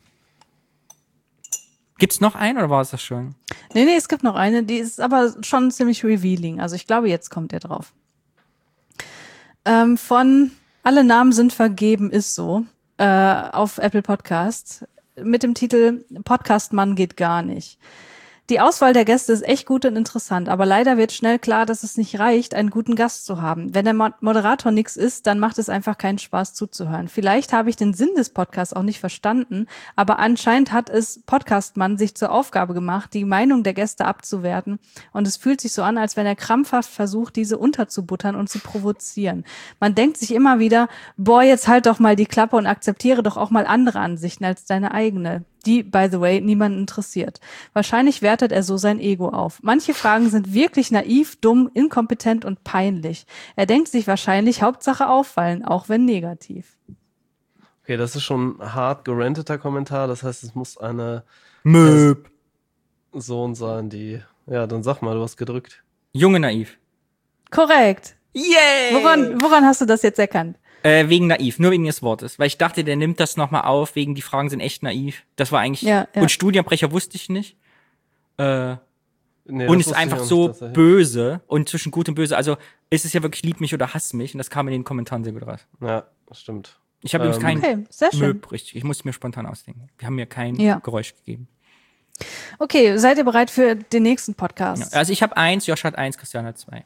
Gibt's noch einen oder war es das schon? Nee, nee, es gibt noch eine, die ist aber schon ziemlich revealing. Also ich glaube, jetzt kommt er drauf. Ähm, von Alle Namen sind vergeben, ist so, äh, auf Apple Podcasts mit dem Titel Podcast Mann geht gar nicht. Die Auswahl der Gäste ist echt gut und interessant, aber leider wird schnell klar, dass es nicht reicht, einen guten Gast zu haben. Wenn der Mo- Moderator nix ist, dann macht es einfach keinen Spaß zuzuhören. Vielleicht habe ich den Sinn des Podcasts auch nicht verstanden, aber anscheinend hat es Podcastmann sich zur Aufgabe gemacht, die Meinung der Gäste abzuwerten, und es fühlt sich so an, als wenn er krampfhaft versucht, diese unterzubuttern und zu provozieren. Man denkt sich immer wieder, boah, jetzt halt doch mal die Klappe und akzeptiere doch auch mal andere Ansichten als deine eigene, die, by the way, niemanden interessiert. Wahrscheinlich wertet er so sein Ego auf. Manche Fragen sind wirklich naiv, dumm, inkompetent und peinlich. Er denkt sich wahrscheinlich, Hauptsache auffallen, auch wenn negativ. Okay, das ist schon ein hart gerenteter Kommentar. Das heißt, es muss eine Möb. Person sein, die Ja, dann sag mal, du hast gedrückt. Junge naiv. Korrekt. Yay! Woran, woran hast du das jetzt erkannt? Äh, wegen naiv, nur wegen des Wortes. Weil ich dachte, der nimmt das nochmal auf, wegen die Fragen sind echt naiv. Das war eigentlich. Ja, ja. Und Studienbrecher wusste ich nicht. Äh, Nee, und das ist wusste ich einfach auch nicht, so dass er- böse und zwischen gut und böse. Also ist es ja wirklich lieb mich oder hass mich und das kam in den Kommentaren sehr gut raus. Ja, das stimmt. Ich habe Ähm, übrigens kein Okay, sehr schön. Möb, richtig. Ich musste mir spontan ausdenken. Wir haben mir kein Ja. Geräusch gegeben. Okay, seid ihr bereit für den nächsten Podcast? Ja, also ich habe eins, Josh hat eins, Christian hat zwei.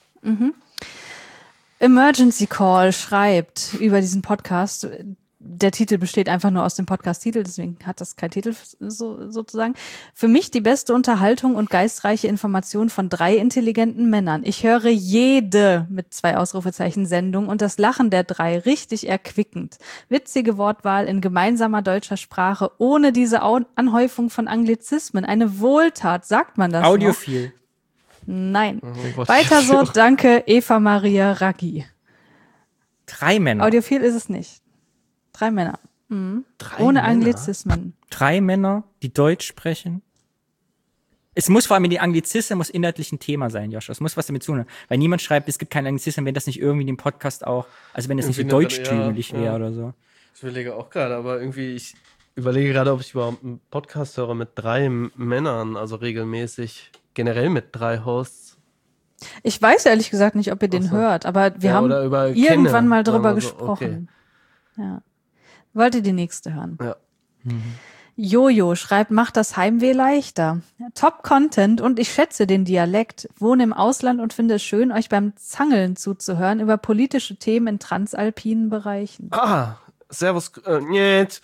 Emergency Call schreibt über diesen Podcast. Der Titel besteht einfach nur aus dem Podcast-Titel, deswegen hat das keinen Titel so, sozusagen. Für mich die beste Unterhaltung und geistreiche Information von drei intelligenten Männern. Ich höre jede mit zwei Ausrufezeichen Sendung und das Lachen der drei richtig erquickend. Witzige Wortwahl in gemeinsamer deutscher Sprache, ohne diese Au- Anhäufung von Anglizismen. Eine Wohltat, sagt man das noch? Audiophil. Nein. Oh Gott. Weiter so, danke, Eva Maria Raggi. Drei Männer. Audiophil ist es nicht. Drei Männer. Mhm. Drei Ohne Männer? Anglizismen. Drei Männer, die Deutsch sprechen. Es muss vor allem die Anglizismen muss inhaltlich ein Thema sein, Josh. Es muss was damit zu tun. Weil niemand schreibt, es gibt keine Anglizismen, wenn das nicht irgendwie in dem Podcast auch, also wenn es nicht so Irgendwie eine- deutschtümlich ja, wäre ja. oder so. Ich überlege auch gerade, aber irgendwie, ich überlege gerade, ob ich überhaupt einen Podcast höre mit drei M- Männern, also regelmäßig, generell mit drei Hosts. Ich weiß ehrlich gesagt nicht, ob ihr den Ach so. hört, aber wir Ja, haben oder über irgendwann kenne, mal drüber sagen wir so, gesprochen. Ja. Wollt ihr die nächste hören? Ja. Jojo schreibt, macht das Heimweh leichter. Top Content und ich schätze den Dialekt. Wohne im Ausland und finde es schön, euch beim Zangeln zuzuhören über politische Themen in transalpinen Bereichen. Ah, Servus, äh, niet.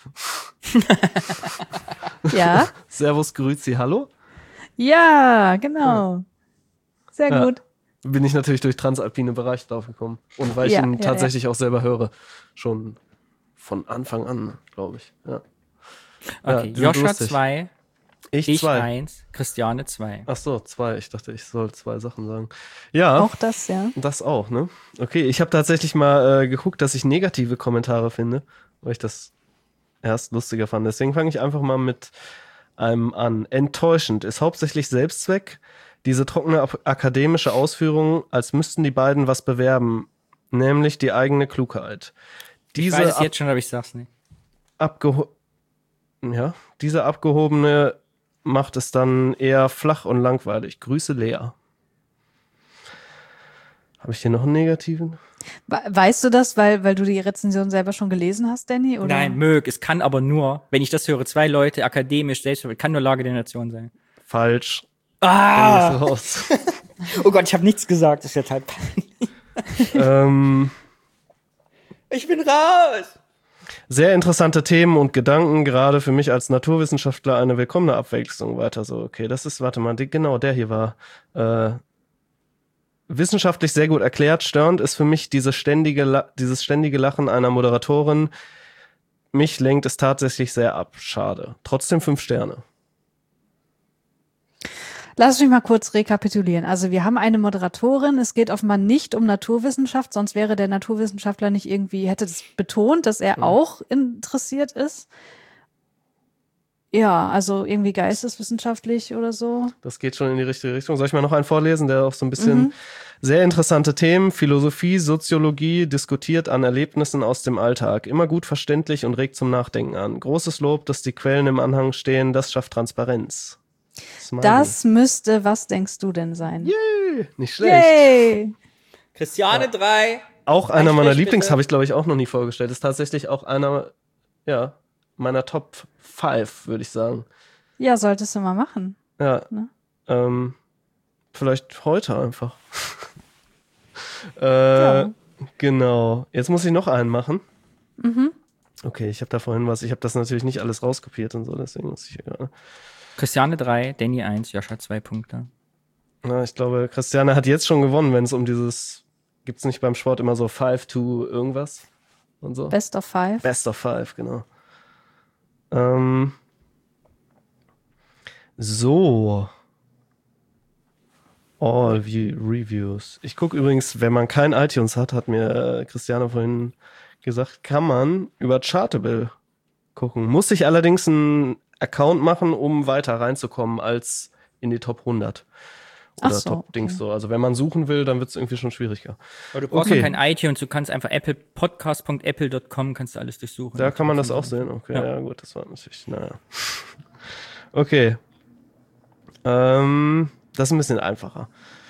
Ja? Servus, grüezi, hallo. Ja, genau. Sehr Ja. gut. Bin ich natürlich durch transalpine Bereiche drauf gekommen. Und weil ich Ja, ihn ja, tatsächlich auch selber höre. Schon von Anfang an, glaube ich. Ja. Ja, Okay, die sind Josh hat lustig. zwei, Ich, ich zwei. eins, Christiane zwei. Ach so, zwei. Ich dachte, ich soll zwei Sachen sagen. Ja, Auch das, ja. das auch, ne? Okay, ich habe tatsächlich mal äh, geguckt, dass ich negative Kommentare finde, weil ich das erst lustiger fand. Deswegen fange ich einfach mal mit einem an. Enttäuschend ist hauptsächlich Selbstzweck. Diese trockene ap- akademische Ausführung, als müssten die beiden was bewerben, nämlich die eigene Klugheit. Ich Diese weiß es ab- jetzt schon, aber ich sag's nicht. abgeho ja, diese abgehobene macht es dann eher flach und langweilig. Grüße, Lea. Habe ich hier noch einen negativen? We- Weißt du das, weil, weil du die Rezension selber schon gelesen hast, Danny? Oder? Nein, mög. Es kann aber nur, wenn ich das höre, zwei Leute akademisch selbst, kann nur Lage der Nation sein. Falsch. Ah! Bin ich raus. Oh Gott, ich habe nichts gesagt. Das ist jetzt halt peinlich. ähm, Ich bin raus! sehr interessante Themen und Gedanken, gerade für mich als Naturwissenschaftler eine willkommene Abwechslung. Weiter so, okay, das ist, warte mal, die, genau, der hier war. Äh, wissenschaftlich sehr gut erklärt. Störend ist für mich diese ständige La- dieses ständige Lachen einer Moderatorin. Mich lenkt es tatsächlich sehr ab. Schade. Trotzdem fünf Sterne. Lass mich mal kurz rekapitulieren. Also wir haben eine Moderatorin, es geht offenbar nicht um Naturwissenschaft, sonst wäre der Naturwissenschaftler nicht irgendwie, hätte das betont, dass er auch interessiert ist. Ja, also irgendwie geisteswissenschaftlich oder so. Das geht schon in die richtige Richtung. Soll ich mal noch einen vorlesen, der auch so ein bisschen sehr interessante Themen, Philosophie, Soziologie, diskutiert an Erlebnissen aus dem Alltag. Immer gut verständlich und regt zum Nachdenken an. Großes Lob, dass die Quellen im Anhang stehen, das schafft Transparenz. Smiley. Das müsste, was denkst du denn sein? Yay, nicht schlecht. Yay! Christiane drei. Auch einer Ein meiner Strich, Lieblings bitte. habe ich, glaube ich, auch noch nie vorgestellt. Ist tatsächlich auch einer, ja, meiner Top fünf, würde ich sagen. Ja, solltest du mal machen. Ja. Ne? Ähm, vielleicht heute einfach. äh, Ja. Genau. Jetzt muss ich noch einen machen. Mhm. Okay, ich habe da vorhin was. Ich habe das natürlich nicht alles rauskopiert und so, deswegen muss ich. Ja. Christiane drei, Danny eins, Josh hat zwei Punkte. Na, ich glaube, Christiane hat jetzt schon gewonnen, wenn es um dieses. Gibt's nicht beim Sport immer so five to irgendwas und so? Best of five. Best of five, genau. Ähm, so. All View Reviews. Ich gucke übrigens, wenn man kein iTunes hat, hat mir äh, Christiane vorhin gesagt, kann man über Chartable gucken. Muss ich allerdings einen Account machen, um weiter reinzukommen als in die Top hundert. Oder Ach so, Top-Dings okay. so. Also wenn man suchen will, dann wird es irgendwie schon schwieriger. Aber du brauchst Okay. noch kein iTunes, du kannst einfach Apple podcast punkt apple punkt com kannst du alles durchsuchen. Da kann man das auch sehen. Okay, ja, Ja. gut, das war natürlich, naja. Okay. Ähm, das ist ein bisschen einfacher.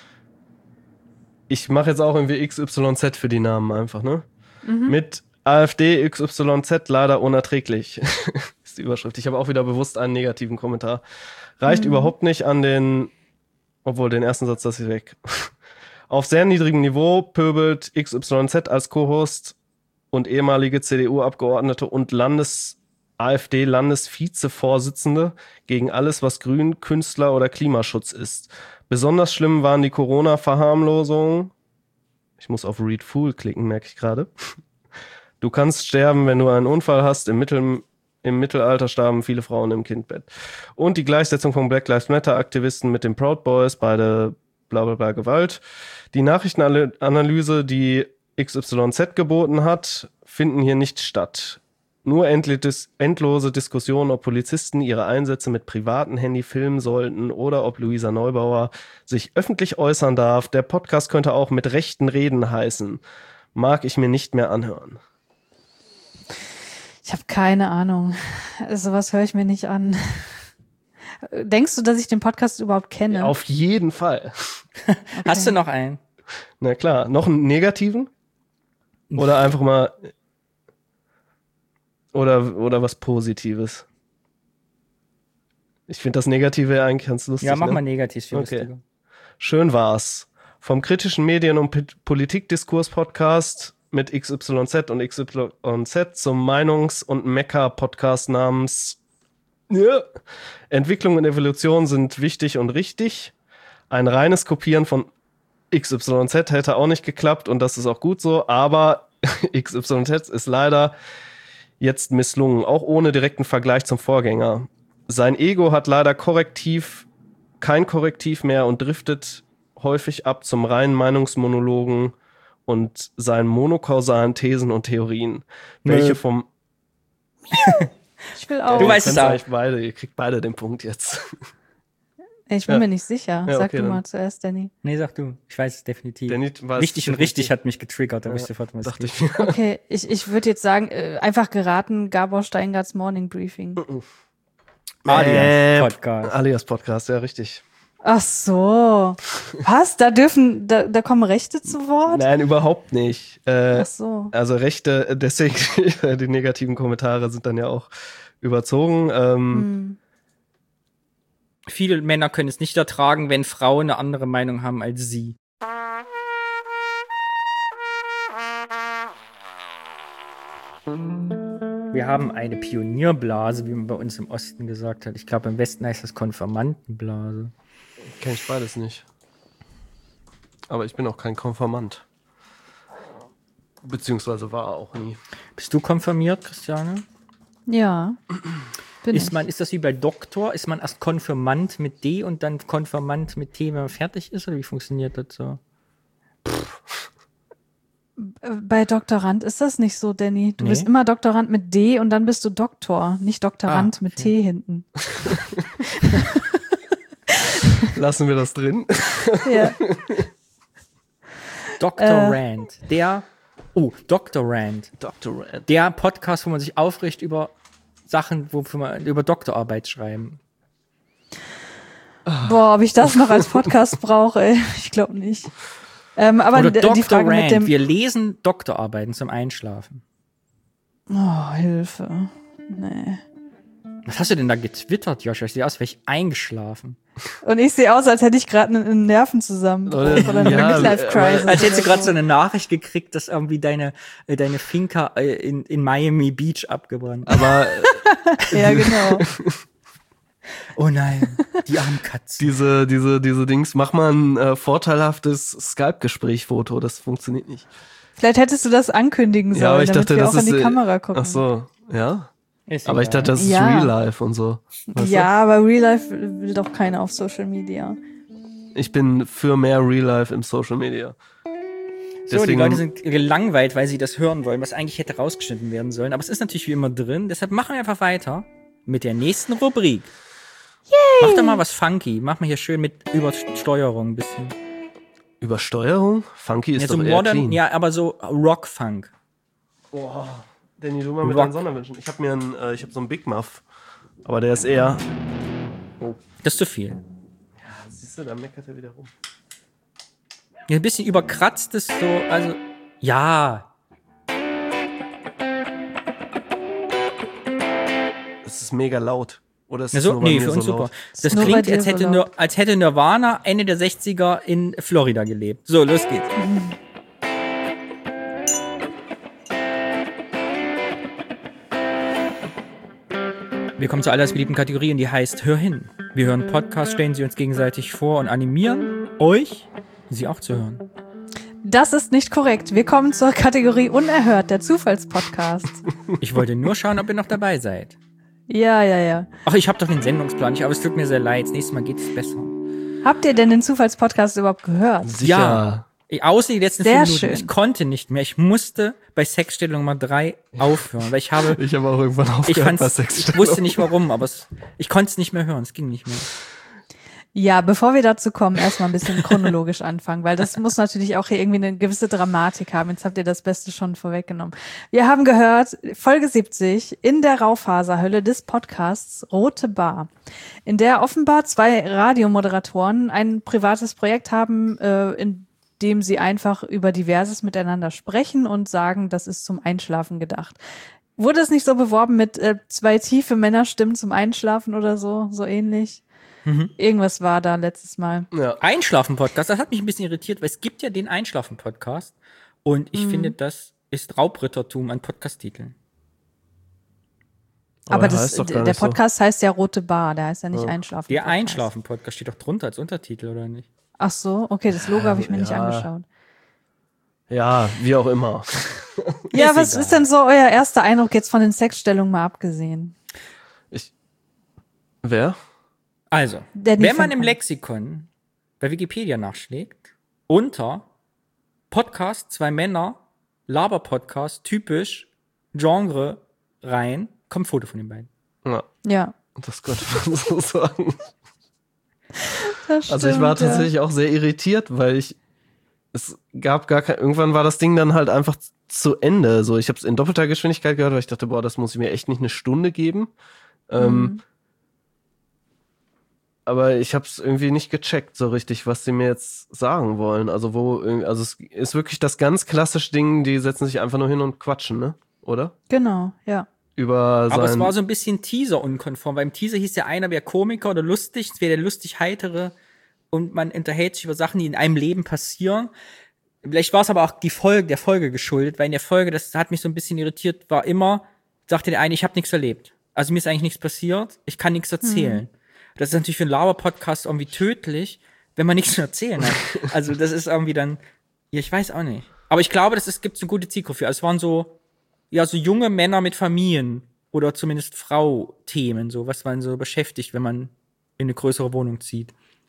Ich mache jetzt auch irgendwie X Y Z für die Namen einfach, ne? Mit AfD X Y Z leider unerträglich. Ist die Überschrift. Ich habe auch wieder bewusst einen negativen Kommentar. Reicht überhaupt nicht an den, obwohl den ersten Satz lasse ich weg. Auf sehr niedrigem Niveau pöbelt X Y Z als Co-Host und ehemalige C D U-Abgeordnete und Landes AfD-Landesvizevorsitzende gegen alles, was Grün, Künstler oder Klimaschutz ist. Besonders schlimm waren die Corona-Verharmlosungen. Ich muss auf Read Fool klicken, merke ich gerade. Du kannst sterben, wenn du einen Unfall hast. Im, Mittel, Im Mittelalter starben viele Frauen im Kindbett. Und die Gleichsetzung von Black Lives Matter-Aktivisten mit den Proud Boys, beide bla bla bla Gewalt. Die Nachrichtenanalyse, die X Y Z geboten hat, finden hier nicht statt. Nur endlose Diskussionen, ob Polizisten ihre Einsätze mit privaten Handy filmen sollten oder ob Luisa Neubauer sich öffentlich äußern darf. Der Podcast könnte auch mit rechten Reden heißen. Mag ich mir nicht mehr anhören. Ich habe keine Ahnung. Sowas höre ich mir nicht an. Denkst du, dass ich den Podcast überhaupt kenne? Auf jeden Fall. Hast du noch einen? Na klar. Noch einen negativen? Oder einfach mal... Oder, oder was Positives? Ich finde das Negative eigentlich ganz lustig. Ja, mach ne? mal negativ. Viel Okay. lustiger. Schön war's. Vom kritischen Medien- und P- Politikdiskurs-Podcast mit X Y Z und X Y Z zum Meinungs- und Mecker-Podcast namens ja. Entwicklung und Evolution sind wichtig und richtig. Ein reines Kopieren von X Y Z hätte auch nicht geklappt und das ist auch gut so, aber X Y Z ist leider jetzt misslungen, auch ohne direkten Vergleich zum Vorgänger. Sein Ego hat leider Korrektiv, kein Korrektiv mehr und driftet häufig ab zum reinen Meinungsmonologen und seinen monokausalen Thesen und Theorien, welche Nö. vom... Ich will auch. Du weißt Ihr es könnt's auch. eigentlich beide, ihr kriegt beide den Punkt jetzt. Ich bin Ja. mir nicht sicher. Ja, Sag okay, du dann. mal zuerst, Danny. Nee, sag du. Ich weiß es definitiv. Der nicht- weiß Wichtig und definitiv. richtig hat mich getriggert, da Ja, wusste ich sofort, was es Dachte geht. ich mir. Okay, ich, ich würde jetzt sagen, äh, einfach geraten, Gabor Steingarts Morning Briefing. Alias Podcast. Alias Podcast, ja, richtig. Ach so. Was? Da dürfen, da, da kommen Rechte zu Wort? Nein, überhaupt nicht. Äh, Ach so. Also Rechte, deswegen die negativen Kommentare sind dann ja auch überzogen. Ähm, Hm. Viele Männer können es nicht ertragen, wenn Frauen eine andere Meinung haben als sie. Wir haben eine Pionierblase, wie man bei uns im Osten gesagt hat. Ich glaube, im Westen heißt das Konfirmandenblase. Kenn ich beides nicht. Aber ich bin auch kein Konfirmand. Beziehungsweise war auch nie. Bist du konfirmiert, Christiane? Ja. Bin Ist ich. man, ist das wie bei Doktor? Ist man erst Konfirmand mit D und dann Konfirmand mit T, wenn man fertig ist? Oder wie funktioniert das so? Bei Doktorand ist das nicht so, Danny. Du Nee. bist immer Doktorand mit D und dann bist du Doktor, nicht Doktorand Ah, mit okay. T hinten. Lassen wir das drin. Ja. Doktor Äh. Rand. Der, oh, Doktor Rand. Doktor Rand. Der Podcast, wo man sich aufricht über Sachen, wofür man über Doktorarbeit schreiben. Boah, ob ich das noch als Podcast brauche, ey. Ich glaube nicht. Ähm, aber Oder die, Doktor die Frage Rand. mit dem... Wir lesen Doktorarbeiten zum Einschlafen. Oh, Hilfe. Nee. Was hast du denn da getwittert, Joshua? Ich sehe aus, wäre ich eingeschlafen. Und ich sehe aus, als hätte ich gerade einen, einen Nervenzusammenbruch Oder- oder eine ja, Midlife-Crisis. Als hättest du oder gerade so eine Nachricht gekriegt, dass irgendwie deine, äh, deine Finca äh, in, in Miami Beach abgebrannt ist. Aber Ja, genau. Oh nein, die armen Katzen. diese, diese, diese Dings, mach mal ein äh, vorteilhaftes Skype-Gespräch-Foto, das funktioniert nicht. Vielleicht hättest du das ankündigen sollen, Ja, aber ich damit dachte, wir das auch ist. in die äh, Kamera gucken. Ach so, ja. Ist Aber ich egal. dachte, das ist Ja. Real Life und so. Weißt Ja, aber Real Life will doch keiner auf Social Media. du? Ich bin für mehr Real Life im Social Media. So, die Leute sind gelangweilt, weil sie das hören wollen, was eigentlich hätte rausgeschnitten werden sollen. Aber es ist natürlich wie immer drin. Deshalb machen wir einfach weiter mit der nächsten Rubrik. Yay! Mach doch mal was funky. Mach mal hier schön mit Übersteuerung ein bisschen. Übersteuerung? Funky ist ja, doch so eher modern, clean. Ja, aber so Rock-Funk. Boah, Danny, du mal mit Rock. deinen Sonderwünschen. Ich habe mir einen, äh, ich habe so einen Big Muff, aber der ist eher... Oh. Das ist zu viel. Ja, siehst du, da meckert er wieder rum. Ja, ein bisschen überkratzt ist so, also, ja. Es ist mega laut. Oder ist Ja, es so, nur bei nee, mir für uns so super. laut? Das Nur bei klingt, dir als so hätte, laut. Nir- als hätte Nirvana Ende der sechziger in Florida gelebt. So, los geht's. Wir kommen zu aller beliebten Kategorie und die heißt Hör hin. Wir hören Podcasts, stellen sie uns gegenseitig vor und animieren euch, sie auch zu hören. Das ist nicht korrekt. Wir kommen zur Kategorie Unerhört, der Zufallspodcast. Ich wollte nur schauen, ob ihr noch dabei seid. Ja, ja, ja. Ach, ich habe doch den Sendungsplan nicht, aber es tut mir sehr leid. Das nächste Mal geht es besser. Habt ihr denn den Zufallspodcast überhaupt gehört? Sicher. Ja. Außer die letzten Sehr fünf Minuten. schön. Ich konnte nicht mehr. Ich musste bei Sexstellung Nummer drei aufhören, weil ich habe, Ich habe auch irgendwann ich aufgehört bei fand's, ich Sexstellung. wusste nicht warum, aber es, ich konnte es nicht mehr hören. Es ging nicht mehr. Ja, bevor wir dazu kommen, erstmal ein bisschen chronologisch anfangen, weil das muss natürlich auch hier irgendwie eine gewisse Dramatik haben. Jetzt habt ihr das Beste schon vorweggenommen. Wir haben gehört, Folge siebzig in der Raufaserhölle des Podcasts Rote Bar, in der offenbar zwei Radiomoderatoren ein privates Projekt haben, äh, in dem sie einfach über Diverses miteinander sprechen und sagen, das ist zum Einschlafen gedacht. Wurde es nicht so beworben mit äh, zwei tiefe Männerstimmen zum Einschlafen oder so, so ähnlich? Mhm. Irgendwas war da letztes Mal. Ja. Einschlafen-Podcast, das hat mich ein bisschen irritiert, weil es gibt ja den Einschlafen-Podcast und ich Mhm. finde, das ist Raubrittertum an Podcast-Titeln. Aber, Aber das, heißt doch gar der nicht so. Podcast heißt ja Rote Bar, der heißt ja nicht Ja. Einschlafen. Der Einschlafen-Podcast steht doch drunter als Untertitel, oder nicht? Ach so, okay, das Logo habe ich mir nicht Ja. angeschaut. Ja, wie auch immer. Ja, Ist was egal. ist denn so euer erster Eindruck jetzt von den Sexstellungen mal abgesehen? Ich. Wer? Also, Danny wenn man fängt im an. Lexikon bei Wikipedia nachschlägt, unter Podcast, zwei Männer, Laber-Podcast, typisch, Genre rein, kommt ein Foto von den beiden. Ja, Ja, das könnte man so sagen. das Also ich war stimmt, tatsächlich auch sehr irritiert, weil ich es gab gar kein, irgendwann war das Ding dann halt einfach zu Ende. So, ich habe es in doppelter Geschwindigkeit gehört, weil ich dachte, boah, das muss ich mir echt nicht eine Stunde geben. ja. Ähm, Mhm. aber ich habe es irgendwie nicht gecheckt so richtig, was sie mir jetzt sagen wollen. Also wo, irg- also es ist wirklich das ganz klassische Ding, die setzen sich einfach nur hin und quatschen, ne? Oder? Genau, ja. Über Aber es sein, war so ein bisschen Teaser-unkonform. Beim Teaser hieß ja einer wäre Komiker oder lustig, es wäre der lustig-heitere und man unterhält sich über Sachen, die in einem Leben passieren. Vielleicht war es aber auch die Folge, der Folge geschuldet, weil in der Folge, das hat mich so ein bisschen irritiert, war immer, sagte der eine, ich habe nichts erlebt. Also mir ist eigentlich nichts passiert, ich kann nichts erzählen. Das ist natürlich für einen Laber-Podcast irgendwie tödlich, wenn man nichts zu erzählen hat. Also das ist irgendwie dann, ja, ich weiß auch nicht. Aber ich glaube, das ist, gibt's eine gute Zielgruppe für. Also es waren so, ja, so junge Männer mit Familien oder zumindest Frau-Themen, so was man so beschäftigt, wenn man in eine größere Wohnung zieht.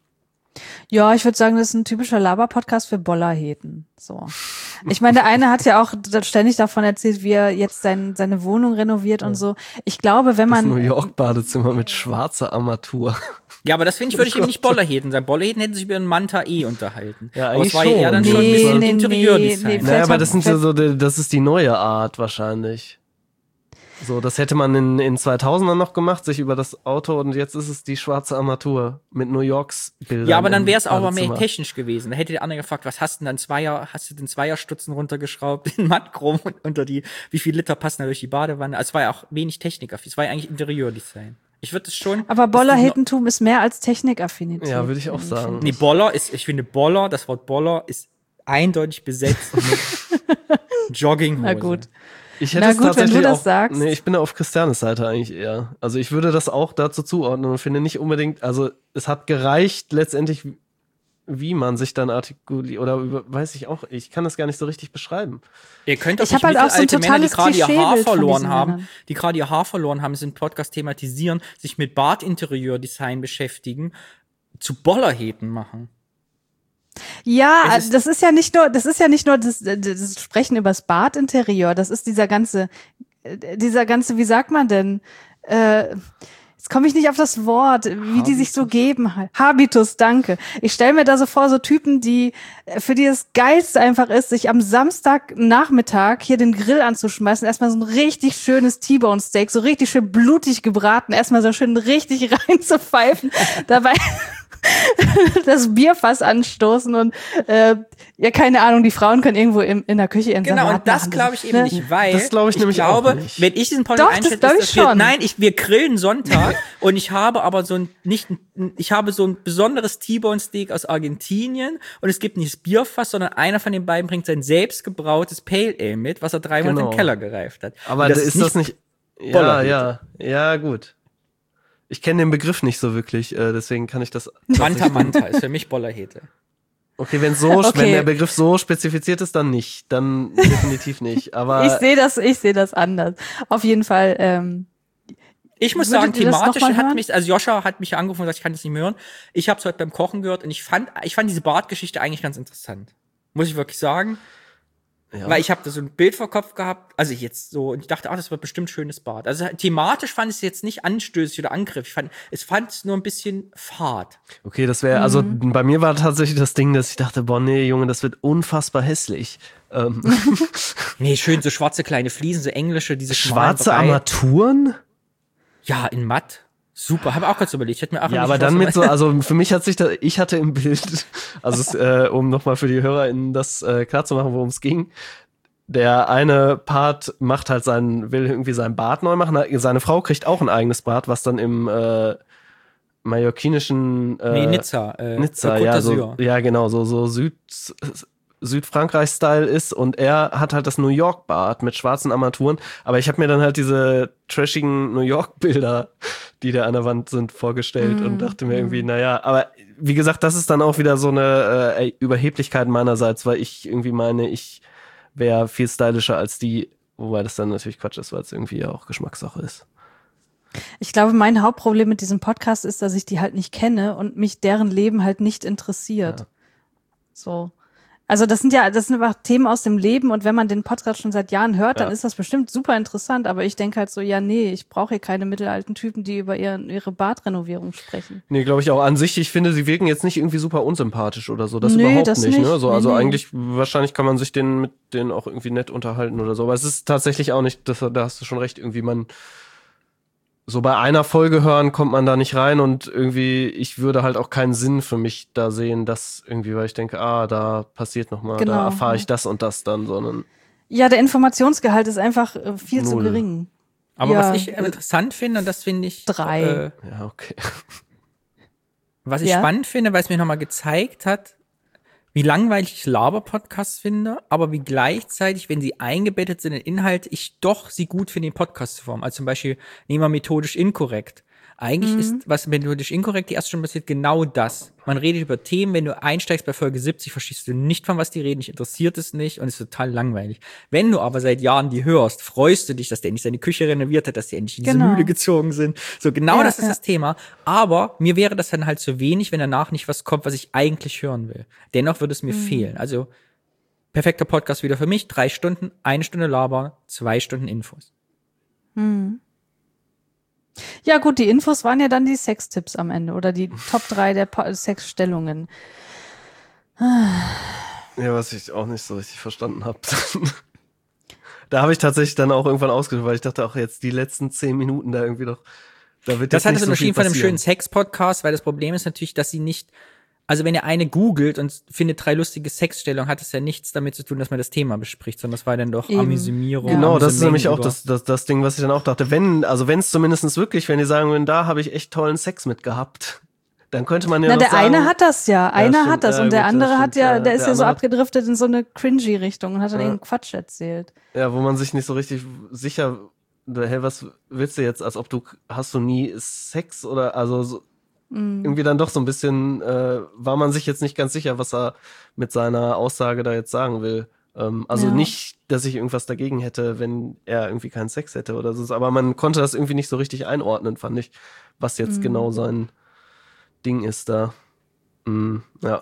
Ja, ich würde sagen, das ist ein typischer Laber-Podcast für Bollerheten. So. Ich meine, der eine hat ja auch da- ständig davon erzählt, wie er jetzt sein, seine Wohnung renoviert und so. Ich glaube, wenn das New man, York-Badezimmer mit schwarzer Armatur. Ja, aber das finde ich, würde ich eben nicht Bollerheten sein. Bollerheten hätten sich über einen Manta E unterhalten. Ja, aber es eigentlich war ja eher dann schon. schon ein Nee, bisschen nee, Interieurdesign. nee, nee, Naja, aber Vielleicht das haben- sind ja so, die- das ist die neue Art wahrscheinlich. So, das hätte man in, in zweitausendern noch gemacht, sich über das Auto und jetzt ist es die schwarze Armatur mit New Yorks Bildern. Ja, aber dann im wäre es auch mal mehr Badezimmer. technisch gewesen. Da hätte der andere gefragt, was hast du denn dann Zweier, hast du den Zweierstutzen runtergeschraubt in Mattchrom und unter die, wie viel Liter passen da durch die Badewanne? Also es war ja auch wenig Techniker. Es war ja eigentlich Interieurdesign. Ich würde es schon. aber dass die Bollerhetentum ist mehr als Technikaffinität. Ja, würde ich auch sagen. noch- Nee, Boller ist, ich finde Boller, das Wort Boller ist eindeutig besetzt mit Jogginghose. Na gut. Ich hätte Na es gut, wenn du tatsächlich das auch, sagst. Nee, ich bin da auf Christianes Seite eigentlich eher. Also ich würde das auch dazu zuordnen und finde nicht unbedingt, also es hat gereicht letztendlich, wie man sich dann artikuliert, oder über, weiß ich auch, ich kann das gar nicht so richtig beschreiben. Ihr könnt doch Ich nicht hab halt auch so ein mittelalte Männer, die totales gerade ihr Haar Klischeebild von verloren diesen haben, Männern. die gerade ihr Haar verloren haben, sind Podcast thematisieren, sich mit Badinterieurdesign beschäftigen, zu Bollerheten machen. Ja, Es ist- das ist ja nicht nur, das ist ja nicht nur das, das Sprechen übers Badinterieur, das ist dieser ganze, äh, dieser ganze, wie sagt man denn, äh, Jetzt komme ich nicht auf das Wort, wie Habitus. Die sich so geben. Habitus, danke. Ich stelle mir da so vor, so Typen, die, für die das Geilste einfach ist, sich am Samstagnachmittag hier den Grill anzuschmeißen, erstmal so ein richtig schönes T-Bone Steak, so richtig schön blutig gebraten, erstmal so schön richtig reinzupfeifen, dabei das Bierfass anstoßen und äh, ja, keine Ahnung, die Frauen können irgendwo in, in der Küche ihren Genau, Salat und das machen. glaube ich eben Ne? nicht, weil Das glaube ich, ich nämlich glaube, auch nicht. wenn ich diesen Podcast Doch, das einschätze, glaube ist ich das wir, schon. nein, ich, wir grillen Sonntag und ich habe aber so ein, nicht, ein- ich habe so ein besonderes T-Bone Steak aus Argentinien und es gibt nicht das Bierfass, sondern einer von den beiden bringt sein selbstgebrautes Pale Ale mit, was er drei Monate Genau. im Keller gereift hat. Aber Und ist, ist das nicht. Ja, Bollerhütte. ja, ja, gut. Ich kenne den Begriff nicht so wirklich, äh, deswegen kann ich das. Manta Manta ist für mich Bollerhete. Okay, wenn so, Okay. wenn der Begriff so spezifiziert ist, dann nicht, dann definitiv nicht. Aber Ich sehe das, ich sehe das anders. Auf jeden Fall. Ähm, Ich muss Würdet sagen, ihr das thematisch noch mal hat hören? mich, also Joscha hat mich angerufen und gesagt, ich kann das nicht mehr hören. Ich habe es heute beim Kochen gehört und ich fand, ich fand diese Bartgeschichte eigentlich ganz interessant. Muss ich wirklich sagen. ja. Weil ich habe da so ein Bild vor Kopf gehabt, also jetzt so, und ich dachte, ach, das wird bestimmt schönes Bad. Also thematisch fand ich es jetzt nicht anstößig oder Angriff. Ich fand, es fand es nur ein bisschen fad. Okay, das wäre, also bei mir war tatsächlich das Ding, dass ich dachte, boah, nee, Junge, das wird unfassbar hässlich. Ähm, Nee, schön so schwarze kleine Fliesen, so englische, diese schmalen schwarze Brei- Armaturen? Ja, in matt. Super, habe auch kurz überlegt. Ich hätte mir auch Ja, nicht aber dann was- mit so, also für mich hat sich da, ich hatte im Bild, also es, äh, um nochmal für die HörerInnen das äh, klar zu machen, worum es ging. Der eine Part macht halt seinen, will irgendwie sein Bad neu machen. Seine Frau kriegt auch ein eigenes Bad, was dann im äh, mallorquinischen äh, Nee, Nizza. Äh, Nizza, Côte ja, so, d'Azur. ja, genau, so, so Süd, Südfrankreich-Style ist und er hat halt das New York-Bad mit schwarzen Armaturen, aber ich habe mir dann halt diese trashigen New York-Bilder, die da an der Wand sind, vorgestellt Mm, und dachte mir irgendwie, naja, aber wie gesagt, das ist dann auch wieder so eine äh, Überheblichkeit meinerseits, weil ich irgendwie meine, ich wäre viel stylischer als die, wobei das dann natürlich Quatsch ist, weil es irgendwie ja auch Geschmackssache ist. Ich glaube, mein Hauptproblem mit diesem Podcast ist, dass ich die halt nicht kenne und mich deren Leben halt nicht interessiert. Ja. So. Also das sind ja, das sind einfach Themen aus dem Leben und wenn man den Podcast schon seit Jahren hört, dann Ja. ist das bestimmt super interessant, aber ich denke halt so, ja, nee, ich brauche hier keine mittelalten Typen, die über ihren, ihre Badrenovierung sprechen. Nee, glaube ich auch an sich. Ich finde, sie wirken jetzt nicht irgendwie super unsympathisch oder so. Das Nee, überhaupt das nicht. nicht. Ne? So, Nee, also nee. eigentlich, wahrscheinlich kann man sich den mit denen auch irgendwie nett unterhalten oder so. Aber es ist tatsächlich auch nicht, das, da hast du schon recht, irgendwie man so bei einer Folge hören kommt man da nicht rein und irgendwie, ich würde halt auch keinen Sinn für mich da sehen, dass irgendwie, weil ich denke, ah, da passiert noch mal, Genau, da erfahre ich ja. das und das dann, sondern Ja, der Informationsgehalt ist einfach äh, viel zu Null. gering. Aber Ja. was ich äh, interessant finde, und das finde ich Drei. Äh, ja, okay. was ich Ja. spannend finde, weil es mir nochmal gezeigt hat, wie langweilig ich Laber-Podcasts finde, aber wie gleichzeitig, wenn sie eingebettet sind in Inhalte, ich doch sie gut finde in Podcast-Form. Also zum Beispiel, nehmen wir methodisch inkorrekt. Eigentlich Mhm. ist, was methodisch inkorrekt die erste Stunde passiert, genau das. Man redet über Themen, wenn du einsteigst bei Folge siebzig, verstehst du nicht, von was die reden, dich interessiert es nicht und es ist total langweilig. Wenn du aber seit Jahren die hörst, freust du dich, dass der endlich seine Küche renoviert hat, dass die endlich in diese Genau. Mühle gezogen sind. So, genau Ja, das ist ja. das Thema. Aber mir wäre das dann halt zu wenig, wenn danach nicht was kommt, was ich eigentlich hören will. Dennoch würde es mir fehlen. Also, perfekter Podcast wieder für mich. Drei Stunden, eine Stunde Laber, zwei Stunden Infos. Ja gut, die Infos waren ja dann die Sextipps am Ende oder die Top drei der Po- Sexstellungen. Ja, was ich auch nicht so richtig verstanden habe. Da habe ich tatsächlich dann auch irgendwann ausgesucht, weil ich dachte auch jetzt die letzten zehn Minuten da irgendwie doch, da wird Das jetzt hat nicht das so viel unterschieden von einem passieren. schönen Sex-Podcast, weil das Problem ist natürlich, dass sie nicht, also wenn ihr eine googelt und findet drei lustige Sexstellungen, hat es ja nichts damit zu tun, dass man das Thema bespricht, sondern das war dann doch Eben. Amüsierung. Genau, das ist Amüsement nämlich auch über- das, das, das Ding, was ich dann auch dachte. Wenn, also wenn es zumindest wirklich, wenn die sagen würden, da habe ich echt tollen Sex mit gehabt, dann könnte man ja Na, noch der sagen, eine hat das ja, einer stimmt, hat das ja, und der gut, das andere stimmt, hat ja, ja, der ist der ja so andere hat- abgedriftet in so eine cringy Richtung und hat dann Ja. irgendeinen Quatsch erzählt. ja, wo man sich nicht so richtig sicher, hey, was willst du jetzt, als ob du, hast du nie Sex oder, also so, irgendwie dann doch so ein bisschen, äh, war man sich jetzt nicht ganz sicher, was er mit seiner Aussage da jetzt sagen will. Ähm, also Ja. nicht, dass ich irgendwas dagegen hätte, wenn er irgendwie keinen Sex hätte oder so, aber man konnte das irgendwie nicht so richtig einordnen, fand ich, was jetzt genau sein Ding ist da. Mm, ja.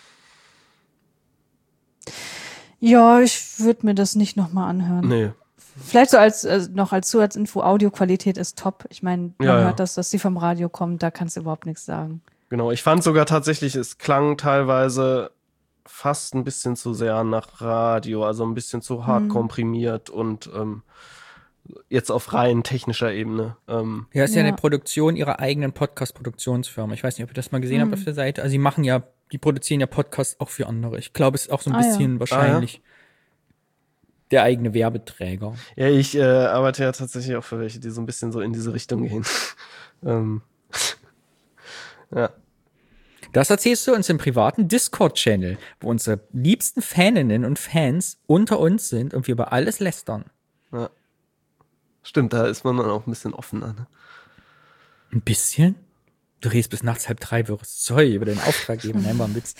Ja, ich würde mir das nicht nochmal anhören. Nee. Vielleicht so als äh, noch als Zusatzinfo, Audioqualität ist top. Ich meine, man Ja, ja. hört das, dass die vom Radio kommen, da kannst du überhaupt nichts sagen. Genau, ich fand sogar tatsächlich, es klang teilweise fast ein bisschen zu sehr nach Radio, also ein bisschen zu hart Hm. komprimiert und ähm, jetzt auf rein technischer Ebene. Ähm, Ja, ist ja, Ja. eine Produktion ihrer eigenen Podcast-Produktionsfirma. Ich weiß nicht, ob ihr das mal gesehen Hm. habt auf der Seite. Also sie machen ja, die produzieren ja Podcasts auch für andere. Ich glaube, es ist auch so ein Ah, ja. bisschen wahrscheinlich der eigene Werbeträger. ja, ich äh, arbeite ja tatsächlich auch für welche, die so ein bisschen so in diese Richtung gehen. ähm, ja. Das erzählst du uns im privaten Discord-Channel, wo unsere liebsten Faninnen und Fans unter uns sind und wir über alles lästern. Ja. Stimmt, da ist man dann auch ein bisschen offener. Ne? Ein bisschen? Du redest bis nachts halb drei, wirst Zeug über den Auftraggeber. Nein, war ein Witz.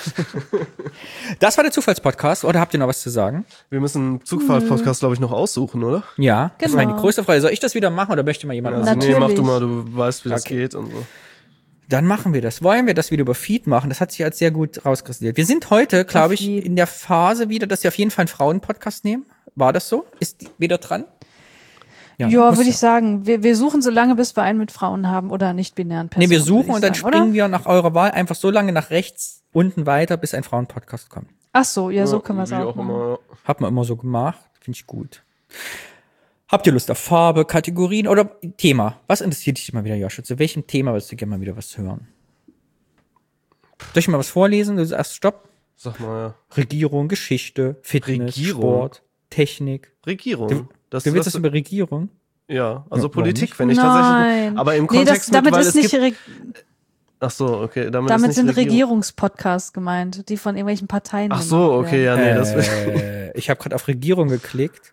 Das war der Zufallspodcast. Oder habt ihr noch was zu sagen? Wir müssen einen Zugfahrt-Podcast, glaube ich, noch aussuchen, oder? Ja, das war Genau. meine größte Frage. Soll ich das wieder machen oder möchte mal jemand Also, machen? nee, mach Natürlich. du mal, du weißt, wie das Okay. geht und so. Dann machen wir das. Wollen wir das wieder über Feed machen? Das hat sich als sehr gut rauskristallisiert. Wir sind heute, glaube ich, Feed. in der Phase wieder, dass wir auf jeden Fall einen Frauen-Podcast nehmen. War das so? Ist die wieder dran? Ja, muss würde ich sagen. Wir, wir suchen so lange, bis wir einen mit Frauen haben oder nicht-binären Personen. Nee, wir suchen würde ich und dann sagen, springen oder? wir nach eurer Wahl einfach so lange nach rechts unten weiter, bis ein Frauen-Podcast kommt. Ach so, ja, so können wir es wie auch machen. immer. Hat man immer so gemacht. Finde ich gut. Habt ihr Lust auf Farbe, Kategorien oder Thema? Was interessiert dich mal wieder, Joshua? Zu welchem Thema würdest du gerne mal wieder was hören? Soll ich mal was vorlesen? Du sagst Stopp. Sag mal, ja. Regierung, Geschichte, Fitness, Regierung? Sport, Technik. Regierung. Du, das, du willst das, das über Regierung? ja, also Ja, Politik, warum wenn ich Nein. tatsächlich. Aber im Nee, Kontext das, damit mit, weil ist es nicht, gibt. Re Ach so, okay. Damit, damit ist sind nicht Regierung. Regierungspodcasts gemeint, die von irgendwelchen Parteien Ach so, gemacht okay, werden. ja, nee, das äh, ich habe gerade auf Regierung geklickt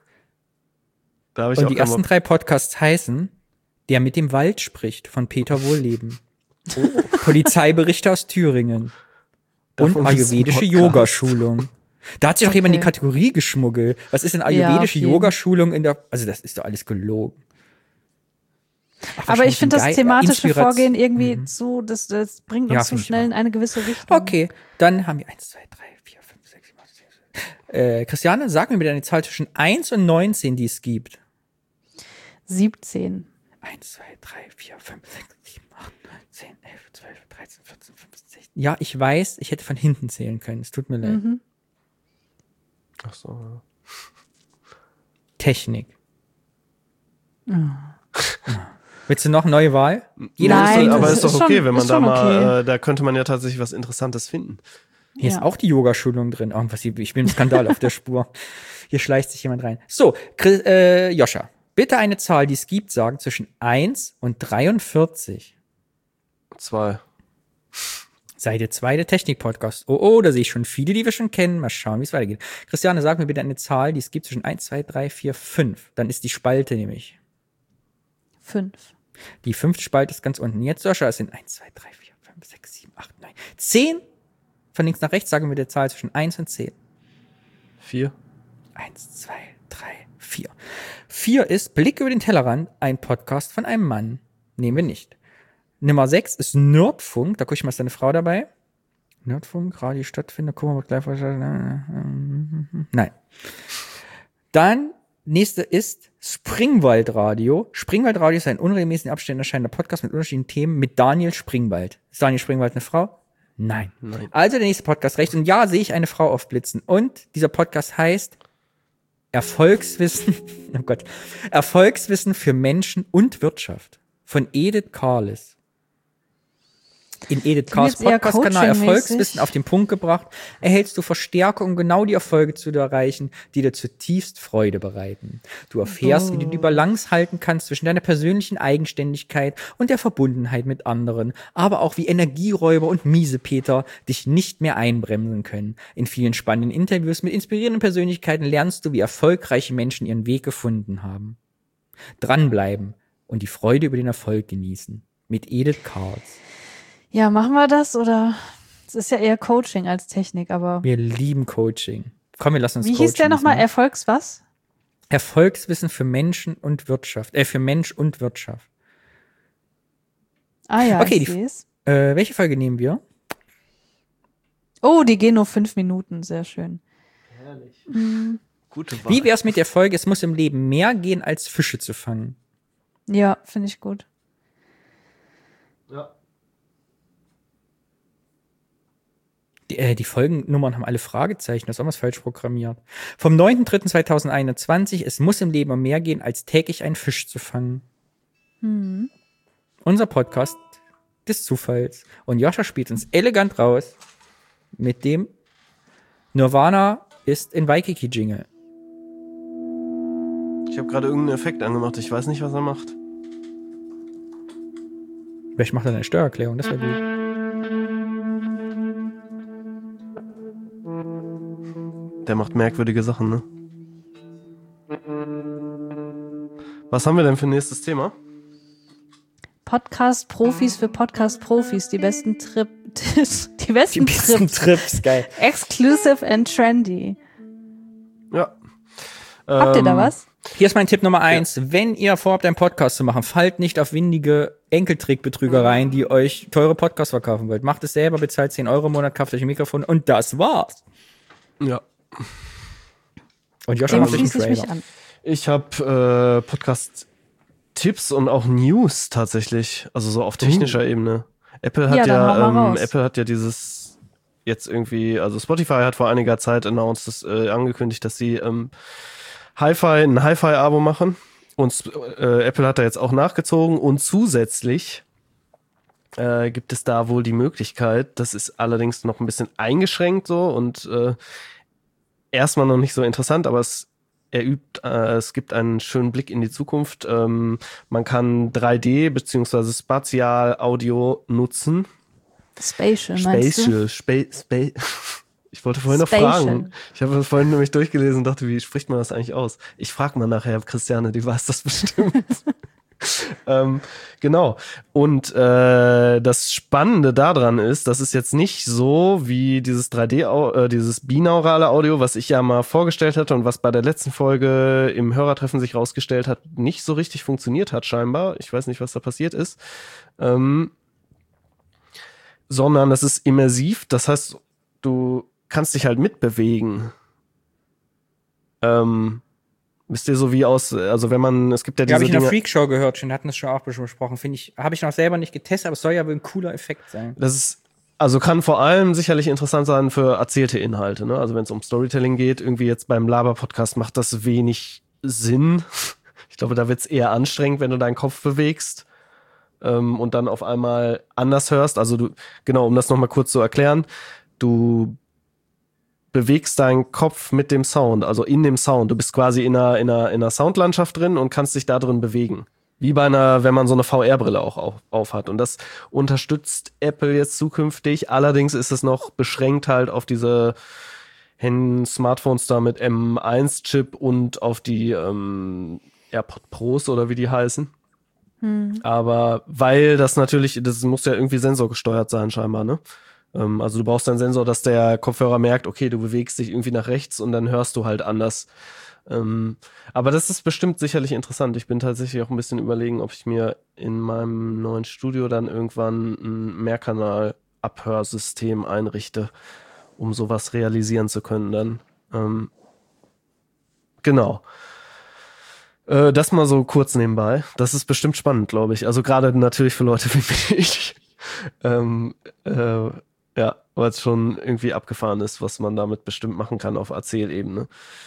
da habe ich und auch die keinen ersten Bock. drei Podcasts heißen Der mit dem Wald spricht von Peter Wohlleben. Polizeiberichte aus Thüringen. Davon Und ist ein ayurvedische Podcast. Yogaschulung. Da hat sich doch jemand die Okay. Kategorie geschmuggelt. Was ist denn Ja, ayurvedische auf jeden. Yogaschulung in der, also das ist doch alles gelogen. Ach, Aber wahrscheinlich ich finde das ein geil- thematische Inspiration- Vorgehen irgendwie Mhm. zu, das, das bringt uns Ja, zu find ich schnell auch. in eine gewisse Richtung. Okay, dann haben wir eins, zwei, drei, vier, fünf, sechs, sieben, acht, neun, zehn. Äh, Christiane, sag mir bitte eine Zahl zwischen eins und neunzehn, die es gibt. siebzehn. eins, zwei, drei, vier, fünf, sechs, sieben, acht, neun, zehn, elf, zwölf, dreizehn, vierzehn, fünfzehn, sechzehn. Ja, ich weiß, ich hätte von hinten zählen können. Es tut mir leid. Mhm. Ach so, ja. Technik. Willst du noch eine neue Wahl? Jeder Nein, ist doch, aber das ist doch ist okay, schon- wenn man ist da schon mal, okay. äh, da könnte man ja tatsächlich was Interessantes finden. Hier Ja. ist auch die Yogaschulung drin. Irgendwas, hier- ich bin im Skandal auf der Spur. Hier schleicht sich jemand rein. So, Chris, äh, Joscha, bitte eine Zahl, die es gibt, sagen zwischen eins und dreiundvierzig. Zwei. Seite zwei der Technik-Podcast. Oh, oh, da sehe ich schon viele, die wir schon kennen. Mal schauen, wie es weitergeht. Christiane, sag mir bitte eine Zahl, die es gibt zwischen eins, zwei, drei, vier, fünf. Dann ist die Spalte nämlich. Fünf. Die fünfte Spalte ist ganz unten. Jetzt, Joscha, es sind eins, zwei, drei, vier, fünf, sechs, sieben, acht, neun, zehn. Von links nach rechts sagen wir die Zahl zwischen eins und zehn. Vier. Eins, zwei, drei, vier. Vier ist Blick über den Tellerrand, ein Podcast von einem Mann. Nehmen wir nicht. Nummer sechs ist Nerdfunk. Da gucke ich mal, ist deine Frau dabei? Nerdfunk, Radio Stadtfinder, gucken wir mal gleich. Nein. Dann, nächste ist Springwaldradio. Springwaldradio ist ein unregelmäßig in Abständen erscheinender Podcast mit unterschiedlichen Themen mit Daniel Springwald. Ist Daniel Springwald eine Frau? Nein. Nein. Also der nächste Podcast rechts. Und ja, sehe ich eine Frau aufblitzen. Und dieser Podcast heißt Erfolgswissen, oh Gott, Erfolgswissen für Menschen und Wirtschaft von Edith Carlis. In Edith Carls jetzt eher Podcast-Kanal coachingmäßig. Erfolgswissen auf den Punkt gebracht, erhältst du Verstärkung, um genau die Erfolge zu erreichen, die dir zutiefst Freude bereiten. Du erfährst, wie du die Balance halten kannst zwischen deiner persönlichen Eigenständigkeit und der Verbundenheit mit anderen, aber auch wie Energieräuber und Miesepeter dich nicht mehr einbremsen können. In vielen spannenden Interviews mit inspirierenden Persönlichkeiten lernst du, wie erfolgreiche Menschen ihren Weg gefunden haben. Dranbleiben und die Freude über den Erfolg genießen. Mit Edith Carls. Ja, machen wir das oder? Es ist ja eher Coaching als Technik, aber. Wir lieben Coaching. Komm, wir lassen uns Wie coachen. hieß der nochmal? lassen. Erfolgs was? Erfolgswissen für Menschen und Wirtschaft. Äh, für Mensch und Wirtschaft. Ah ja, Okay, ich die- sehe es. Äh, welche Folge nehmen wir? Oh, die gehen nur fünf Minuten, sehr schön. Herrlich. Gute Wahl. Wie wär's mit der Folge, es muss im Leben mehr gehen, als Fische zu fangen? Ja, finde ich gut. Ja. Die, äh, die Folgennummern haben alle Fragezeichen, das ist auch was falsch programmiert. Vom neunten dritten zweitausendeinundzwanzig, es muss im Leben mehr gehen, als täglich einen Fisch zu fangen. Hm. Unser Podcast des Zufalls. Und Joscha spielt uns elegant raus mit dem Nirvana ist in Waikiki-Jingle. Ich habe gerade irgendeinen Effekt angemacht. Ich weiß nicht, was er macht. Vielleicht macht er eine Steuererklärung, das wäre gut. Der macht merkwürdige Sachen, ne? Was haben wir denn für nächstes Thema? Podcast-Profis für Podcast-Profis. Die besten Trip, die besten, Die besten Trips. Trips, geil. Exclusive and trendy. Ja. Habt ihr da Ähm, was? Hier ist mein Tipp Nummer eins. Ja. Wenn ihr vorhabt, einen Podcast zu machen, fallt nicht auf windige Enkeltrickbetrügereien, die euch teure Podcasts verkaufen wollt. Macht es selber, bezahlt zehn Euro im Monat, kauft euch ein Mikrofon und das war's. Ja. Und Joscha Dem macht euch einen schließe ich mich Trailer. an. Ich habe äh, Podcast-Tipps und auch News tatsächlich, also so auf technischer Ebene. Apple hat Ja, dann hau ja, mal ähm, raus. Apple hat ja dieses jetzt irgendwie, also Spotify hat vor einiger Zeit announced, das, äh, angekündigt, dass sie ähm, Hi-Fi, ein Hi-Fi-Abo machen. Und äh, Apple hat da jetzt auch nachgezogen und zusätzlich äh, gibt es da wohl die Möglichkeit, das ist allerdings noch ein bisschen eingeschränkt so und äh, erstmal noch nicht so interessant, aber es erübt, äh, es gibt einen schönen Blick in die Zukunft. Ähm, man kann drei D bzw. Spatial-Audio nutzen. Spatial, meinst du? Spatial, Spa Spa Ich wollte vorhin noch Spatial. fragen. Ich habe das vorhin nämlich durchgelesen und dachte, wie spricht man das eigentlich aus? Ich frage mal nachher Christiane, die weiß das bestimmt. ähm, genau. Und äh, das Spannende daran ist, das ist jetzt nicht so wie dieses drei D, äh, dieses binaurale Audio, was ich ja mal vorgestellt hatte und was bei der letzten Folge im Hörertreffen sich rausgestellt hat, nicht so richtig funktioniert hat scheinbar. Ich weiß nicht, was da passiert ist. Ähm, sondern das ist immersiv. Das heißt, du kannst dich halt mitbewegen. Ähm, wisst ihr, so wie aus, also wenn man, es gibt ja Ja, diese habe ich in der Dinge, Freakshow gehört, schon hatten das schon auch besprochen. Finde ich, habe ich noch selber nicht getestet, aber es soll ja wohl ein cooler Effekt sein. das ist, also kann vor allem sicherlich interessant sein für erzählte Inhalte, ne? Also wenn es um Storytelling geht, irgendwie jetzt beim Laber-Podcast macht das wenig Sinn. Ich glaube, da wird es eher anstrengend, wenn du deinen Kopf bewegst ähm, und dann auf einmal anders hörst. Also du, genau, um das nochmal kurz zu erklären, du bewegst deinen Kopf mit dem Sound, also in dem Sound. Du bist quasi in einer, in einer, in einer Soundlandschaft drin und kannst dich da drin bewegen. Wie bei einer, wenn man so eine V R-Brille auch auf, auf hat. Und das unterstützt Apple jetzt zukünftig. Allerdings ist es noch beschränkt halt auf diese Hand- Smartphones da mit M eins Chip und auf die ähm, AirPod Pros oder wie die heißen. Hm. Aber weil das natürlich, das muss ja irgendwie sensorgesteuert sein scheinbar, ne? Ähm, also du brauchst einen Sensor, dass der Kopfhörer merkt, okay, du bewegst dich irgendwie nach rechts und dann hörst du halt anders. Ähm, aber das ist bestimmt sicherlich interessant. Ich bin tatsächlich auch ein bisschen überlegen, ob ich mir in meinem neuen Studio dann irgendwann ein Mehrkanal-Abhörsystem einrichte, um sowas realisieren zu können dann. Ähm, genau. Äh, das mal so kurz nebenbei. Das ist bestimmt spannend, glaube ich. Also gerade natürlich für Leute wie mich. ähm, äh, ja, weil es schon irgendwie abgefahren ist, was man damit bestimmt machen kann auf Erzählebene.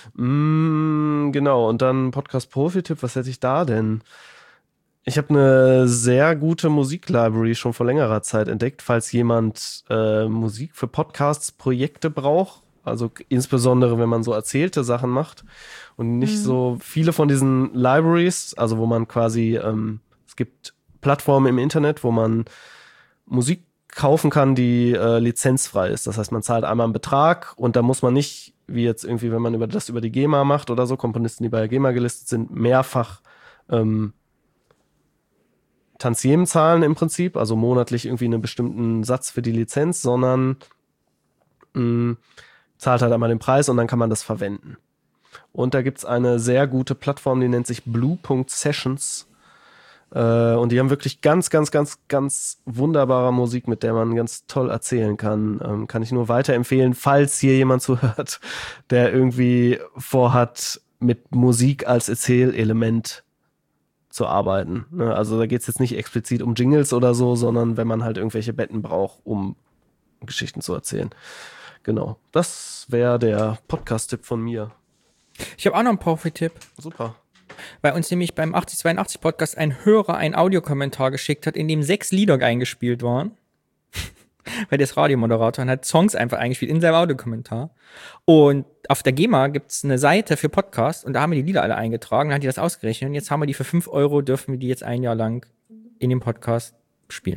Mm, genau, und dann Podcast-Profi-Tipp, was hätte ich da denn? Ich habe eine sehr gute Musiklibrary schon vor längerer Zeit entdeckt, falls jemand äh, Musik für Podcasts, Projekte braucht. Also insbesondere, wenn man so erzählte Sachen macht und nicht Mhm. so viele von diesen Libraries, also wo man quasi, ähm, es gibt Plattformen im Internet, wo man Musik kaufen kann, die äh, lizenzfrei ist. Das heißt, man zahlt einmal einen Betrag und da muss man nicht, wie jetzt irgendwie, wenn man über das über die GEMA macht oder so, Komponisten, die bei der GEMA gelistet sind, mehrfach ähm, Tantiemen zahlen im Prinzip, also monatlich irgendwie einen bestimmten Satz für die Lizenz, sondern mh, zahlt halt einmal den Preis und dann kann man das verwenden. Und da gibt's eine sehr gute Plattform, die nennt sich blue Punkt Sessions. Äh, und die haben wirklich ganz, ganz, ganz, ganz wunderbare Musik, mit der man ganz toll erzählen kann. Ähm, kann ich nur weiterempfehlen, falls hier jemand zuhört, der irgendwie vorhat, mit Musik als Erzählelement zu arbeiten. Ne? Also da geht es jetzt nicht explizit um Jingles oder so, sondern wenn man halt irgendwelche Betten braucht, um Geschichten zu erzählen. Genau. Das wäre der Podcast-Tipp von mir. Ich habe auch noch einen Profi-Tipp. Super. Weil uns nämlich beim achtzig zweiundachtzig Podcast ein Hörer einen Audiokommentar geschickt hat, in dem sechs Lieder eingespielt waren. Weil der ist Radiomoderator und hat Songs einfach eingespielt in seinem Audiokommentar. Und auf der GEMA gibt's eine Seite für Podcasts und da haben wir die Lieder alle eingetragen, dann hat die das ausgerechnet und jetzt haben wir die für fünf Euro, dürfen wir die jetzt ein Jahr lang in dem Podcast spielen.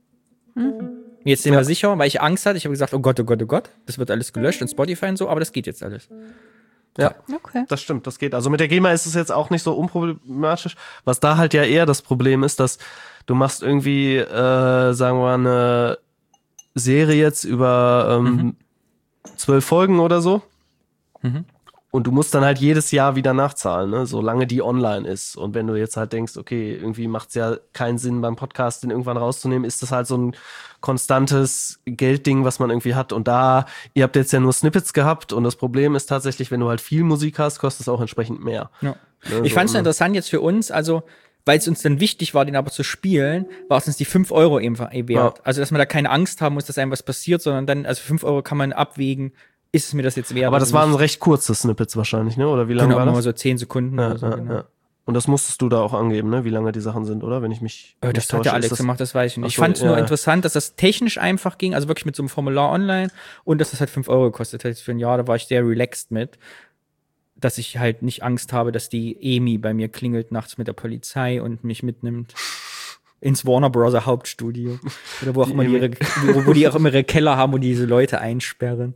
Mhm. Jetzt sind ja. wir sicher, weil ich Angst hatte. Ich habe gesagt, oh Gott, oh Gott, oh Gott, das wird alles gelöscht und Spotify und so, aber das geht jetzt alles. Ja, okay. Das stimmt, das geht. Also mit der GEMA ist es jetzt auch nicht so unproblematisch. Was da halt ja eher das Problem ist, dass du machst irgendwie, äh, sagen wir mal, eine Serie jetzt über ähm, mhm. zwölf Folgen oder so. Mhm. Und du musst dann halt jedes Jahr wieder nachzahlen, ne? Solange die online ist. Und wenn du jetzt halt denkst, okay, irgendwie macht es ja keinen Sinn beim Podcast, den irgendwann rauszunehmen, ist das halt so ein konstantes Geldding, was man irgendwie hat. Und da, ihr habt jetzt ja nur Snippets gehabt und das Problem ist tatsächlich, wenn du halt viel Musik hast, kostet es auch entsprechend mehr. Ja. Ne? Ich so, fand es interessant jetzt für uns, also weil es uns dann wichtig war, den aber zu spielen, war es uns die fünf Euro eben wert. Ja. Also, dass man da keine Angst haben muss, dass einem was passiert, sondern dann, also fünf Euro kann man abwägen, ist es mir das jetzt wert? Aber das waren nicht? Recht kurze Snippets wahrscheinlich, ne? Oder wie lange genau, war das? Genau, so zehn Sekunden ja, oder so. Ja, genau. ja. Und das musstest du da auch angeben, ne? Wie lange die Sachen sind, oder? Wenn ich mich äh, Das hat der Alex das gemacht, das weiß ich nicht. Ich so, fand es nur ja. interessant, dass das technisch einfach ging, also wirklich mit so einem Formular online und dass das halt fünf Euro gekostet hat für ein Jahr. Da war ich sehr relaxed mit, dass ich halt nicht Angst habe, dass die Emi bei mir klingelt nachts mit der Polizei und mich mitnimmt ins Warner Bros. Hauptstudio. Oder wo auch immer die ihre, wo, wo die auch immer ihre Keller haben, wo die diese Leute einsperren.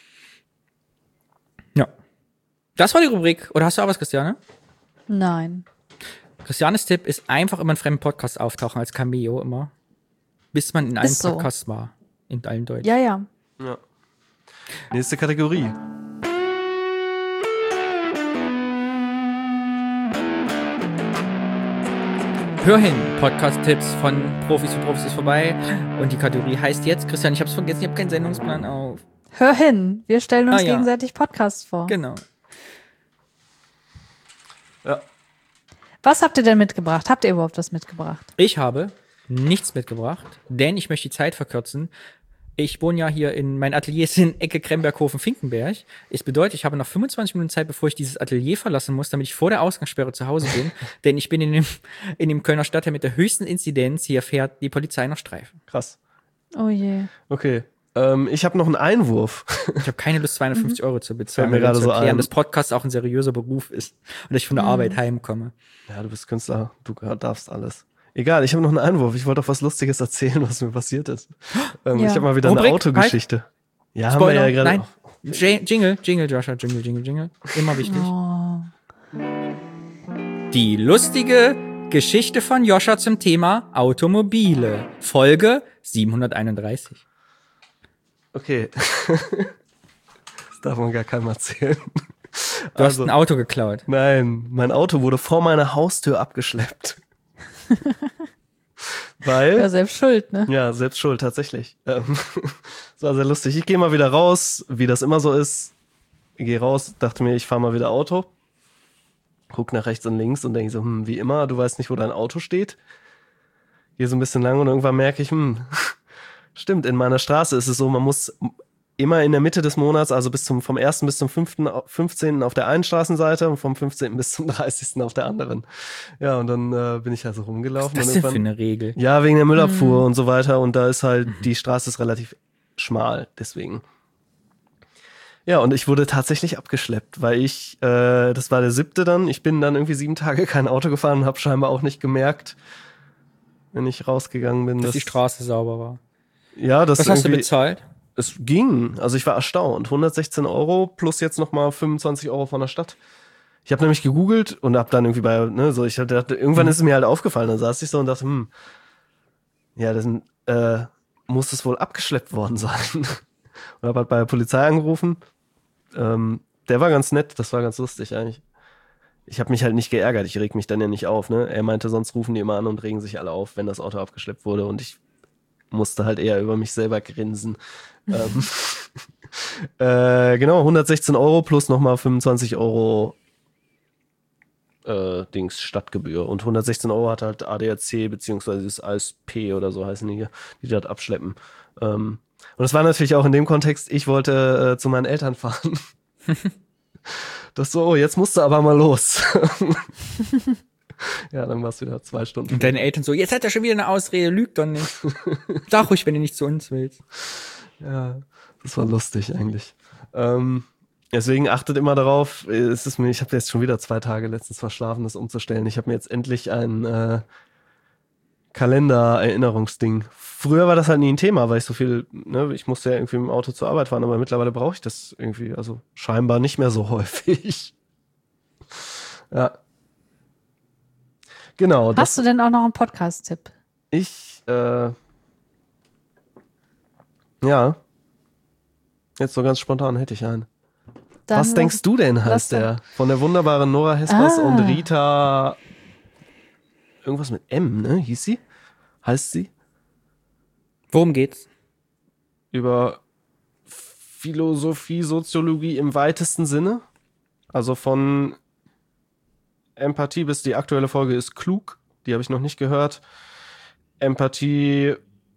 Ja. Das war die Rubrik. Oder hast du auch was, Christiane? Nein. Christianes Tipp ist einfach immer in fremden Podcasts auftauchen als Cameo immer. Bis man in allen so. Podcasts war. In allen Deutschen. Ja, ja. ja. Nächste Kategorie. Hör hin, Podcast-Tipps von Profis für Profis ist vorbei. Und die Kategorie heißt jetzt, Christian, ich hab's vergessen, ich habe keinen Sendungsplan auf. Hör hin, wir stellen uns ah, ja. gegenseitig Podcasts vor. Genau. Ja. Was habt ihr denn mitgebracht? Habt ihr überhaupt was mitgebracht? Ich habe nichts mitgebracht, denn ich möchte die Zeit verkürzen. Ich wohne ja hier in, mein Atelier ist in Ecke Kremberghofen-Finkenberg. Das bedeutet, ich habe noch fünfundzwanzig Minuten Zeit, bevor ich dieses Atelier verlassen muss, damit ich vor der Ausgangssperre zu Hause bin. Denn ich bin in dem, in dem Kölner Stadtteil mit der höchsten Inzidenz. Hier fährt die Polizei noch Streifen. Krass. Oh je. Okay. Ähm, ich habe noch einen Einwurf. Ich habe keine Lust, zweihundertfünfzig Euro zu bezahlen, mir gerade zu so erklären, ein. dass Podcast auch ein seriöser Beruf ist und dass ich von der mhm. Arbeit heimkomme. Ja, du bist Künstler. Du darfst alles. Egal, ich habe noch einen Einwurf. Ich wollte doch was Lustiges erzählen, was mir passiert ist. Ähm, ja. Ich habe mal wieder Rubrik, eine Autogeschichte. Halt. Ja, Spoiler, haben wir ja gerade. Nein. J- Jingle, Jingle, Joshua, Jingle, Jingle, Jingle. Immer wichtig. Oh. Die lustige Geschichte von Joscha zum Thema Automobile. Folge siebenhunderteinunddreißig. Okay. Das darf man gar keinem erzählen. Du also, hast ein Auto geklaut. Nein, mein Auto wurde vor meiner Haustür abgeschleppt. Weil, ja, selbst schuld, ne? Ja, selbst schuld, tatsächlich. Ähm, das war sehr lustig. Ich gehe mal wieder raus, wie das immer so ist. Ich gehe raus, dachte mir, ich fahre mal wieder Auto. Guck nach rechts und links und denke so, hm, wie immer, du weißt nicht, wo dein Auto steht. Gehe so ein bisschen lang und irgendwann merke ich, hm, stimmt, in meiner Straße ist es so, man muss immer in der Mitte des Monats, also bis zum, vom ersten bis zum fünfzehnten auf der einen Straßenseite und vom fünfzehnten bis zum dreißigsten auf der anderen. Ja, und dann äh, bin ich also rumgelaufen. Was ist das denn für eine Regel? Ja, wegen der Müllabfuhr mhm. und so weiter. Und da ist halt, mhm. die Straße ist relativ schmal, deswegen. Ja, und ich wurde tatsächlich abgeschleppt, weil ich, äh, das war der siebte dann, ich bin dann irgendwie sieben Tage kein Auto gefahren und habe scheinbar auch nicht gemerkt, wenn ich rausgegangen bin. Dass, dass die Straße sauber war. Ja, das Was hast du bezahlt? Es ging, also ich war erstaunt. hundertsechzehn Euro plus jetzt nochmal fünfundzwanzig Euro von der Stadt. Ich habe nämlich gegoogelt und hab dann irgendwie bei, ne, so, ich dachte, irgendwann mhm. ist es mir halt aufgefallen. Dann saß ich so und dachte, hm, ja, das äh, muss es wohl abgeschleppt worden sein. Und hab halt bei der Polizei angerufen. Ähm, der war ganz nett, das war ganz lustig eigentlich. ich habe mich halt nicht geärgert, ich reg mich dann ja nicht auf, ne? Er meinte, sonst rufen die immer an und regen sich alle auf, wenn das Auto abgeschleppt wurde und ich musste halt eher über mich selber grinsen. ähm, äh, genau, hundertsechzehn Euro plus nochmal fünfundzwanzig Euro äh, Dings Stadtgebühr und hundertsechzehn Euro hat halt A D A C beziehungsweise das A S P oder so heißen die hier, die das abschleppen. Ähm, und es war natürlich auch in dem Kontext, ich wollte äh, zu meinen Eltern fahren. Das so, oh, jetzt musst du aber mal los. Ja, dann war es wieder zwei Stunden. Und deine Eltern so, jetzt hat er schon wieder eine Ausrede, lügt doch nicht. Sag ruhig, wenn du nicht zu uns willst. Ja, das war lustig eigentlich. Ähm, deswegen achtet immer darauf, es ist mir, ich habe jetzt schon wieder zwei Tage letztens verschlafen, das umzustellen. Ich habe mir jetzt endlich ein äh, Kalender-Erinnerungsding. Früher war das halt nie ein Thema, weil ich so viel, ne, ich musste ja irgendwie im Auto zur Arbeit fahren, aber mittlerweile brauche ich das irgendwie, also scheinbar nicht mehr so häufig. Ja. Genau. Hast das, du denn auch noch einen Podcast-Tipp? Ich, äh, ja. Jetzt so ganz spontan hätte ich einen. Dann Was denkst du denn, heißt lass der? Von der wunderbaren Nora Hespers Ah. und Rita, irgendwas mit M, ne? Hieß sie? Heißt sie? Worum geht's? Über Philosophie, Soziologie im weitesten Sinne. Also von Empathie bis die aktuelle Folge ist klug. Die habe ich noch nicht gehört. Empathie,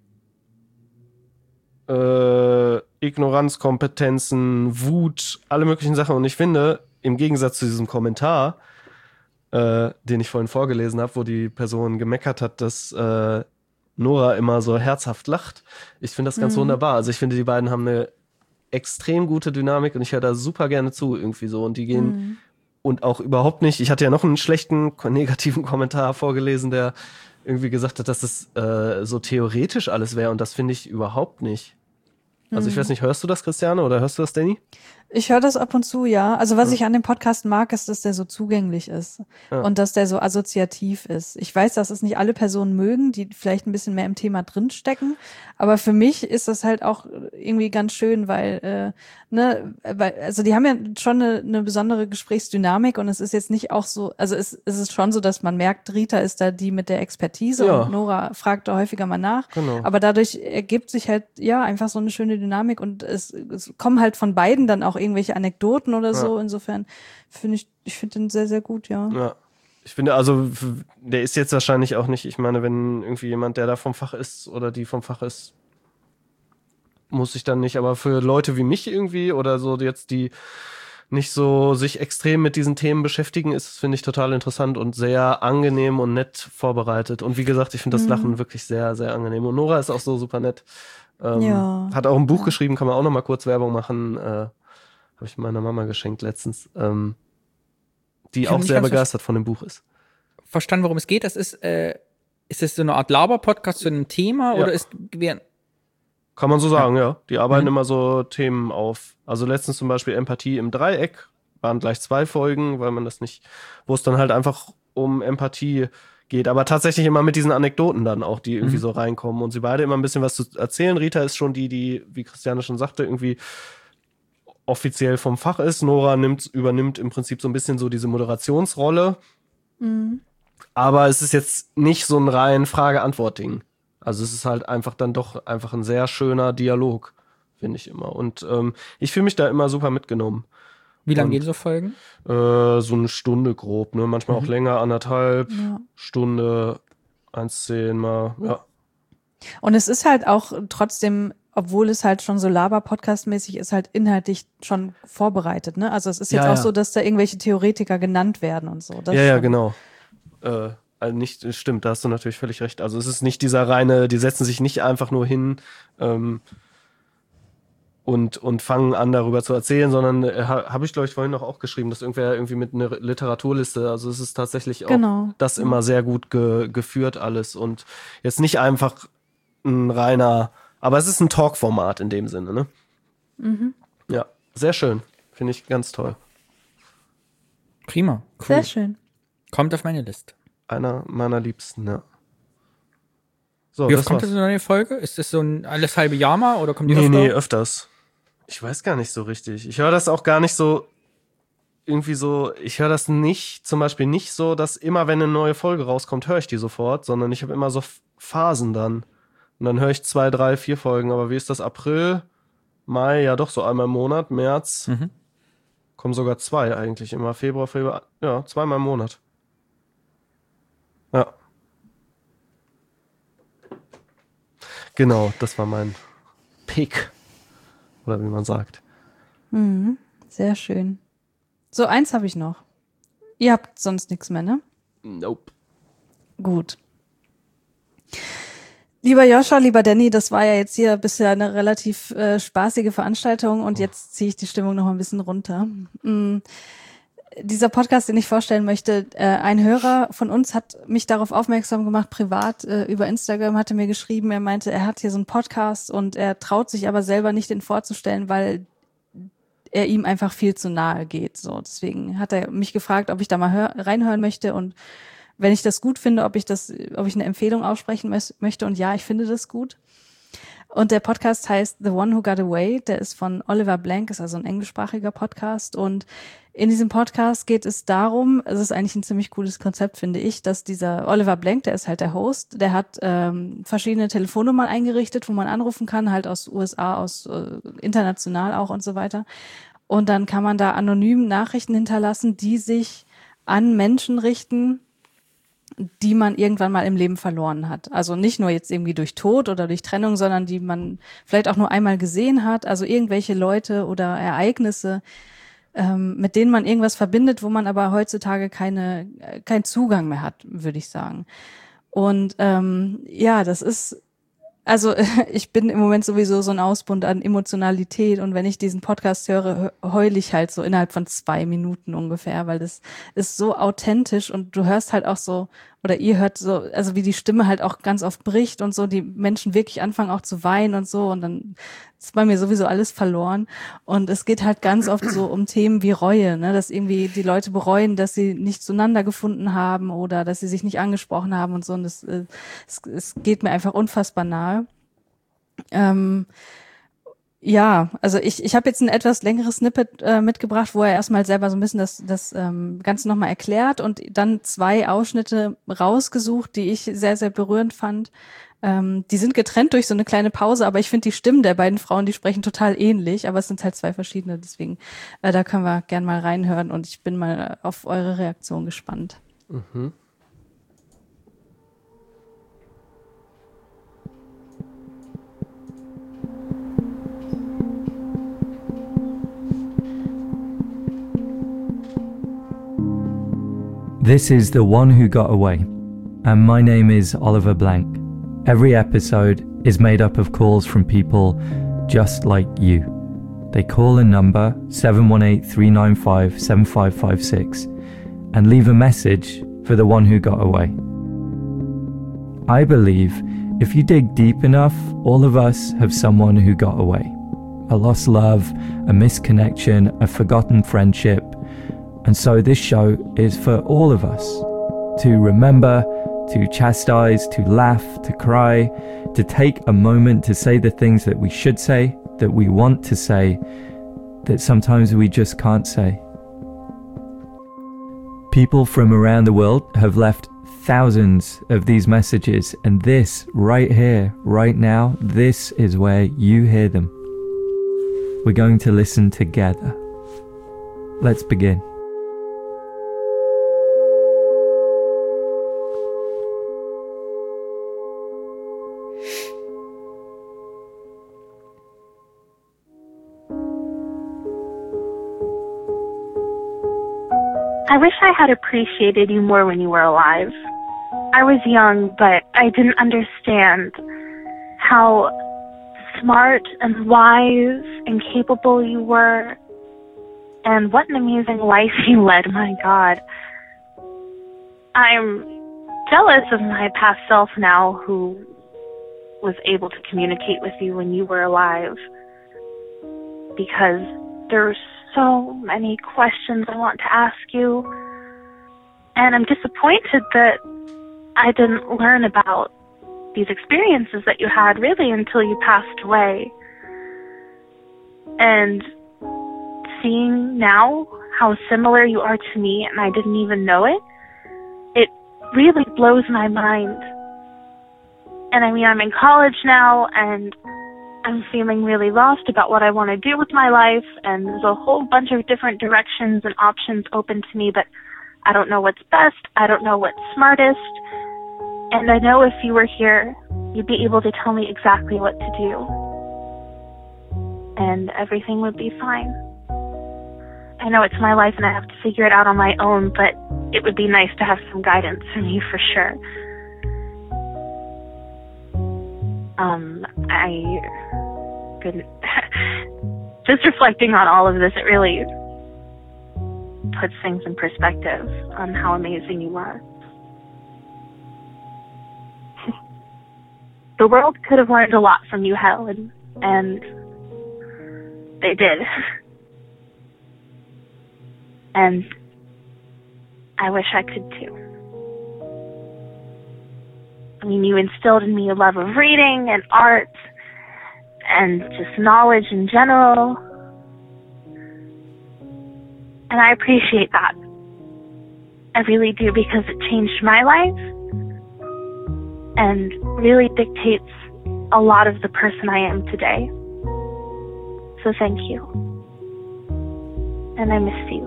äh, Ignoranz, Kompetenzen, Wut, alle möglichen Sachen. Und ich finde, im Gegensatz zu diesem Kommentar, äh, den ich vorhin vorgelesen habe, wo die Person gemeckert hat, dass äh, Nora immer so herzhaft lacht. Ich finde das ganz Mhm. wunderbar. Also ich finde, die beiden haben eine extrem gute Dynamik und ich höre da super gerne zu irgendwie so. Und die gehen Mhm. und auch überhaupt nicht, ich hatte ja noch einen schlechten, negativen Kommentar vorgelesen, der irgendwie gesagt hat, dass es äh, so theoretisch alles wäre und das finde ich überhaupt nicht. Also ich Mhm. weiß nicht, hörst du das, Christiane, oder hörst du das, Danny? Ich höre das ab und zu, ja. Also was Ja. ich an dem Podcast mag, ist, dass der so zugänglich ist Ja. und dass der so assoziativ ist. Ich weiß, dass es nicht alle Personen mögen, die vielleicht ein bisschen mehr im Thema drinstecken, aber für mich ist das halt auch irgendwie ganz schön, weil, äh, ne, weil, also die haben ja schon eine, eine besondere Gesprächsdynamik und es ist jetzt nicht auch so, also es, es ist schon so, dass man merkt, Rita ist da die mit der Expertise Ja. und Nora fragt da häufiger mal nach. Genau. Aber dadurch ergibt sich halt, ja, einfach so eine schöne Dynamik und es, es kommen halt von beiden dann auch irgendwelche Anekdoten oder so. Insofern finde ich, ich finde den sehr, sehr gut, ja. Ja. Ich finde, also, f- der ist jetzt wahrscheinlich auch nicht, ich meine, wenn irgendwie jemand, der da vom Fach ist oder die vom Fach ist, muss ich dann nicht, aber für Leute wie mich irgendwie oder so jetzt, die nicht so sich extrem mit diesen Themen beschäftigen, ist es, finde ich, total interessant und sehr angenehm und nett vorbereitet. Und wie gesagt, ich finde das Mhm. Lachen wirklich sehr, sehr angenehm. Und Nora ist auch so super nett. Ähm, Ja. Hat auch ein Buch geschrieben, kann man auch noch mal kurz Werbung machen. Äh, Habe ich meiner Mama geschenkt letztens. Ähm, die Ich hab auch nicht sehr ganz begeistert von dem Buch ist. Verstanden, worum es geht? Das ist, äh, ist das so eine Art Laber-Podcast zu einem Thema Ja. oder ist, wer- Kann man so sagen, ja. Die arbeiten Mhm. immer so Themen auf. Also letztens zum Beispiel Empathie im Dreieck. Waren gleich zwei Folgen, weil man das nicht, wo es dann halt einfach um Empathie geht. Aber tatsächlich immer mit diesen Anekdoten dann auch, die irgendwie Mhm. so reinkommen. Und sie beide immer ein bisschen was zu erzählen. Rita ist schon die, die, wie Christiane schon sagte, irgendwie offiziell vom Fach ist. Nora nimmt, übernimmt im Prinzip so ein bisschen so diese Moderationsrolle. Mhm. Aber es ist jetzt nicht so ein rein Frage-Antwort-Ding. Also es ist halt einfach dann doch einfach ein sehr schöner Dialog, finde ich immer. Und ähm, ich fühle mich da immer super mitgenommen. wie lange Und- gehen so Folgen? Äh, so eine Stunde grob, ne? Manchmal auch Mhm. länger, anderthalb Ja. Stunde, eins zehn mal, ja. Und es ist halt auch trotzdem, obwohl es halt schon so Laber-Podcast-mäßig ist, halt inhaltlich schon vorbereitet, ne? Also es ist jetzt Ja, auch ja. so, dass da irgendwelche Theoretiker genannt werden und so. Das ja, ja, schon. genau. Äh, also nicht, stimmt, da hast du natürlich völlig recht. Also es ist nicht dieser reine, die setzen sich nicht einfach nur hin ähm, und, und fangen an, darüber zu erzählen, sondern äh, ha, habe ich, glaube ich, vorhin noch auch geschrieben, dass irgendwer irgendwie mit einer Literaturliste, also es ist tatsächlich auch Genau. das immer sehr gut ge, geführt alles und jetzt nicht einfach ein reiner, aber es ist ein Talk-Format in dem Sinne, ne? Mhm. Ja, sehr schön. Finde ich ganz toll. Prima. Cool. Sehr schön. Kommt auf meine Liste. Einer meiner Liebsten, ja. So, Wie oft das kommt war's. das eine neue Folge? Ist das so ein alles halbe Jahr mal oder kommt die Nee, öfter? nee, öfters. Ich weiß gar nicht so richtig. Ich höre das auch gar nicht so irgendwie so, ich höre das nicht, zum Beispiel nicht so, dass immer, wenn eine neue Folge rauskommt, höre ich die sofort, sondern ich habe immer so Phasen dann. Und dann höre ich zwei, drei, vier Folgen. Aber wie ist das? April, Mai, ja doch so einmal im Monat, März. Mhm. Kommen sogar zwei eigentlich immer. Februar, Februar, ja, zweimal im Monat. Ja. Genau, das war mein Pick. Oder wie man sagt. Mhm. Sehr schön. So, eins habe ich noch. Ihr habt sonst nichts mehr, ne? Nope. Gut. Lieber Joscha, lieber Danny, das war ja jetzt hier bisher eine relativ äh, spaßige Veranstaltung und jetzt ziehe ich die Stimmung noch ein bisschen runter. Mm. Dieser Podcast, den ich vorstellen möchte, äh, ein Hörer von uns hat mich darauf aufmerksam gemacht, privat äh, über Instagram, hatte mir geschrieben, er meinte, er hat hier so einen Podcast und er traut sich aber selber nicht, den vorzustellen, weil er ihm einfach viel zu nahe geht. So, deswegen hat er mich gefragt, ob ich da mal hör- reinhören möchte und wenn ich das gut finde, ob ich das, ob ich eine Empfehlung aussprechen mö- möchte. Und ja, ich finde das gut. Und der Podcast heißt The One Who Got Away. Der ist von Oliver Blank, ist also ein englischsprachiger Podcast. Und in diesem Podcast geht es darum, es ist eigentlich ein ziemlich cooles Konzept, finde ich, dass dieser Oliver Blank, der ist halt der Host, der hat ähm, verschiedene Telefonnummern eingerichtet, wo man anrufen kann, halt aus U S A, aus äh, international auch und so weiter. Und dann kann man da anonym Nachrichten hinterlassen, die sich an Menschen richten, die man irgendwann mal im Leben verloren hat. Also nicht nur jetzt irgendwie durch Tod oder durch Trennung, sondern die man vielleicht auch nur einmal gesehen hat. Also irgendwelche Leute oder Ereignisse, ähm, mit denen man irgendwas verbindet, wo man aber heutzutage keine, keinen Zugang mehr hat, würde ich sagen. Und ähm, ja, das ist, also ich bin im Moment sowieso so ein Ausbund an Emotionalität und wenn ich diesen Podcast höre, heule ich halt so innerhalb von zwei Minuten ungefähr, weil das ist so authentisch und du hörst halt auch so, oder ihr hört so, also wie die Stimme halt auch ganz oft bricht und so, die Menschen wirklich anfangen auch zu weinen und so und dann ist bei mir sowieso alles verloren und es geht halt ganz oft so um Themen wie Reue, ne, dass irgendwie die Leute bereuen, dass sie nicht zueinander gefunden haben oder dass sie sich nicht angesprochen haben und so und das, äh, es, es geht mir einfach unfassbar nahe. Ähm, ja, also ich ich habe jetzt ein etwas längeres Snippet äh, mitgebracht, wo er erstmal selber so ein bisschen das das ähm, Ganze nochmal erklärt und dann zwei Ausschnitte rausgesucht, die ich sehr, sehr berührend fand. Ähm, die sind getrennt durch so eine kleine Pause, aber ich finde die Stimmen der beiden Frauen, die sprechen total ähnlich, aber es sind halt zwei verschiedene, deswegen äh, da können wir gern mal reinhören und ich bin mal auf eure Reaktion gespannt. Mhm. This is The One Who Got Away, and my name is Oliver Blank. Every episode is made up of calls from people just like you. They call a number seven one eight, three nine five, seven five five six and leave a message for the one who got away. I believe if you dig deep enough, all of us have someone who got away. A lost love, a misconnection, a forgotten friendship. And so this show is for all of us to remember, to chastise, to laugh, to cry, to take a moment to say the things that we should say, that we want to say, that sometimes we just can't say. People from around the world have left thousands of these messages, and this right here, right now, this is where you hear them. We're going to listen together. Let's begin. I wish I had appreciated you more when you were alive. I was young, but I didn't understand how smart and wise and capable you were, and what an amazing life you led, my God. I'm jealous of my past self now, who was able to communicate with you when you were alive, because there's so many questions I want to ask you, and I'm disappointed that I didn't learn about these experiences that you had really until you passed away. And seeing now how similar you are to me and I didn't even know it, it really blows my mind. And I mean, I'm in college now, and I'm feeling really lost about what I want to do with my life, and there's a whole bunch of different directions and options open to me, but I don't know what's best, I don't know what's smartest, and I know if you were here, you'd be able to tell me exactly what to do, and everything would be fine. I know it's my life and I have to figure it out on my own, but it would be nice to have some guidance from you for sure. Um, I couldn't... Just reflecting on all of this, it really puts things in perspective on how amazing you are. The world could have learned a lot from you, Helen, and they did. And I wish I could too. I mean, you instilled in me a love of reading and art and just knowledge in general. And I appreciate that. I really do, because it changed my life and really dictates a lot of the person I am today. So thank you. And I miss you.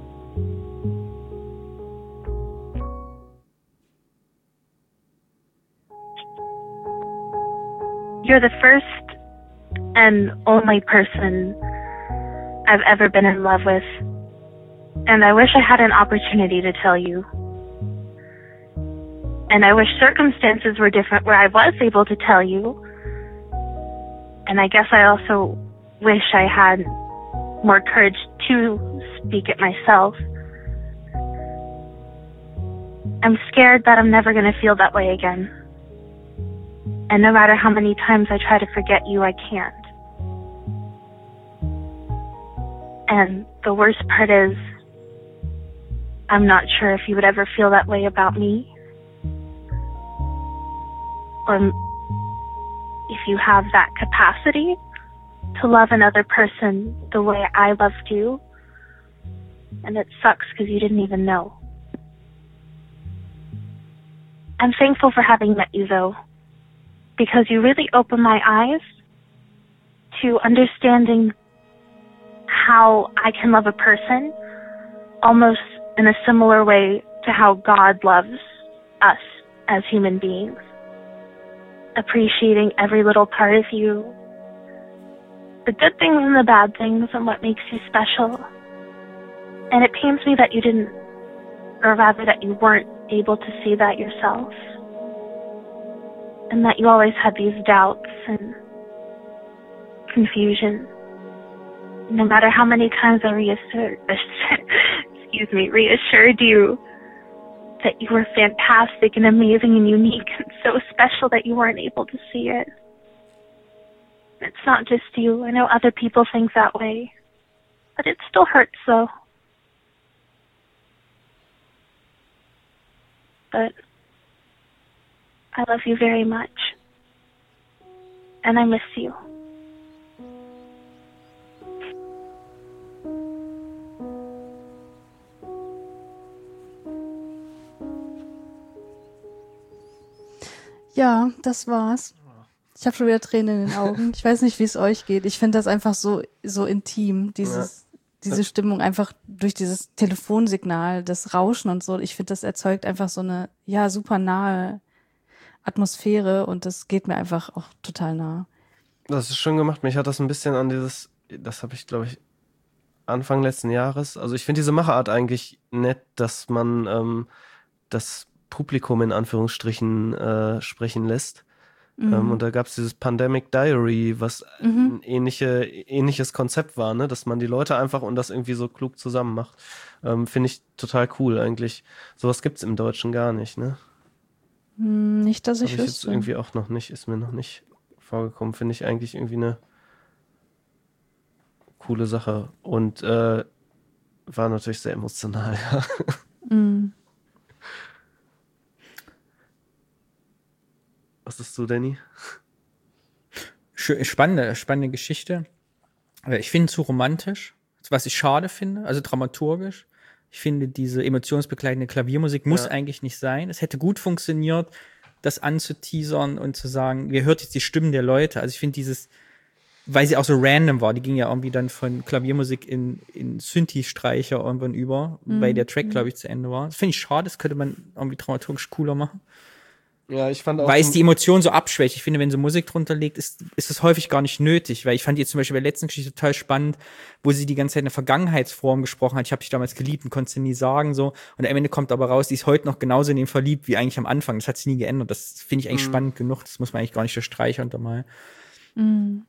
You're the first and only person I've ever been in love with, and I wish I had an opportunity to tell you. And I wish circumstances were different where I was able to tell you. And I guess I also wish I had more courage to speak it myself. I'm scared that I'm never going to feel that way again. And no matter how many times I try to forget you, I can't. And the worst part is, I'm not sure if you would ever feel that way about me. Or if you have that capacity to love another person the way I loved you. And it sucks because you didn't even know. I'm thankful for having met you, though, because you really opened my eyes to understanding how I can love a person almost in a similar way to how God loves us as human beings. Appreciating every little part of you, the good things and the bad things, and what makes you special. And it pains me that you didn't, or rather that you weren't able to see that yourself. And that you always had these doubts and confusion. No matter how many times I reassured, excuse me, reassured you that you were fantastic and amazing and unique and so special that you weren't able to see it. It's not just you. I know other people think that way. But it still hurts, though. But I love you very much. And I miss you. Ja, das war's. Ich habe schon wieder Tränen in den Augen. Ich weiß nicht, wie es euch geht. Ich finde das einfach so so intim, dieses ja. diese Stimmung einfach durch dieses Telefonsignal, das Rauschen und so. Ich finde, das erzeugt einfach so eine ja super nahe Atmosphäre und das geht mir einfach auch total nah. Das ist schön gemacht. Mich hat das ein bisschen an dieses, das habe ich glaube ich Anfang letzten Jahres. Also ich finde diese Machart eigentlich nett, dass man ähm, das Publikum in Anführungsstrichen äh, sprechen lässt. Mhm. Ähm, und da gab es dieses Pandemic Diary, was mhm. ein ähnliche, ähnliches Konzept war, ne? Dass man die Leute einfach und das irgendwie so klug zusammen macht. Ähm, Finde ich total cool eigentlich. Sowas gibt's im Deutschen gar nicht, ne? Nicht, dass ich wüsste. wüsste. Jetzt irgendwie auch noch nicht, ist mir noch nicht vorgekommen. Finde ich eigentlich irgendwie eine coole Sache. Und äh, war natürlich sehr emotional, ja. Mhm. Was ist du, Danny? Spannende, spannende Geschichte. Ich finde es zu romantisch. was ich schade finde, also dramaturgisch. Ich finde, diese emotionsbegleitende Klaviermusik muss Ja. eigentlich nicht sein. Es hätte gut funktioniert, das anzuteasern und zu sagen, ihr hört jetzt die Stimmen der Leute. Also ich finde dieses, weil sie auch so random war, die ging ja irgendwie dann von Klaviermusik in, in Synthi-Streicher irgendwann über, Mhm. weil der Track, glaube ich, zu Ende war. Das finde ich schade, das könnte man irgendwie dramaturgisch cooler machen. Ja, ich fand auch. Weil es so- die Emotionen so abschwächt. Ich finde, wenn so Musik drunter liegt, ist, ist das häufig gar nicht nötig. Weil ich fand jetzt zum Beispiel bei der letzten Geschichte total spannend, wo sie die ganze Zeit in der Vergangenheitsform gesprochen hat. Ich habe dich damals geliebt und konnte sie nie sagen, so. Und am Ende kommt aber raus, die ist heute noch genauso in ihn verliebt wie eigentlich am Anfang. Das hat sich nie geändert. Das finde ich eigentlich Mhm. spannend genug. Das muss man eigentlich gar nicht unterstreichen untermal. Mhm.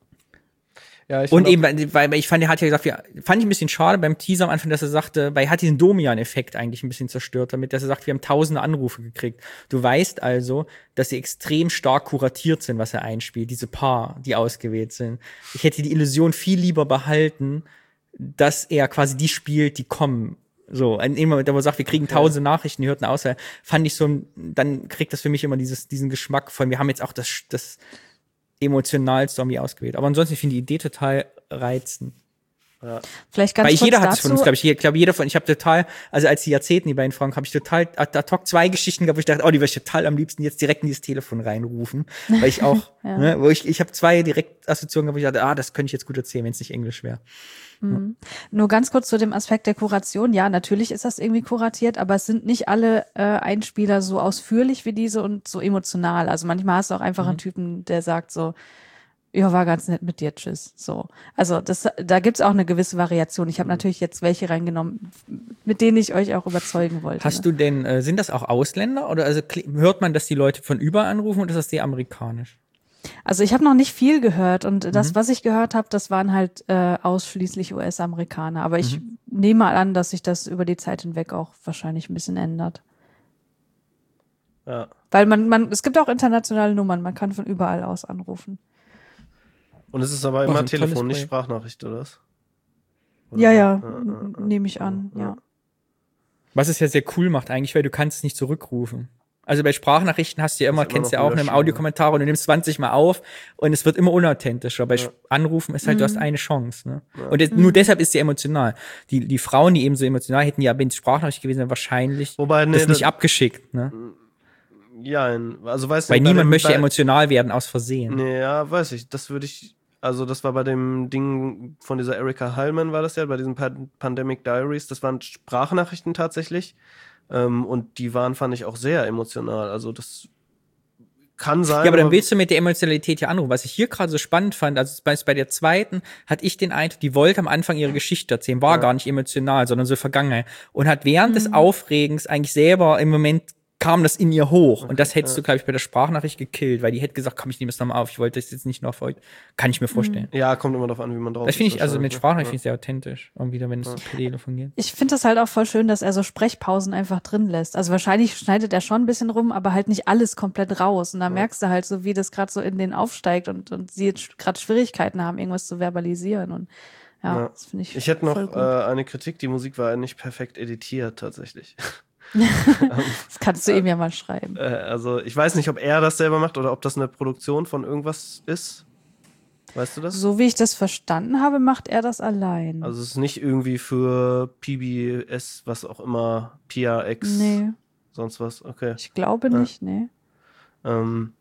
ja, ich Und fand auch- eben, weil weil ich fand, er hat ja gesagt, wir, fand ich ein bisschen schade beim Teaser am Anfang, dass er sagte, weil er hat diesen Domian-Effekt eigentlich ein bisschen zerstört damit, dass er sagt, wir haben tausende Anrufe gekriegt. Du weißt also, dass sie extrem stark kuratiert sind, was er einspielt, diese paar, die ausgewählt sind. Ich hätte die Illusion viel lieber behalten, dass er quasi die spielt, die kommen. So, in dem Moment, wo er sagt, wir kriegen tausende Nachrichten, die hörten aus, fand ich so, ein- dann kriegt das für mich immer dieses, diesen Geschmack von, wir haben jetzt auch das, das emotionalste irgendwie ausgewählt. Aber ansonsten, ich finde die Idee total reizend. Vielleicht ganz Weil kurz jeder hat dazu. es von uns, glaube ich. Ich glaube, jeder von, ich habe total, also als die Jahrzehnten, die beiden Fragen, habe ich total ad hoc zwei Geschichten gehabt, wo ich dachte, oh, die würde ich total am liebsten jetzt direkt in dieses Telefon reinrufen. Weil ich auch, Ja. ne, wo ich, ich habe zwei direkt Assoziationen gehabt, wo ich dachte, ah, das könnte ich jetzt gut erzählen, wenn es nicht Englisch wäre. Mhm. Nur ganz kurz zu dem Aspekt der Kuration. Ja, natürlich ist das irgendwie kuratiert, aber es sind nicht alle äh, Einspieler so ausführlich wie diese und so emotional. Also manchmal hast du auch einfach einen Typen, der sagt so, ja, war ganz nett mit dir, tschüss. So. Also das, da gibt's auch eine gewisse Variation. Ich habe natürlich jetzt welche reingenommen, mit denen ich euch auch überzeugen wollte. Hast ne? du denn, äh, sind das auch Ausländer? Oder also kli- hört man, dass die Leute von überall anrufen oder ist das sehr amerikanisch? Also ich habe noch nicht viel gehört und das, Mhm. was ich gehört habe, das waren halt äh, ausschließlich U S-Amerikaner. Aber ich nehme mal an, dass sich das über die Zeit hinweg auch wahrscheinlich ein bisschen ändert. Ja. Weil man, man, es gibt auch internationale Nummern, man kann von überall aus anrufen. Und es ist aber Oh, immer ein tolles Telefon, nicht Projekt. Sprachnachricht, oder was? Oder Ja, so? ja, ja, n- ja, nehme ich an, ja. ja. Was es ja sehr cool macht eigentlich, weil du kannst es nicht zurückrufen. Also bei Sprachnachrichten hast du ja immer, Das ist immer kennst du ja noch auch in einem Löschen, Audiokommentar und du nimmst zwanzig Mal auf und es wird immer unauthentischer. Bei Ja. Anrufen ist halt, du hast Mhm. eine Chance. Ne? Und das, nur deshalb ist sie emotional. Die, die Frauen, die eben so emotional hätten, ja, wenn es Sprachnachricht gewesen wäre, wahrscheinlich Wobei, nee, das nicht das- abgeschickt. Ne? Ja, in- also weiß Weil nicht, bei niemand dem- möchte bei- emotional werden aus Versehen. Nee, ja, weiß ich. Das würde ich, also das war bei dem Ding von dieser Erika Heilmann war das ja, bei diesen Pan- Pandemic Diaries, das waren Sprachnachrichten tatsächlich. Ähm, und die waren, fand ich, auch sehr emotional. Also das kann sein. Ja, aber dann willst du mit der Emotionalität ja anrufen. Was ich hier gerade so spannend fand, also bei, bei der zweiten hatte ich den Eindruck, die wollte am Anfang ihre Geschichte erzählen, war Ja. gar nicht emotional, sondern so Vergangenheit. Und hat während des Aufregens eigentlich selber im Moment kam das in ihr hoch. Und das hättest ja. du, glaube ich, bei der Sprachnachricht gekillt, weil die hätte gesagt, komm, ich nehme es nochmal auf. Ich wollte das jetzt nicht noch für heute. Kann ich mir vorstellen. Ja, kommt immer darauf an, wie man drauf Das finde ist ich, also mit wahrscheinlich, Sprachnachricht ne? finde ich sehr authentisch. Irgendwie, wenn es per Telefon geht. Ich finde das halt auch voll schön, dass er so Sprechpausen einfach drin lässt. Also wahrscheinlich schneidet er schon ein bisschen rum, aber halt nicht alles komplett raus. Und da merkst du halt so, wie das gerade so in den aufsteigt und, und sie jetzt gerade Schwierigkeiten haben, irgendwas zu verbalisieren. Und ja, Ja. das finde ich Ich hätte voll noch gut. äh, eine Kritik, die Musik war nicht perfekt editiert tatsächlich. Das kannst du ihm ja mal schreiben. Äh, also ich weiß nicht, ob er das selber macht oder ob das eine Produktion von irgendwas ist. Weißt du das? So wie ich das verstanden habe, macht er das allein. Also es ist nicht irgendwie für P B S, was auch immer, P R X, Nee, sonst was, okay. ich glaube Ja. nicht, nee. Ähm,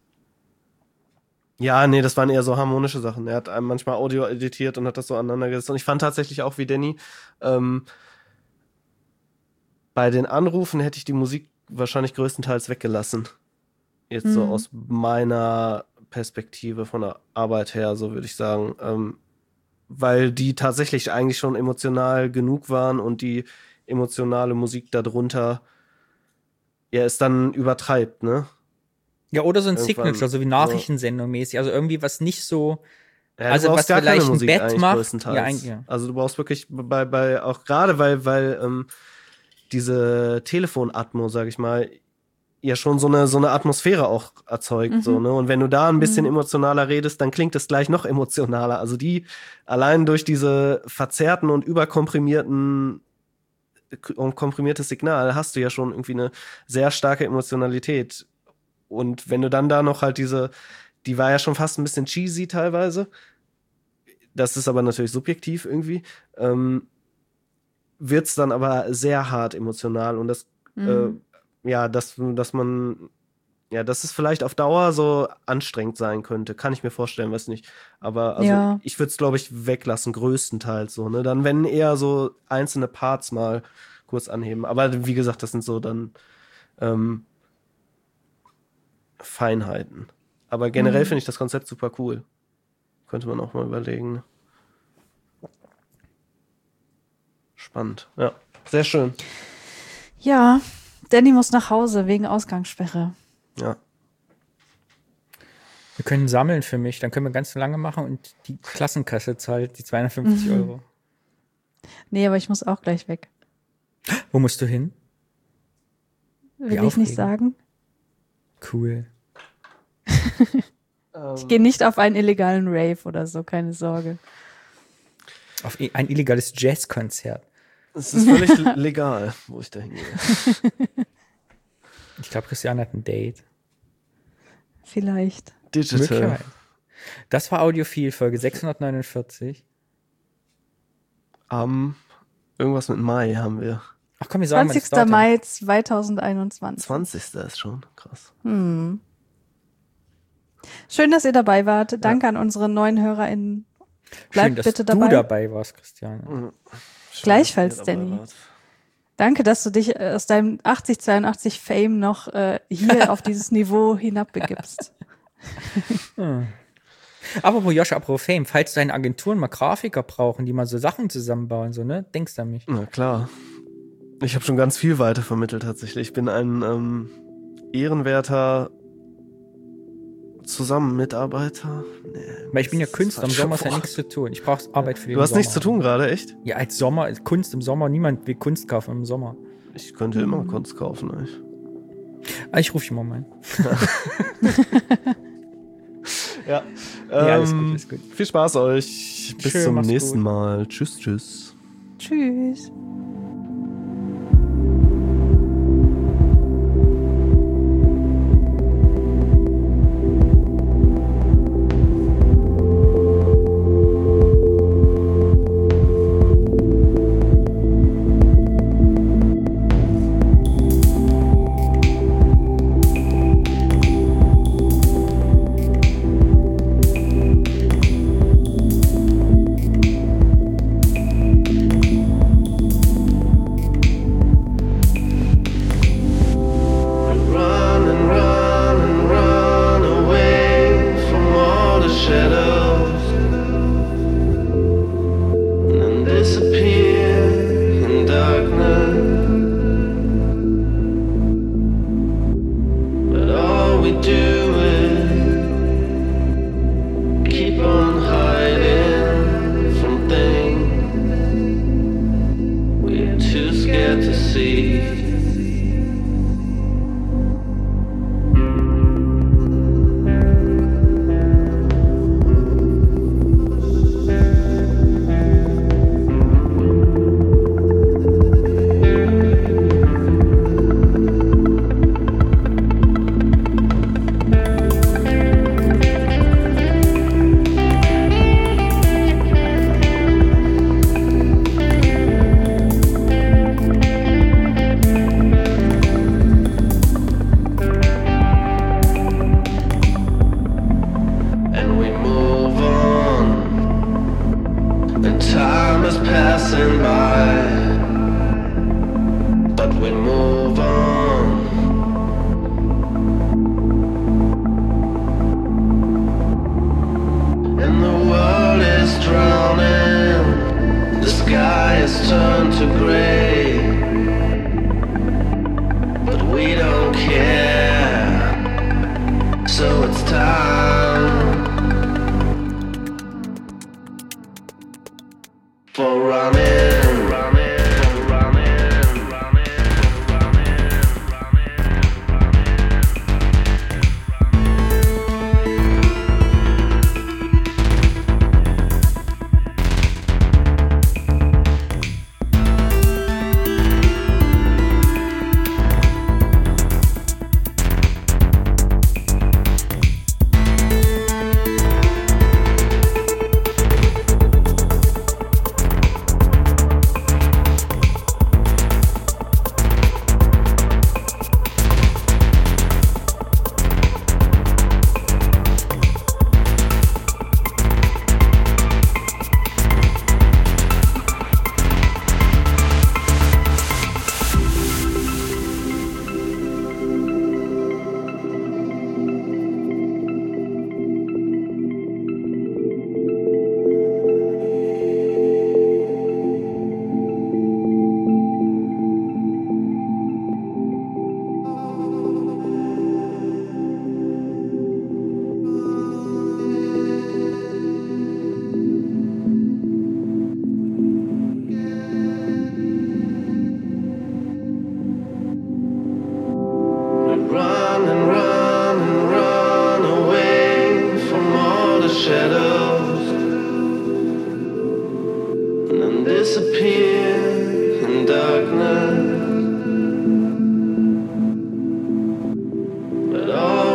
ja, nee, das waren eher so harmonische Sachen. Er hat einem manchmal Audio editiert und hat das so aneinander gesetzt. Und ich fand tatsächlich auch wie Danny, ähm, bei den Anrufen hätte ich die Musik wahrscheinlich größtenteils weggelassen. Jetzt so Mhm. aus meiner Perspektive von der Arbeit her, so würde ich sagen. Ähm, weil die tatsächlich eigentlich schon emotional genug waren und die emotionale Musik darunter ja es dann übertreibt, ne? Ja, oder so ein Irgendwann, Signature, so wie Nachrichtensendung mäßig. Also irgendwie was nicht so. Ja, Also, du was brauchst gar vielleicht keine ein Musik Bett eigentlich macht, größtenteils. ja, eigentlich, ja. Also du brauchst wirklich bei, bei auch gerade weil, weil ähm, diese Telefonatmo, sag ich mal, ja schon so eine so eine Atmosphäre auch erzeugt, Mhm. so, ne? Und wenn du da ein bisschen Mhm. emotionaler redest, dann klingt es gleich noch emotionaler. Also die allein durch diese verzerrten und überkomprimierten und komprimiertes Signal hast du ja schon irgendwie eine sehr starke Emotionalität. Und wenn du dann da noch halt diese, die war ja schon fast ein bisschen cheesy teilweise. das ist aber natürlich subjektiv irgendwie, ähm, wird es dann aber sehr hart emotional und das, mhm. äh, ja, dass, dass man, ja, dass es vielleicht auf Dauer so anstrengend sein könnte, kann ich mir vorstellen, weiß nicht. Aber also Ja. ich würde es, glaube ich, weglassen, größtenteils so, ne? Dann, wenn eher so einzelne Parts mal kurz anheben. Aber wie gesagt, das sind so dann ähm, Feinheiten. Aber generell mhm. finde ich das Konzept super cool. Könnte man auch mal überlegen. Spannend, ja. Sehr schön. Ja, Danny muss nach Hause wegen Ausgangssperre. Ja. Wir können sammeln für mich, dann können wir ganz lange machen und die Klassenkasse zahlt die zweihundertfünfzig Mhm. Euro. Nee, aber ich muss auch gleich weg. Wo musst du hin? Will ich nicht sagen. Cool. Ich gehe nicht auf einen illegalen Rave oder so, keine Sorge. Auf ein illegales Jazzkonzert. Es ist völlig legal, wo ich da hingehe. Ich glaube, Christian hat ein Date. Vielleicht. Digital. Das war Audiophil, Folge sechshundertneunundvierzig. Am irgendwas mit Mai haben wir. Ach komm, wir sagen mal das zwanzigster Mai zweitausendeinundzwanzig. zwanzigster ist schon krass. Hm. Schön, dass ihr dabei wart. Danke ja. an unsere neuen HörerInnen. Bleibt Schön, dass bitte du dabei. dabei warst, Christian. Mhm. Gleichfalls, dass ihr dabei Danny. wart. Danke, dass du dich aus deinem achtzig zweiundachtzig Fame noch äh, hier auf dieses Niveau hinabbegibst. Hm. Apropos Josh, apropos Fame, falls deine Agenturen mal Grafiker brauchen, die mal so Sachen zusammenbauen, so, ne? Denkst du an mich? Na klar. Ich habe schon ganz viel weitervermittelt tatsächlich. Ich bin ein ähm, ehrenwerter Zusammenmitarbeiter. Nee, Weil ich bin ja Künstler, im Sommer ist ja nichts zu tun. Ich brauche Arbeit für den Du hast Sommer. nichts zu tun gerade, echt? Ja, als Sommer, als Kunst im Sommer, niemand will Kunst kaufen im Sommer. Ich könnte Mhm. immer Kunst kaufen. Eigentlich. Ah, ich rufe dich mal mal. Ja, ja alles ähm, gut, alles gut. Viel Spaß euch. Bis Schön, zum mach's nächsten gut. Mal. Tschüss, tschüss. Tschüss. Run and run and run away from all the shadows and then disappear in darkness. But all we do is keep on hiding from things we're too scared to see.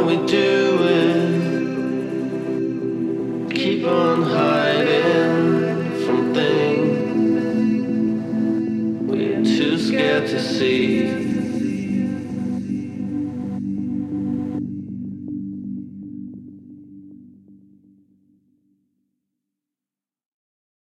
we do it? Keep on hiding from things we're too scared to see.